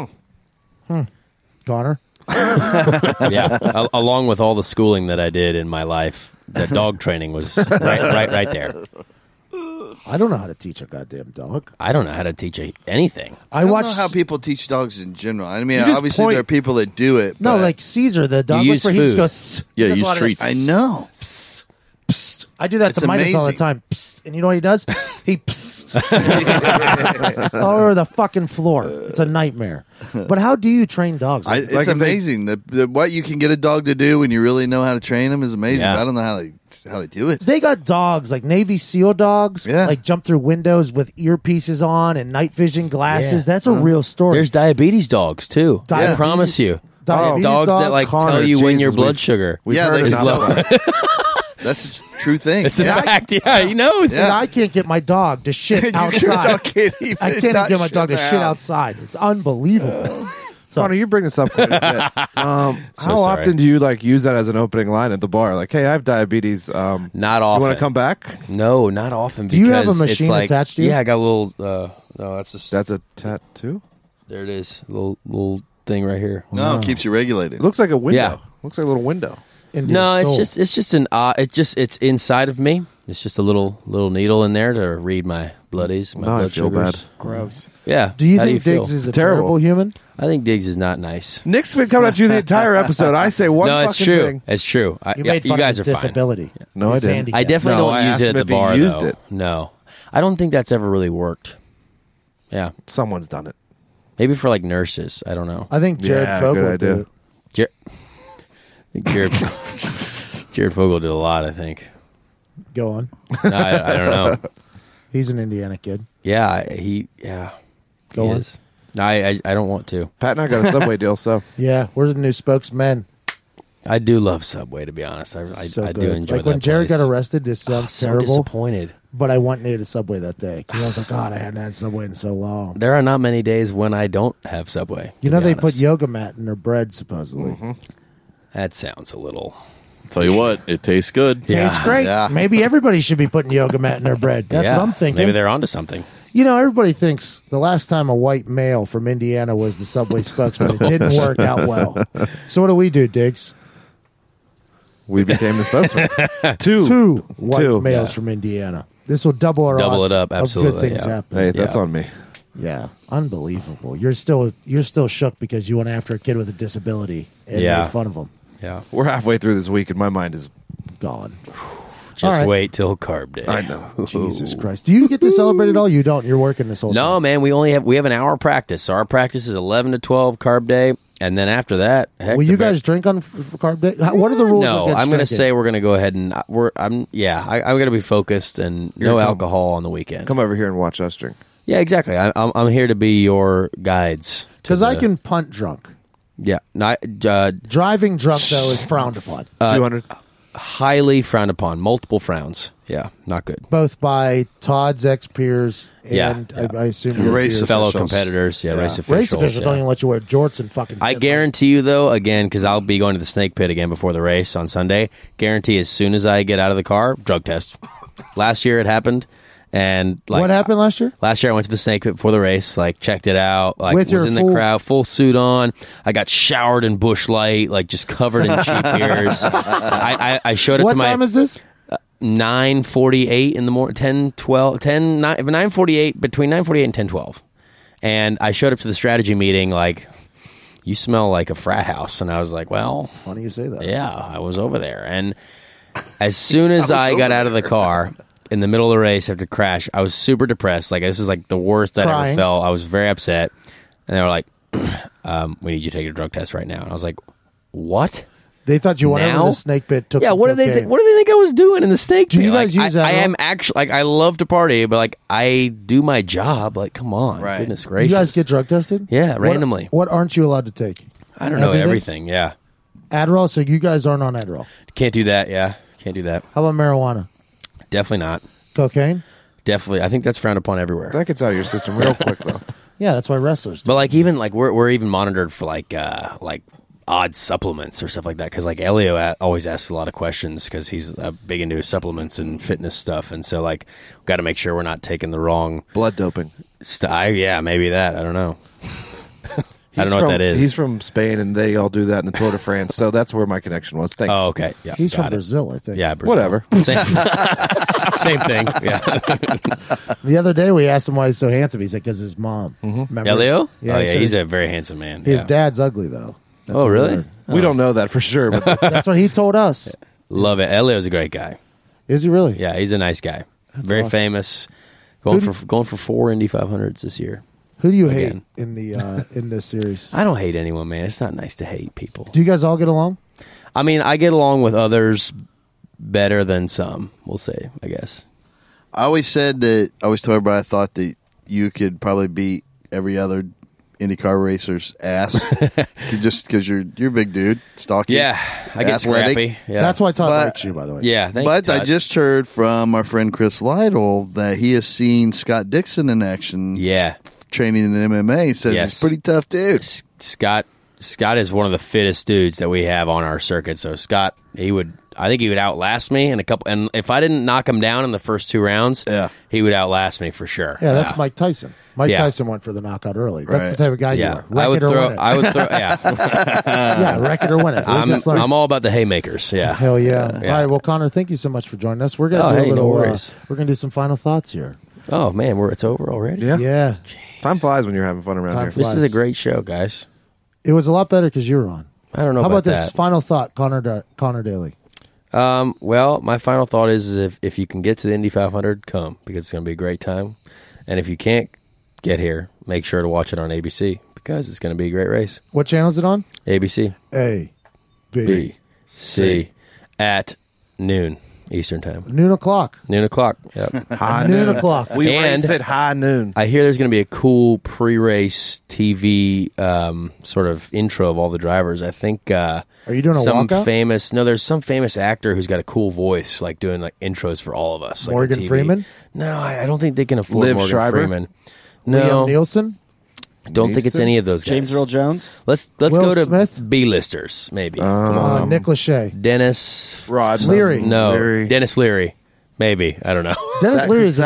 Speaker 1: Connor?
Speaker 4: Yeah. Along with all the schooling that I did in my life, the dog training was right there.
Speaker 1: I don't know how to teach a goddamn dog.
Speaker 4: I don't know how to teach anything.
Speaker 6: I don't know how people teach dogs in general. I mean,
Speaker 1: just
Speaker 6: obviously
Speaker 1: point-
Speaker 6: there are people that do it.
Speaker 1: No,
Speaker 6: but-
Speaker 1: like Caesar, the dog
Speaker 4: You
Speaker 1: whisperer,
Speaker 4: use
Speaker 1: he just
Speaker 4: food.
Speaker 1: goes.
Speaker 7: Yeah,
Speaker 1: he does a
Speaker 7: use
Speaker 1: lot of
Speaker 7: treats.
Speaker 1: this.
Speaker 6: I know.
Speaker 1: I do that
Speaker 6: It's
Speaker 1: to Midas all the
Speaker 6: amazing.
Speaker 1: time. Psst. And you know what he does? He all over the fucking floor. It's a nightmare. But how do you train dogs?
Speaker 6: It's
Speaker 5: if they-
Speaker 6: amazing. The what you can get a dog to do when you really know how to train them is amazing.
Speaker 4: Yeah.
Speaker 6: But I don't know how they do it.
Speaker 1: They got dogs, like Navy SEAL dogs,
Speaker 6: Yeah.
Speaker 1: like jump through windows with earpieces on and night vision glasses.
Speaker 4: Yeah.
Speaker 1: That's a real story.
Speaker 4: There's diabetes dogs too. I
Speaker 1: Diabetes-
Speaker 4: promise you.
Speaker 1: Diabetes
Speaker 4: dogs that
Speaker 1: dogs?
Speaker 4: like
Speaker 5: Connor,
Speaker 4: tell you when
Speaker 5: Jesus,
Speaker 4: your blood
Speaker 5: we've-
Speaker 4: sugar.
Speaker 5: We've
Speaker 6: Yeah,
Speaker 5: heard
Speaker 6: they
Speaker 5: enough
Speaker 6: can
Speaker 5: about it.
Speaker 6: That's a true thing.
Speaker 4: It's a
Speaker 6: Yeah.
Speaker 4: fact. Yeah, he knows.
Speaker 1: And I can't get my dog to shit
Speaker 6: Your
Speaker 1: outside.
Speaker 6: dog can't even
Speaker 1: I can't
Speaker 6: not
Speaker 1: get my dog to
Speaker 6: shit
Speaker 1: shit
Speaker 6: out.
Speaker 1: outside. It's unbelievable. So,
Speaker 5: Connor, you bring this up quite a bit. How
Speaker 4: sorry.
Speaker 5: often do you like use that as an opening line at the bar? Like, hey, I have diabetes.
Speaker 4: Not
Speaker 5: You
Speaker 4: often.
Speaker 5: want to come back?
Speaker 4: No, not often.
Speaker 1: Do you have a
Speaker 4: because
Speaker 1: machine
Speaker 4: it's like,
Speaker 1: attached to you?
Speaker 4: Yeah, I got a little. No, that's just.
Speaker 5: That's a tattoo.
Speaker 4: There it is. Little thing right here.
Speaker 6: No, it keeps you regulated.
Speaker 5: It looks like a window.
Speaker 4: Yeah.
Speaker 5: Looks like a little window.
Speaker 1: into
Speaker 4: No,
Speaker 1: your soul.
Speaker 4: it's just an. It's inside of me. It's just a little needle in there to read my bloodies, my
Speaker 5: Now I
Speaker 4: blood
Speaker 5: feel
Speaker 4: sugars.
Speaker 5: bad.
Speaker 3: Gross.
Speaker 4: Yeah.
Speaker 1: Do you
Speaker 4: How
Speaker 1: think
Speaker 4: feel?
Speaker 1: Diggs is a
Speaker 5: Terrible.
Speaker 1: terrible human?
Speaker 4: I think Diggs is not nice.
Speaker 5: Nick's been coming at you the entire episode. I say one
Speaker 4: No,
Speaker 5: fucking
Speaker 4: it's true.
Speaker 5: thing.
Speaker 4: It's true.
Speaker 1: You made fun
Speaker 4: guys
Speaker 1: of his
Speaker 4: are fine.
Speaker 1: disability.
Speaker 5: No, I
Speaker 1: His
Speaker 5: didn't.
Speaker 1: handicap.
Speaker 4: I definitely
Speaker 5: No, I
Speaker 4: don't use
Speaker 5: asked
Speaker 4: it
Speaker 5: him
Speaker 4: at
Speaker 5: if
Speaker 4: the
Speaker 5: he
Speaker 4: bar.
Speaker 5: used
Speaker 4: though.
Speaker 5: it.
Speaker 4: No, I don't think that's ever really worked. Yeah,
Speaker 5: Someone's done it.
Speaker 4: maybe for like nurses. I don't know.
Speaker 1: I think Jared
Speaker 5: Yeah,
Speaker 1: Fogle
Speaker 5: good
Speaker 1: did
Speaker 5: idea.
Speaker 1: it.
Speaker 4: I think Jared Fogle did a lot. I think.
Speaker 1: Go on.
Speaker 4: No, I don't know.
Speaker 1: He's an Indiana kid.
Speaker 4: Yeah, he. Yeah,
Speaker 1: Go
Speaker 4: he
Speaker 1: on.
Speaker 4: is. No, I don't want to.
Speaker 5: Pat and I got a Subway deal, so
Speaker 1: Yeah, we're the new spokesmen.
Speaker 4: I do love Subway, to be honest. I
Speaker 1: So
Speaker 4: do
Speaker 1: good.
Speaker 4: enjoy
Speaker 1: like
Speaker 4: that
Speaker 1: when Jared
Speaker 4: place.
Speaker 1: got arrested, this
Speaker 4: Oh,
Speaker 1: sounds
Speaker 4: so
Speaker 1: terrible.
Speaker 4: disappointed.
Speaker 1: But I went and ate a Subway that day. 'Cause I was like, God, I hadn't had Subway in so long.
Speaker 4: There are not many days when I don't have Subway.
Speaker 1: You
Speaker 4: to
Speaker 1: know
Speaker 4: be
Speaker 1: they
Speaker 4: honest.
Speaker 1: put yoga mat in their bread, supposedly.
Speaker 4: That sounds a little.
Speaker 7: Tell you what, it tastes good.
Speaker 1: Tastes great.
Speaker 6: Yeah.
Speaker 1: Maybe everybody should be putting yoga mat in their bread. That's
Speaker 4: Yeah,
Speaker 1: what I'm thinking.
Speaker 4: Maybe they're onto something.
Speaker 1: You know, everybody thinks the last time a white male from Indiana was the Subway spokesman, it didn't work out well. So what do we do, Diggs?
Speaker 5: we became the spokesman.
Speaker 1: Two white
Speaker 5: Two.
Speaker 1: males
Speaker 4: Yeah.
Speaker 1: from Indiana. This will double our
Speaker 4: Double
Speaker 1: odds
Speaker 4: it up,
Speaker 1: of
Speaker 4: absolutely,
Speaker 1: good things
Speaker 4: yeah.
Speaker 1: happening.
Speaker 5: Hey, that's
Speaker 4: Yeah.
Speaker 5: on me.
Speaker 1: Yeah, unbelievable. You're still shook because you went after a kid with a disability and
Speaker 4: Yeah.
Speaker 1: made fun of him.
Speaker 4: Yeah.
Speaker 5: We're halfway through this week, and my mind is.
Speaker 1: Gone.
Speaker 4: Just
Speaker 1: All right.
Speaker 4: wait till carb day.
Speaker 5: I know.
Speaker 1: Jesus Christ. Do you get to celebrate at all? You don't. You're working this whole
Speaker 4: No,
Speaker 1: time.
Speaker 4: man, we have an hour practice. So our practice is 11 to 12 carb day, and then after that, heck,
Speaker 1: Will you guys drink on for carb day? What are the rules?
Speaker 4: No,
Speaker 1: against
Speaker 4: I'm going to
Speaker 1: drinking?
Speaker 4: say we're going to go ahead and I'm going to be focused and no
Speaker 5: You're come-
Speaker 4: alcohol on the weekend.
Speaker 5: Come over here and watch us drink.
Speaker 4: Yeah, exactly. I'm here to be your guides to
Speaker 1: because I
Speaker 4: the-
Speaker 1: can punt drunk.
Speaker 4: Yeah,
Speaker 1: Driving drunk though is frowned upon,
Speaker 5: 200.
Speaker 4: highly frowned upon. Multiple frowns. Yeah, not good.
Speaker 1: both by Todd's ex peers and
Speaker 4: Yeah, yeah.
Speaker 1: I assume your
Speaker 6: Race
Speaker 1: peers.
Speaker 4: Fellow
Speaker 6: officials.
Speaker 4: competitors. Yeah, race officials.
Speaker 1: Race officials
Speaker 4: yeah.
Speaker 1: don't even let you wear jorts and fucking.
Speaker 4: I guarantee you, though, again, because I'll be going to the snake pit again before the race on Sunday. Guarantee as soon as I get out of the car, drug test. Last year it happened, and like
Speaker 1: What happened last year?
Speaker 4: Last year I went to the snake pit before the race, like checked it out, like
Speaker 1: With
Speaker 4: was
Speaker 1: your
Speaker 4: in
Speaker 1: full-
Speaker 4: the crowd, full suit on. I got showered in Busch Light, like just covered in cheap beers. I showed it
Speaker 1: What
Speaker 4: to my
Speaker 1: time is this?
Speaker 4: 9:48 in the morning, 9:48 between 9:48 and 10:12, and I showed up to the strategy meeting like, you smell like a frat house, and I was like, well,
Speaker 1: Funny you say that.
Speaker 4: yeah, I was over there, and as soon as I got out of the car in the middle of the race after crash, I was super depressed. Like this is like the worst I'd ever
Speaker 1: Crying.
Speaker 4: felt. I was very upset, and they were like, "We need you to take a drug test right now." And I was like, "What?"
Speaker 1: They thought you went over
Speaker 4: Now?
Speaker 1: to the snake pit. Took
Speaker 4: Yeah,
Speaker 1: some
Speaker 4: what do they?
Speaker 1: cocaine.
Speaker 4: What do they think I was doing in the snake
Speaker 1: Do
Speaker 4: pit?
Speaker 1: you guys
Speaker 4: Like,
Speaker 1: use
Speaker 4: I
Speaker 1: Adderall?
Speaker 4: am actually like I love to party, but like I do my job. Like, come on,
Speaker 6: Right.
Speaker 4: goodness gracious!
Speaker 1: You guys get drug tested?
Speaker 4: Yeah,
Speaker 1: What-
Speaker 4: randomly.
Speaker 1: What aren't you allowed to take?
Speaker 4: I don't know everything. Yeah,
Speaker 1: Adderall. So you guys aren't on Adderall.
Speaker 4: can't do that. Yeah, can't do that.
Speaker 1: How about marijuana?
Speaker 4: Definitely not.
Speaker 1: Cocaine?
Speaker 4: Definitely, I think that's frowned upon everywhere.
Speaker 5: That gets out of your system real quick, though.
Speaker 1: Yeah, that's why wrestlers do.
Speaker 4: But like even like we're even monitored for like odd supplements or stuff like that because like Elio always asks a lot of questions because he's big into his supplements and fitness stuff, and so like got to make sure we're not taking the wrong
Speaker 5: Blood doping.
Speaker 4: yeah, maybe that, I don't know. I don't know what that is.
Speaker 5: He's from Spain, and they all do that in the Tour de France. So that's where my connection was. Thanks.
Speaker 4: Oh, okay. Yeah,
Speaker 1: He's from
Speaker 4: got it.
Speaker 1: Brazil, I think.
Speaker 4: Yeah, Brazil.
Speaker 5: Whatever.
Speaker 4: Same thing. Yeah.
Speaker 1: The other day we asked him why he's so handsome. He said because his mom. Remember?
Speaker 4: Elio?
Speaker 1: Yeah,
Speaker 4: oh,
Speaker 1: he
Speaker 4: yeah.
Speaker 1: said
Speaker 4: He's a very handsome man.
Speaker 1: his
Speaker 4: yeah.
Speaker 1: dad's ugly though. That's
Speaker 4: Oh, really?
Speaker 1: weird.
Speaker 5: We don't know that for sure, but
Speaker 1: That's what he told us.
Speaker 4: Love it. Elio's a great guy.
Speaker 1: Is he really?
Speaker 4: Yeah, he's a nice guy. Very
Speaker 1: awesome.
Speaker 4: famous. Going
Speaker 1: Who
Speaker 4: for 4 Indy 500s this year.
Speaker 1: Who do you
Speaker 4: Again.
Speaker 1: hate in the in this series?
Speaker 4: I don't hate anyone, man. It's not nice to hate people.
Speaker 1: Do you guys all get along?
Speaker 4: I mean, I get along with others better than some, we'll say, I guess.
Speaker 6: I always told everybody I thought that you could probably beat every other IndyCar racer's ass just because you're a big dude, stocky.
Speaker 4: Yeah, I get
Speaker 6: athletic.
Speaker 4: scrappy. Yeah.
Speaker 1: That's why Todd
Speaker 6: But-
Speaker 1: likes you, by the way.
Speaker 4: Yeah, thank
Speaker 6: But
Speaker 4: you,
Speaker 6: I
Speaker 4: Todd.
Speaker 6: just heard from our friend Chris Lytle that he has seen Scott Dixon in action
Speaker 4: Yeah.
Speaker 6: training in MMA. He says
Speaker 4: Yes.
Speaker 6: he's a pretty tough dude.
Speaker 4: Scott is one of the fittest dudes that we have on our circuit. So Scott, I think he would outlast me in a couple. And if I didn't knock him down in the first 2 rounds, he would outlast me for sure.
Speaker 1: Yeah, that's Mike Tyson. Mike
Speaker 4: Yeah.
Speaker 1: Tyson went for the knockout early. That's
Speaker 6: Right.
Speaker 1: the type of guy
Speaker 4: Yeah,
Speaker 1: you are. Wreck it or win it.
Speaker 4: I would throw. Yeah,
Speaker 1: Yeah, wreck it or win it. We just learned-
Speaker 4: I'm all about the haymakers. Yeah,
Speaker 1: Hell yeah.
Speaker 4: Yeah.
Speaker 1: All right, well, Connor, thank you so much for joining us. We're
Speaker 4: Oh,
Speaker 1: gonna do
Speaker 4: hey,
Speaker 1: a
Speaker 4: no
Speaker 1: little.
Speaker 4: worries.
Speaker 1: We're gonna do some final thoughts here.
Speaker 4: Oh man, it's over already.
Speaker 5: yeah.
Speaker 1: Yeah,
Speaker 5: Time flies when you're having fun around
Speaker 1: Time
Speaker 5: here.
Speaker 1: flies.
Speaker 4: This is a great show, guys.
Speaker 1: it was a lot better because you were on.
Speaker 4: I don't know
Speaker 1: How about this
Speaker 4: that.
Speaker 1: final thought, Connor Daly?
Speaker 4: Well, my final thought is if you can get to the Indy 500, come because it's going to be a great time. And if you can't get here, make sure to watch it on ABC because it's going to be a great race.
Speaker 1: What channel is it on?
Speaker 4: ABC,
Speaker 1: A, B,
Speaker 4: B, C, at noon Eastern time.
Speaker 1: noon o'clock.
Speaker 4: Noon o'clock. Yep.
Speaker 5: High
Speaker 1: Noon
Speaker 5: noon.
Speaker 1: o'clock.
Speaker 5: We
Speaker 4: And-
Speaker 5: race at high noon.
Speaker 4: I hear there's going to be a cool pre-race TV sort of intro of all the drivers. I think
Speaker 1: Are you doing a
Speaker 4: some
Speaker 1: walkout?
Speaker 4: famous. No, there's some famous actor who's got a cool voice, like doing like intros for all of us. Like on
Speaker 1: Morgan
Speaker 4: TV.
Speaker 1: Freeman?
Speaker 4: No, I don't think they can afford
Speaker 5: Liv
Speaker 4: Morgan
Speaker 5: Schreiber?
Speaker 4: Freeman. No,
Speaker 1: Liam Nielsen?
Speaker 4: don't think it's
Speaker 5: Neeson?
Speaker 4: any of those guys.
Speaker 3: James Earl Jones.
Speaker 4: Let's
Speaker 1: Will
Speaker 4: go to
Speaker 1: Smith?
Speaker 4: B-listers maybe. Come on,
Speaker 1: Nick Lachey.
Speaker 4: Dennis.
Speaker 5: Rod
Speaker 1: Leary.
Speaker 4: No,
Speaker 5: Leary.
Speaker 4: Dennis Leary. Maybe I don't know.
Speaker 1: Dennis Leary's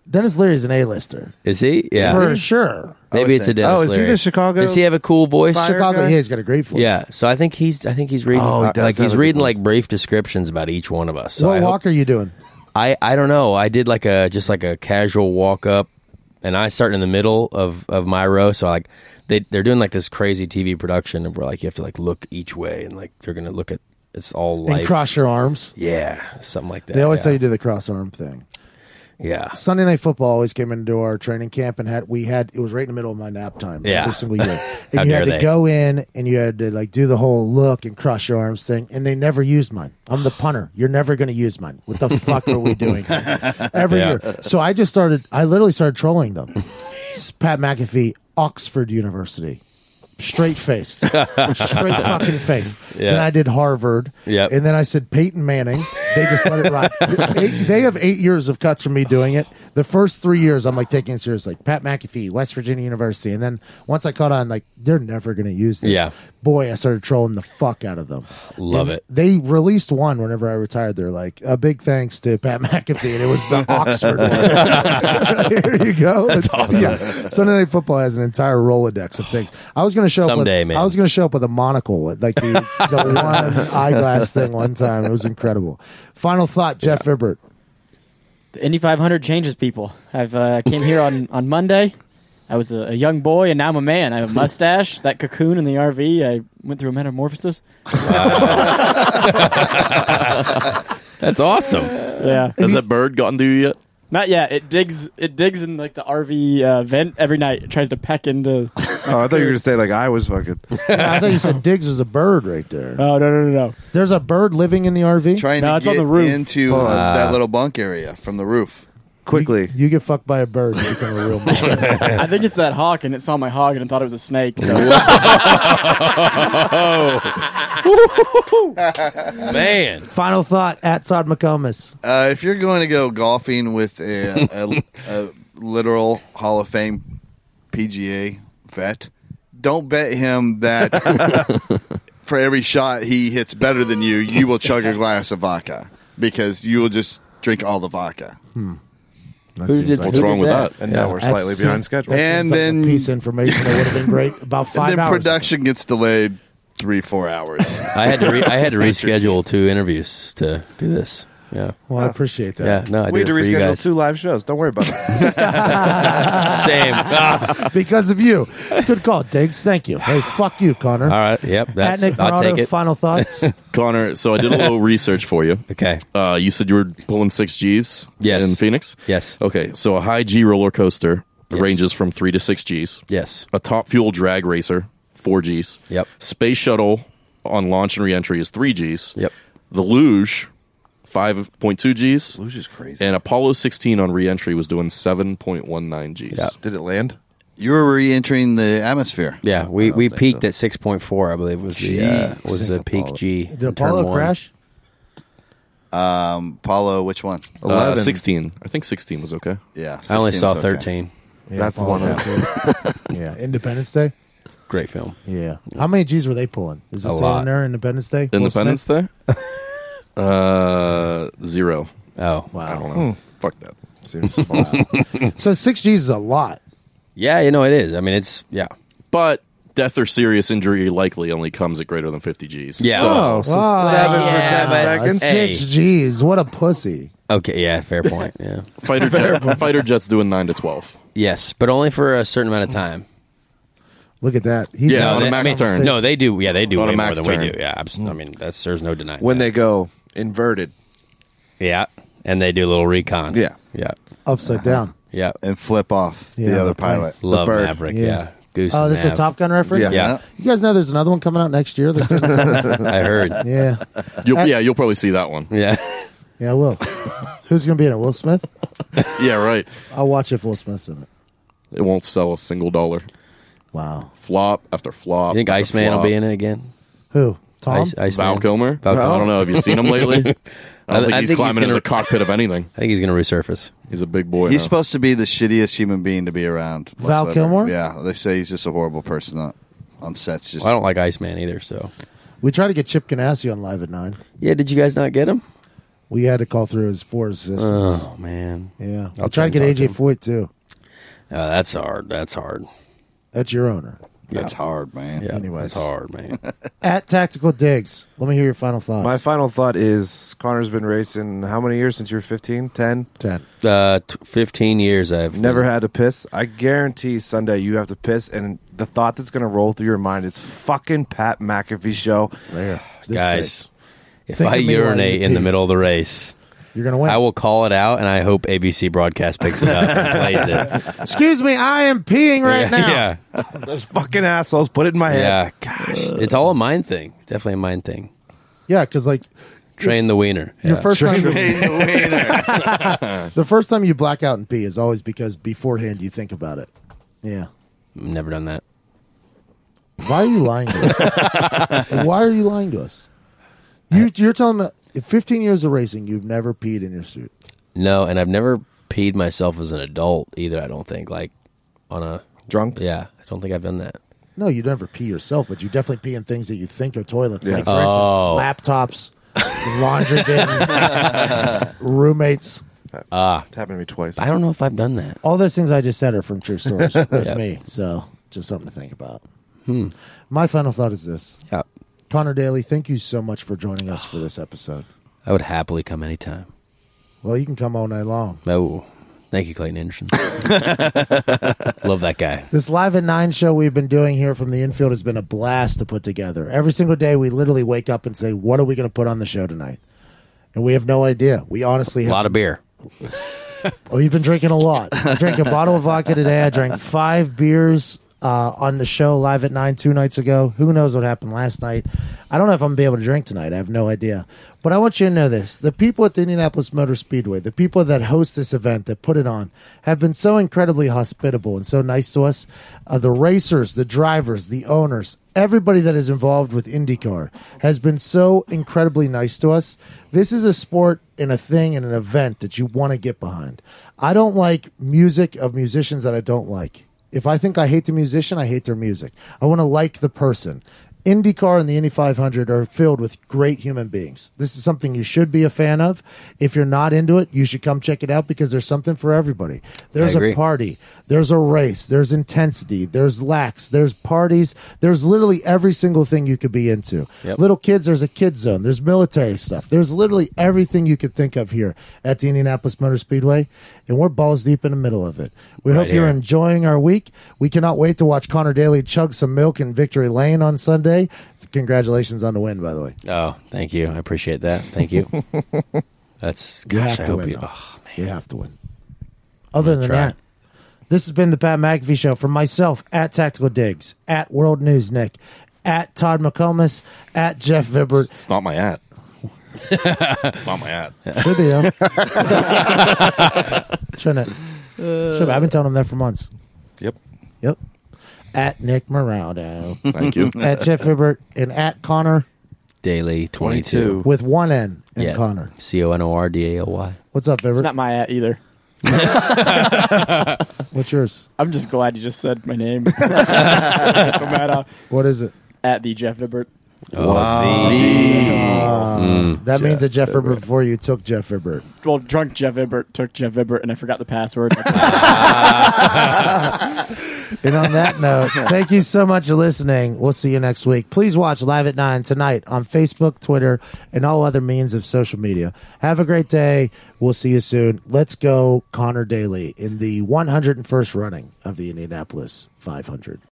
Speaker 1: an A-lister.
Speaker 4: Is he? Yeah,
Speaker 1: For sure.
Speaker 4: maybe it's a Dennis.
Speaker 5: Oh, is he
Speaker 4: Leary.
Speaker 5: the Chicago
Speaker 4: Does he have a cool voice?
Speaker 5: Fire
Speaker 1: Chicago,
Speaker 5: guy?
Speaker 1: yeah, he's got a great voice.
Speaker 4: Yeah, so I think he's reading
Speaker 5: Oh, he does
Speaker 4: like
Speaker 5: have
Speaker 4: he's
Speaker 5: a good
Speaker 4: reading
Speaker 5: voice.
Speaker 4: like brief descriptions about each one of us. So
Speaker 1: What
Speaker 4: I,
Speaker 1: walk are you doing?
Speaker 4: I don't know. I did like a casual walk up, and I start in the middle of my row. So like they're doing like this crazy TV production where like you have to like look each way and like they're gonna look at it's all
Speaker 1: And
Speaker 4: life.
Speaker 1: cross your arms.
Speaker 4: Yeah, something like that.
Speaker 1: They always
Speaker 4: yeah.
Speaker 1: tell you to do the cross arm thing.
Speaker 4: Yeah.
Speaker 1: Sunday Night Football always came into our training camp and it was right in the middle of my nap time
Speaker 4: Yeah.
Speaker 1: every single year.
Speaker 4: How
Speaker 1: And you had
Speaker 4: dare
Speaker 1: to
Speaker 4: they.
Speaker 1: go in and you had to like do the whole look and cross your arms thing, and they never used mine. I'm the punter. You're never going to use mine. What the fuck are we doing every
Speaker 4: Yeah.
Speaker 1: year? So I literally started trolling them. Pat McAfee, Oxford University. Straight faced, straight fucking faced.
Speaker 4: Yeah.
Speaker 1: Then I did Harvard,
Speaker 4: Yep.
Speaker 1: and then I said Peyton Manning. They just let it rock. They have 8 years of cuts from me doing it. The first 3 years, I'm like taking it serious, like Pat McAfee, West Virginia University, and then once I caught on, like they're never going to use this.
Speaker 4: Yeah.
Speaker 1: Boy, I started trolling the fuck out of them.
Speaker 4: Love
Speaker 1: And
Speaker 4: it.
Speaker 1: They released one whenever I retired. They're like a big thanks to Pat McAfee, and it was the Oxford one. Here you go. That's
Speaker 4: awesome.
Speaker 1: Yeah. Sunday Night Football has an entire Rolodex of things. I was going to show
Speaker 4: Someday,
Speaker 1: up with,
Speaker 4: man.
Speaker 1: I was going to show up with a monocle, like the one eyeglass thing one time. It was incredible. Final thought, Jeff Ibbert.
Speaker 3: The Indy 500 changes people. I've came here on Monday. I was a young boy, and now I'm a man. I have a mustache, that cocoon in the RV. I went through a metamorphosis.
Speaker 4: That's awesome.
Speaker 3: Yeah,
Speaker 7: Has that bird gotten to you yet?
Speaker 3: not yet. It digs in like the RV vent every night. It tries to peck into.
Speaker 5: Oh, I thought you were going to say, like, I was fucking.
Speaker 1: I thought you said Diggs was a bird right there.
Speaker 3: Oh no!
Speaker 1: There's a bird living in the RV.
Speaker 6: Trying
Speaker 3: No,
Speaker 6: to
Speaker 3: it's on
Speaker 6: get
Speaker 3: the roof.
Speaker 6: into that little bunk area from the roof.
Speaker 5: Quickly.
Speaker 1: You get fucked by a bird, you become a real man.
Speaker 3: I think it's that hawk, and it saw my hog and it thought it was a snake. So
Speaker 4: Man.
Speaker 1: Final thought at Todd McComas.
Speaker 6: If you're going to go golfing with a literal Hall of Fame PGA vet, don't bet him that for every shot he hits better than you will chug a glass of vodka because you will just drink all the vodka.
Speaker 1: That
Speaker 4: Who
Speaker 1: seems
Speaker 4: did-
Speaker 1: like
Speaker 7: What's
Speaker 4: who
Speaker 7: wrong
Speaker 4: did
Speaker 7: with
Speaker 4: that?
Speaker 7: that?
Speaker 5: And now we're
Speaker 1: That's
Speaker 5: slightly behind schedule.
Speaker 6: And
Speaker 1: seems like a
Speaker 6: then-
Speaker 1: piece of information that would have been great about 5
Speaker 6: And then
Speaker 1: hours.
Speaker 6: production gets delayed 3-4 hours.
Speaker 4: I had to reschedule 2 interviews to do this. Yeah.
Speaker 1: Well, I appreciate that.
Speaker 4: Yeah. No, I
Speaker 5: We had
Speaker 4: did
Speaker 5: to
Speaker 4: it for you
Speaker 5: reschedule
Speaker 4: guys.
Speaker 5: 2 live shows. Don't worry about it.
Speaker 4: Same. Ah.
Speaker 1: Because of you. Good call, Diggs. Thank you. Hey, fuck you, Connor.
Speaker 4: All right. Yep.
Speaker 1: At
Speaker 4: That's.
Speaker 1: Nick
Speaker 4: I'll take
Speaker 1: Morado,
Speaker 4: it.
Speaker 1: final thoughts?
Speaker 7: Connor, so I did a little research for you.
Speaker 4: Okay.
Speaker 7: You said you were pulling 6 Gs
Speaker 4: Yes.
Speaker 7: in Phoenix?
Speaker 4: Yes.
Speaker 7: Okay, so a high G roller coaster
Speaker 4: Yes.
Speaker 7: ranges from 3 to 6 Gs.
Speaker 4: Yes.
Speaker 7: A top fuel drag racer, 4 Gs.
Speaker 4: Yep.
Speaker 7: Space shuttle on launch and reentry is 3 Gs.
Speaker 4: Yep.
Speaker 7: The luge, 5.2 Gs.
Speaker 5: Luge is crazy.
Speaker 7: And Apollo 16 on reentry was doing 7.19 Gs.
Speaker 4: Yeah.
Speaker 5: Did it land?
Speaker 6: You were re-entering the atmosphere.
Speaker 4: Yeah. We peaked at 6.4. I believe was the peak
Speaker 6: Apollo.
Speaker 4: G.
Speaker 1: Did
Speaker 4: in
Speaker 1: Apollo
Speaker 4: turn 1.
Speaker 1: crash?
Speaker 6: Apollo, which one?
Speaker 5: 11.
Speaker 7: 16. I think 16 was okay.
Speaker 6: Yeah.
Speaker 4: I only
Speaker 6: 16
Speaker 4: saw
Speaker 6: was okay.
Speaker 4: 13.
Speaker 1: Yeah,
Speaker 5: That's the
Speaker 1: Apollo
Speaker 5: one.
Speaker 1: that too. Yeah. Independence Day?
Speaker 4: Great film.
Speaker 1: Yeah. How many G's were they pulling? Is it
Speaker 4: A
Speaker 1: saying
Speaker 4: lot.
Speaker 1: in there, Independence Day? Will
Speaker 7: Independence
Speaker 1: Smith?
Speaker 7: Day? 0.
Speaker 4: Oh.
Speaker 7: I
Speaker 1: Wow.
Speaker 7: don't know. Fuck that.
Speaker 5: Seems false.
Speaker 1: So 6 G's is a lot.
Speaker 4: Yeah. You know it is. I mean, it's
Speaker 7: But death or serious injury likely only comes at greater than 50 Gs.
Speaker 4: Yeah.
Speaker 7: So,
Speaker 5: Oh, so
Speaker 1: Wow.
Speaker 5: 7 for
Speaker 4: Yeah,
Speaker 5: 10
Speaker 4: but-
Speaker 5: seconds?
Speaker 4: Hey.
Speaker 1: 6 G's. What a pussy.
Speaker 4: okay. Yeah. Fair point. Yeah.
Speaker 7: fighter jet's doing 9 to 12.
Speaker 4: Yes, but only for a certain amount of time.
Speaker 1: Look at that. He's
Speaker 7: Yeah,
Speaker 1: on
Speaker 7: on a
Speaker 1: this
Speaker 7: max
Speaker 1: conversation.
Speaker 7: turn.
Speaker 4: No, they do. Yeah, they do
Speaker 7: On a
Speaker 4: way more
Speaker 7: max
Speaker 4: than
Speaker 7: turn.
Speaker 4: we do. Yeah, absolutely. I mean, there's no denying
Speaker 5: When
Speaker 4: that.
Speaker 5: they go inverted.
Speaker 4: Yeah, and they do a little recon.
Speaker 5: Yeah.
Speaker 4: Yeah,
Speaker 1: Upside down.
Speaker 4: yeah.
Speaker 6: And flip off
Speaker 1: Yeah,
Speaker 6: the other
Speaker 1: the plane.
Speaker 6: pilot.
Speaker 4: Love
Speaker 5: bird.
Speaker 4: Maverick.
Speaker 1: Yeah.
Speaker 4: Yeah, Goose.
Speaker 1: Oh,
Speaker 4: and
Speaker 1: this is a
Speaker 4: Mav.
Speaker 1: Top Gun reference?
Speaker 4: Yeah,
Speaker 1: You guys know there's another one coming out next year? This doesn't-
Speaker 4: I heard.
Speaker 1: yeah.
Speaker 7: You'll probably see that one.
Speaker 4: Yeah,
Speaker 1: Yeah, I will. Who's going to be in it? Will Smith?
Speaker 7: Yeah, right.
Speaker 1: I'll watch if Will Smith's in it.
Speaker 7: It won't sell a single dollar.
Speaker 1: Wow.
Speaker 7: Flop after flop.
Speaker 4: you think
Speaker 7: after
Speaker 4: Iceman will
Speaker 7: flop.
Speaker 4: be in it again?
Speaker 1: Who? Tom?
Speaker 4: Iceman.
Speaker 7: Val Kilmer?
Speaker 4: Val Kilmer.
Speaker 7: I don't know. Have you seen him lately? I don't think he's climbing into
Speaker 4: gonna-
Speaker 7: the cockpit of anything.
Speaker 4: I think he's going to resurface.
Speaker 7: He's a big boy.
Speaker 6: He's
Speaker 7: now.
Speaker 6: supposed to be the shittiest human being to be around.
Speaker 1: Val
Speaker 6: whatsoever.
Speaker 1: Kilmer?
Speaker 6: Yeah, they say he's just a horrible person on sets. Just
Speaker 4: Well, I don't like Iceman either. So
Speaker 1: We tried to get Chip Ganassi on Live at 9.
Speaker 4: yeah, did you guys not get him?
Speaker 1: We had to call through his 4 assistants.
Speaker 4: Oh man,
Speaker 1: Yeah.
Speaker 4: I'll
Speaker 1: I'll try to
Speaker 4: try
Speaker 1: get
Speaker 4: and talk to
Speaker 1: AJ
Speaker 4: him.
Speaker 1: Foyt, too.
Speaker 4: That's hard. That's hard.
Speaker 1: That's your owner.
Speaker 6: that's hard, man.
Speaker 4: Yeah,
Speaker 1: Anyways.
Speaker 4: that's hard, man.
Speaker 1: At Tactical Digs. Let me hear your final thoughts.
Speaker 5: My final thought is Connor's been racing how many years since you were 15? 10?
Speaker 1: 10.
Speaker 4: 15 years I've
Speaker 5: Never had to piss. I guarantee Sunday you have to piss, and the thought that's going to roll through your mind is fucking Pat McAfee show.
Speaker 1: Right here. This
Speaker 4: guys.
Speaker 1: face.
Speaker 4: If
Speaker 1: Think
Speaker 4: I
Speaker 1: of me while
Speaker 4: urinate
Speaker 1: you
Speaker 4: in the
Speaker 1: pee.
Speaker 4: middle of the race,
Speaker 1: You're going to win.
Speaker 4: I will call it out, and I hope ABC broadcast picks it up and plays it.
Speaker 1: Excuse me, I am peeing right now.
Speaker 4: Yeah,
Speaker 5: Those fucking assholes put it in my head.
Speaker 4: yeah. Gosh, it's all a mind thing. Definitely a mind thing.
Speaker 1: Yeah, because like
Speaker 4: Train the wiener.
Speaker 1: your
Speaker 4: Yeah.
Speaker 1: first time,
Speaker 6: Train the wiener.
Speaker 1: the first time you black out and pee is always because beforehand you think about it. Yeah.
Speaker 4: Never done that.
Speaker 1: Why are you lying to us? Why are you lying to us? You're telling me in 15 years of racing, you've never peed in your suit.
Speaker 4: No, and I've never peed myself as an adult either. I don't think like on a
Speaker 5: Drunk?
Speaker 4: Yeah, I don't think I've done that.
Speaker 1: No, you never pee yourself, but you definitely pee in things that you think are toilets.
Speaker 5: Yeah.
Speaker 1: Like, for
Speaker 4: Oh.
Speaker 1: instance, laptops, laundry bins, roommates.
Speaker 5: It's happened to me twice.
Speaker 4: I don't know if I've done that.
Speaker 1: All those things I just said are from true stories with
Speaker 4: Yep.
Speaker 1: me. So just something to think about. My final thought is this.
Speaker 4: Yeah,
Speaker 1: Connor Daly, thank you so much for joining us for this episode.
Speaker 4: I would happily come anytime.
Speaker 1: Well, you can come all night long.
Speaker 4: Oh, thank you, Clayton Anderson. Love that guy.
Speaker 1: This Live at 9 show we've been doing here from the infield has been a blast to put together. Every single day we literally wake up and say, what are we going to put on the show tonight? And we have no idea. We honestly
Speaker 4: A
Speaker 1: have.
Speaker 4: lot of beer.
Speaker 1: Oh, you've been drinking a lot. I drank a bottle of vodka today. I drank 5 beers on the show Live at 9 2 nights ago. Who knows what happened last night? I don't know if I'm going to be able to drink tonight. I have no idea. But I want you to know this. The people at the Indianapolis Motor Speedway, the people that host this event, that put it on, have been so incredibly hospitable and so nice to us. The racers, the drivers, the owners, everybody that is involved with IndyCar has been so incredibly nice to us. This is a sport and a thing and an event that you want to get behind. I don't like music of musicians that I don't like. If I think I hate the musician, I hate their music. I want to like the person. IndyCar and the Indy 500 are filled with great human beings. This is something you should be a fan of. If you're not into it, you should come check it out because there's something for everybody. There's a party. There's a race. There's intensity. There's lax. There's parties. There's literally every single thing you could be into.
Speaker 4: Yep.
Speaker 1: Little kids, there's a kid zone. There's military stuff. There's literally everything you could think of here at the Indianapolis Motor Speedway, and we're balls deep in the middle of it. We hope you're enjoying our week. We cannot wait to watch Connor Daly chug some milk in Victory Lane on Sunday. Congratulations on the win, by the way.
Speaker 4: Oh, thank you. I appreciate that. Thank you. That's
Speaker 1: you
Speaker 4: gosh,
Speaker 1: have
Speaker 4: I
Speaker 1: to
Speaker 4: hope
Speaker 1: win.
Speaker 4: you. Oh, man.
Speaker 1: You have to win. Other than
Speaker 4: try.
Speaker 1: that, this has been the Pat McAfee Show. From myself at Tactical Diggs, at World News Nick, at Todd McComas, at Jeff Vibert.
Speaker 7: It's not my ad. It's not my ad.
Speaker 1: Should be though. Shouldn't it? Should be. I've been telling him that for months.
Speaker 7: Yep.
Speaker 1: At Nick Morado.
Speaker 7: Thank you.
Speaker 1: At Jeff Vibert and at Connor
Speaker 4: Daily 22.
Speaker 1: with one N in Connor.
Speaker 4: CONORDALY.
Speaker 1: What's up,
Speaker 3: It's
Speaker 1: Vibert?
Speaker 3: not my at either.
Speaker 1: What's yours?
Speaker 3: I'm just glad you just said my name. No matter.
Speaker 1: What is it?
Speaker 3: At the Jeff Vibert.
Speaker 1: That means that Jeff Vibert before you took Jeff Vibert.
Speaker 3: Well, drunk Jeff Vibert took Jeff Vibert, and I forgot the password.
Speaker 1: And on that note, thank you so much for listening. We'll see you next week. Please watch Live at 9 tonight on Facebook, Twitter, and all other means of social media. Have a great day. We'll see you soon. Let's go Connor Daly in the 101st running of the Indianapolis 500.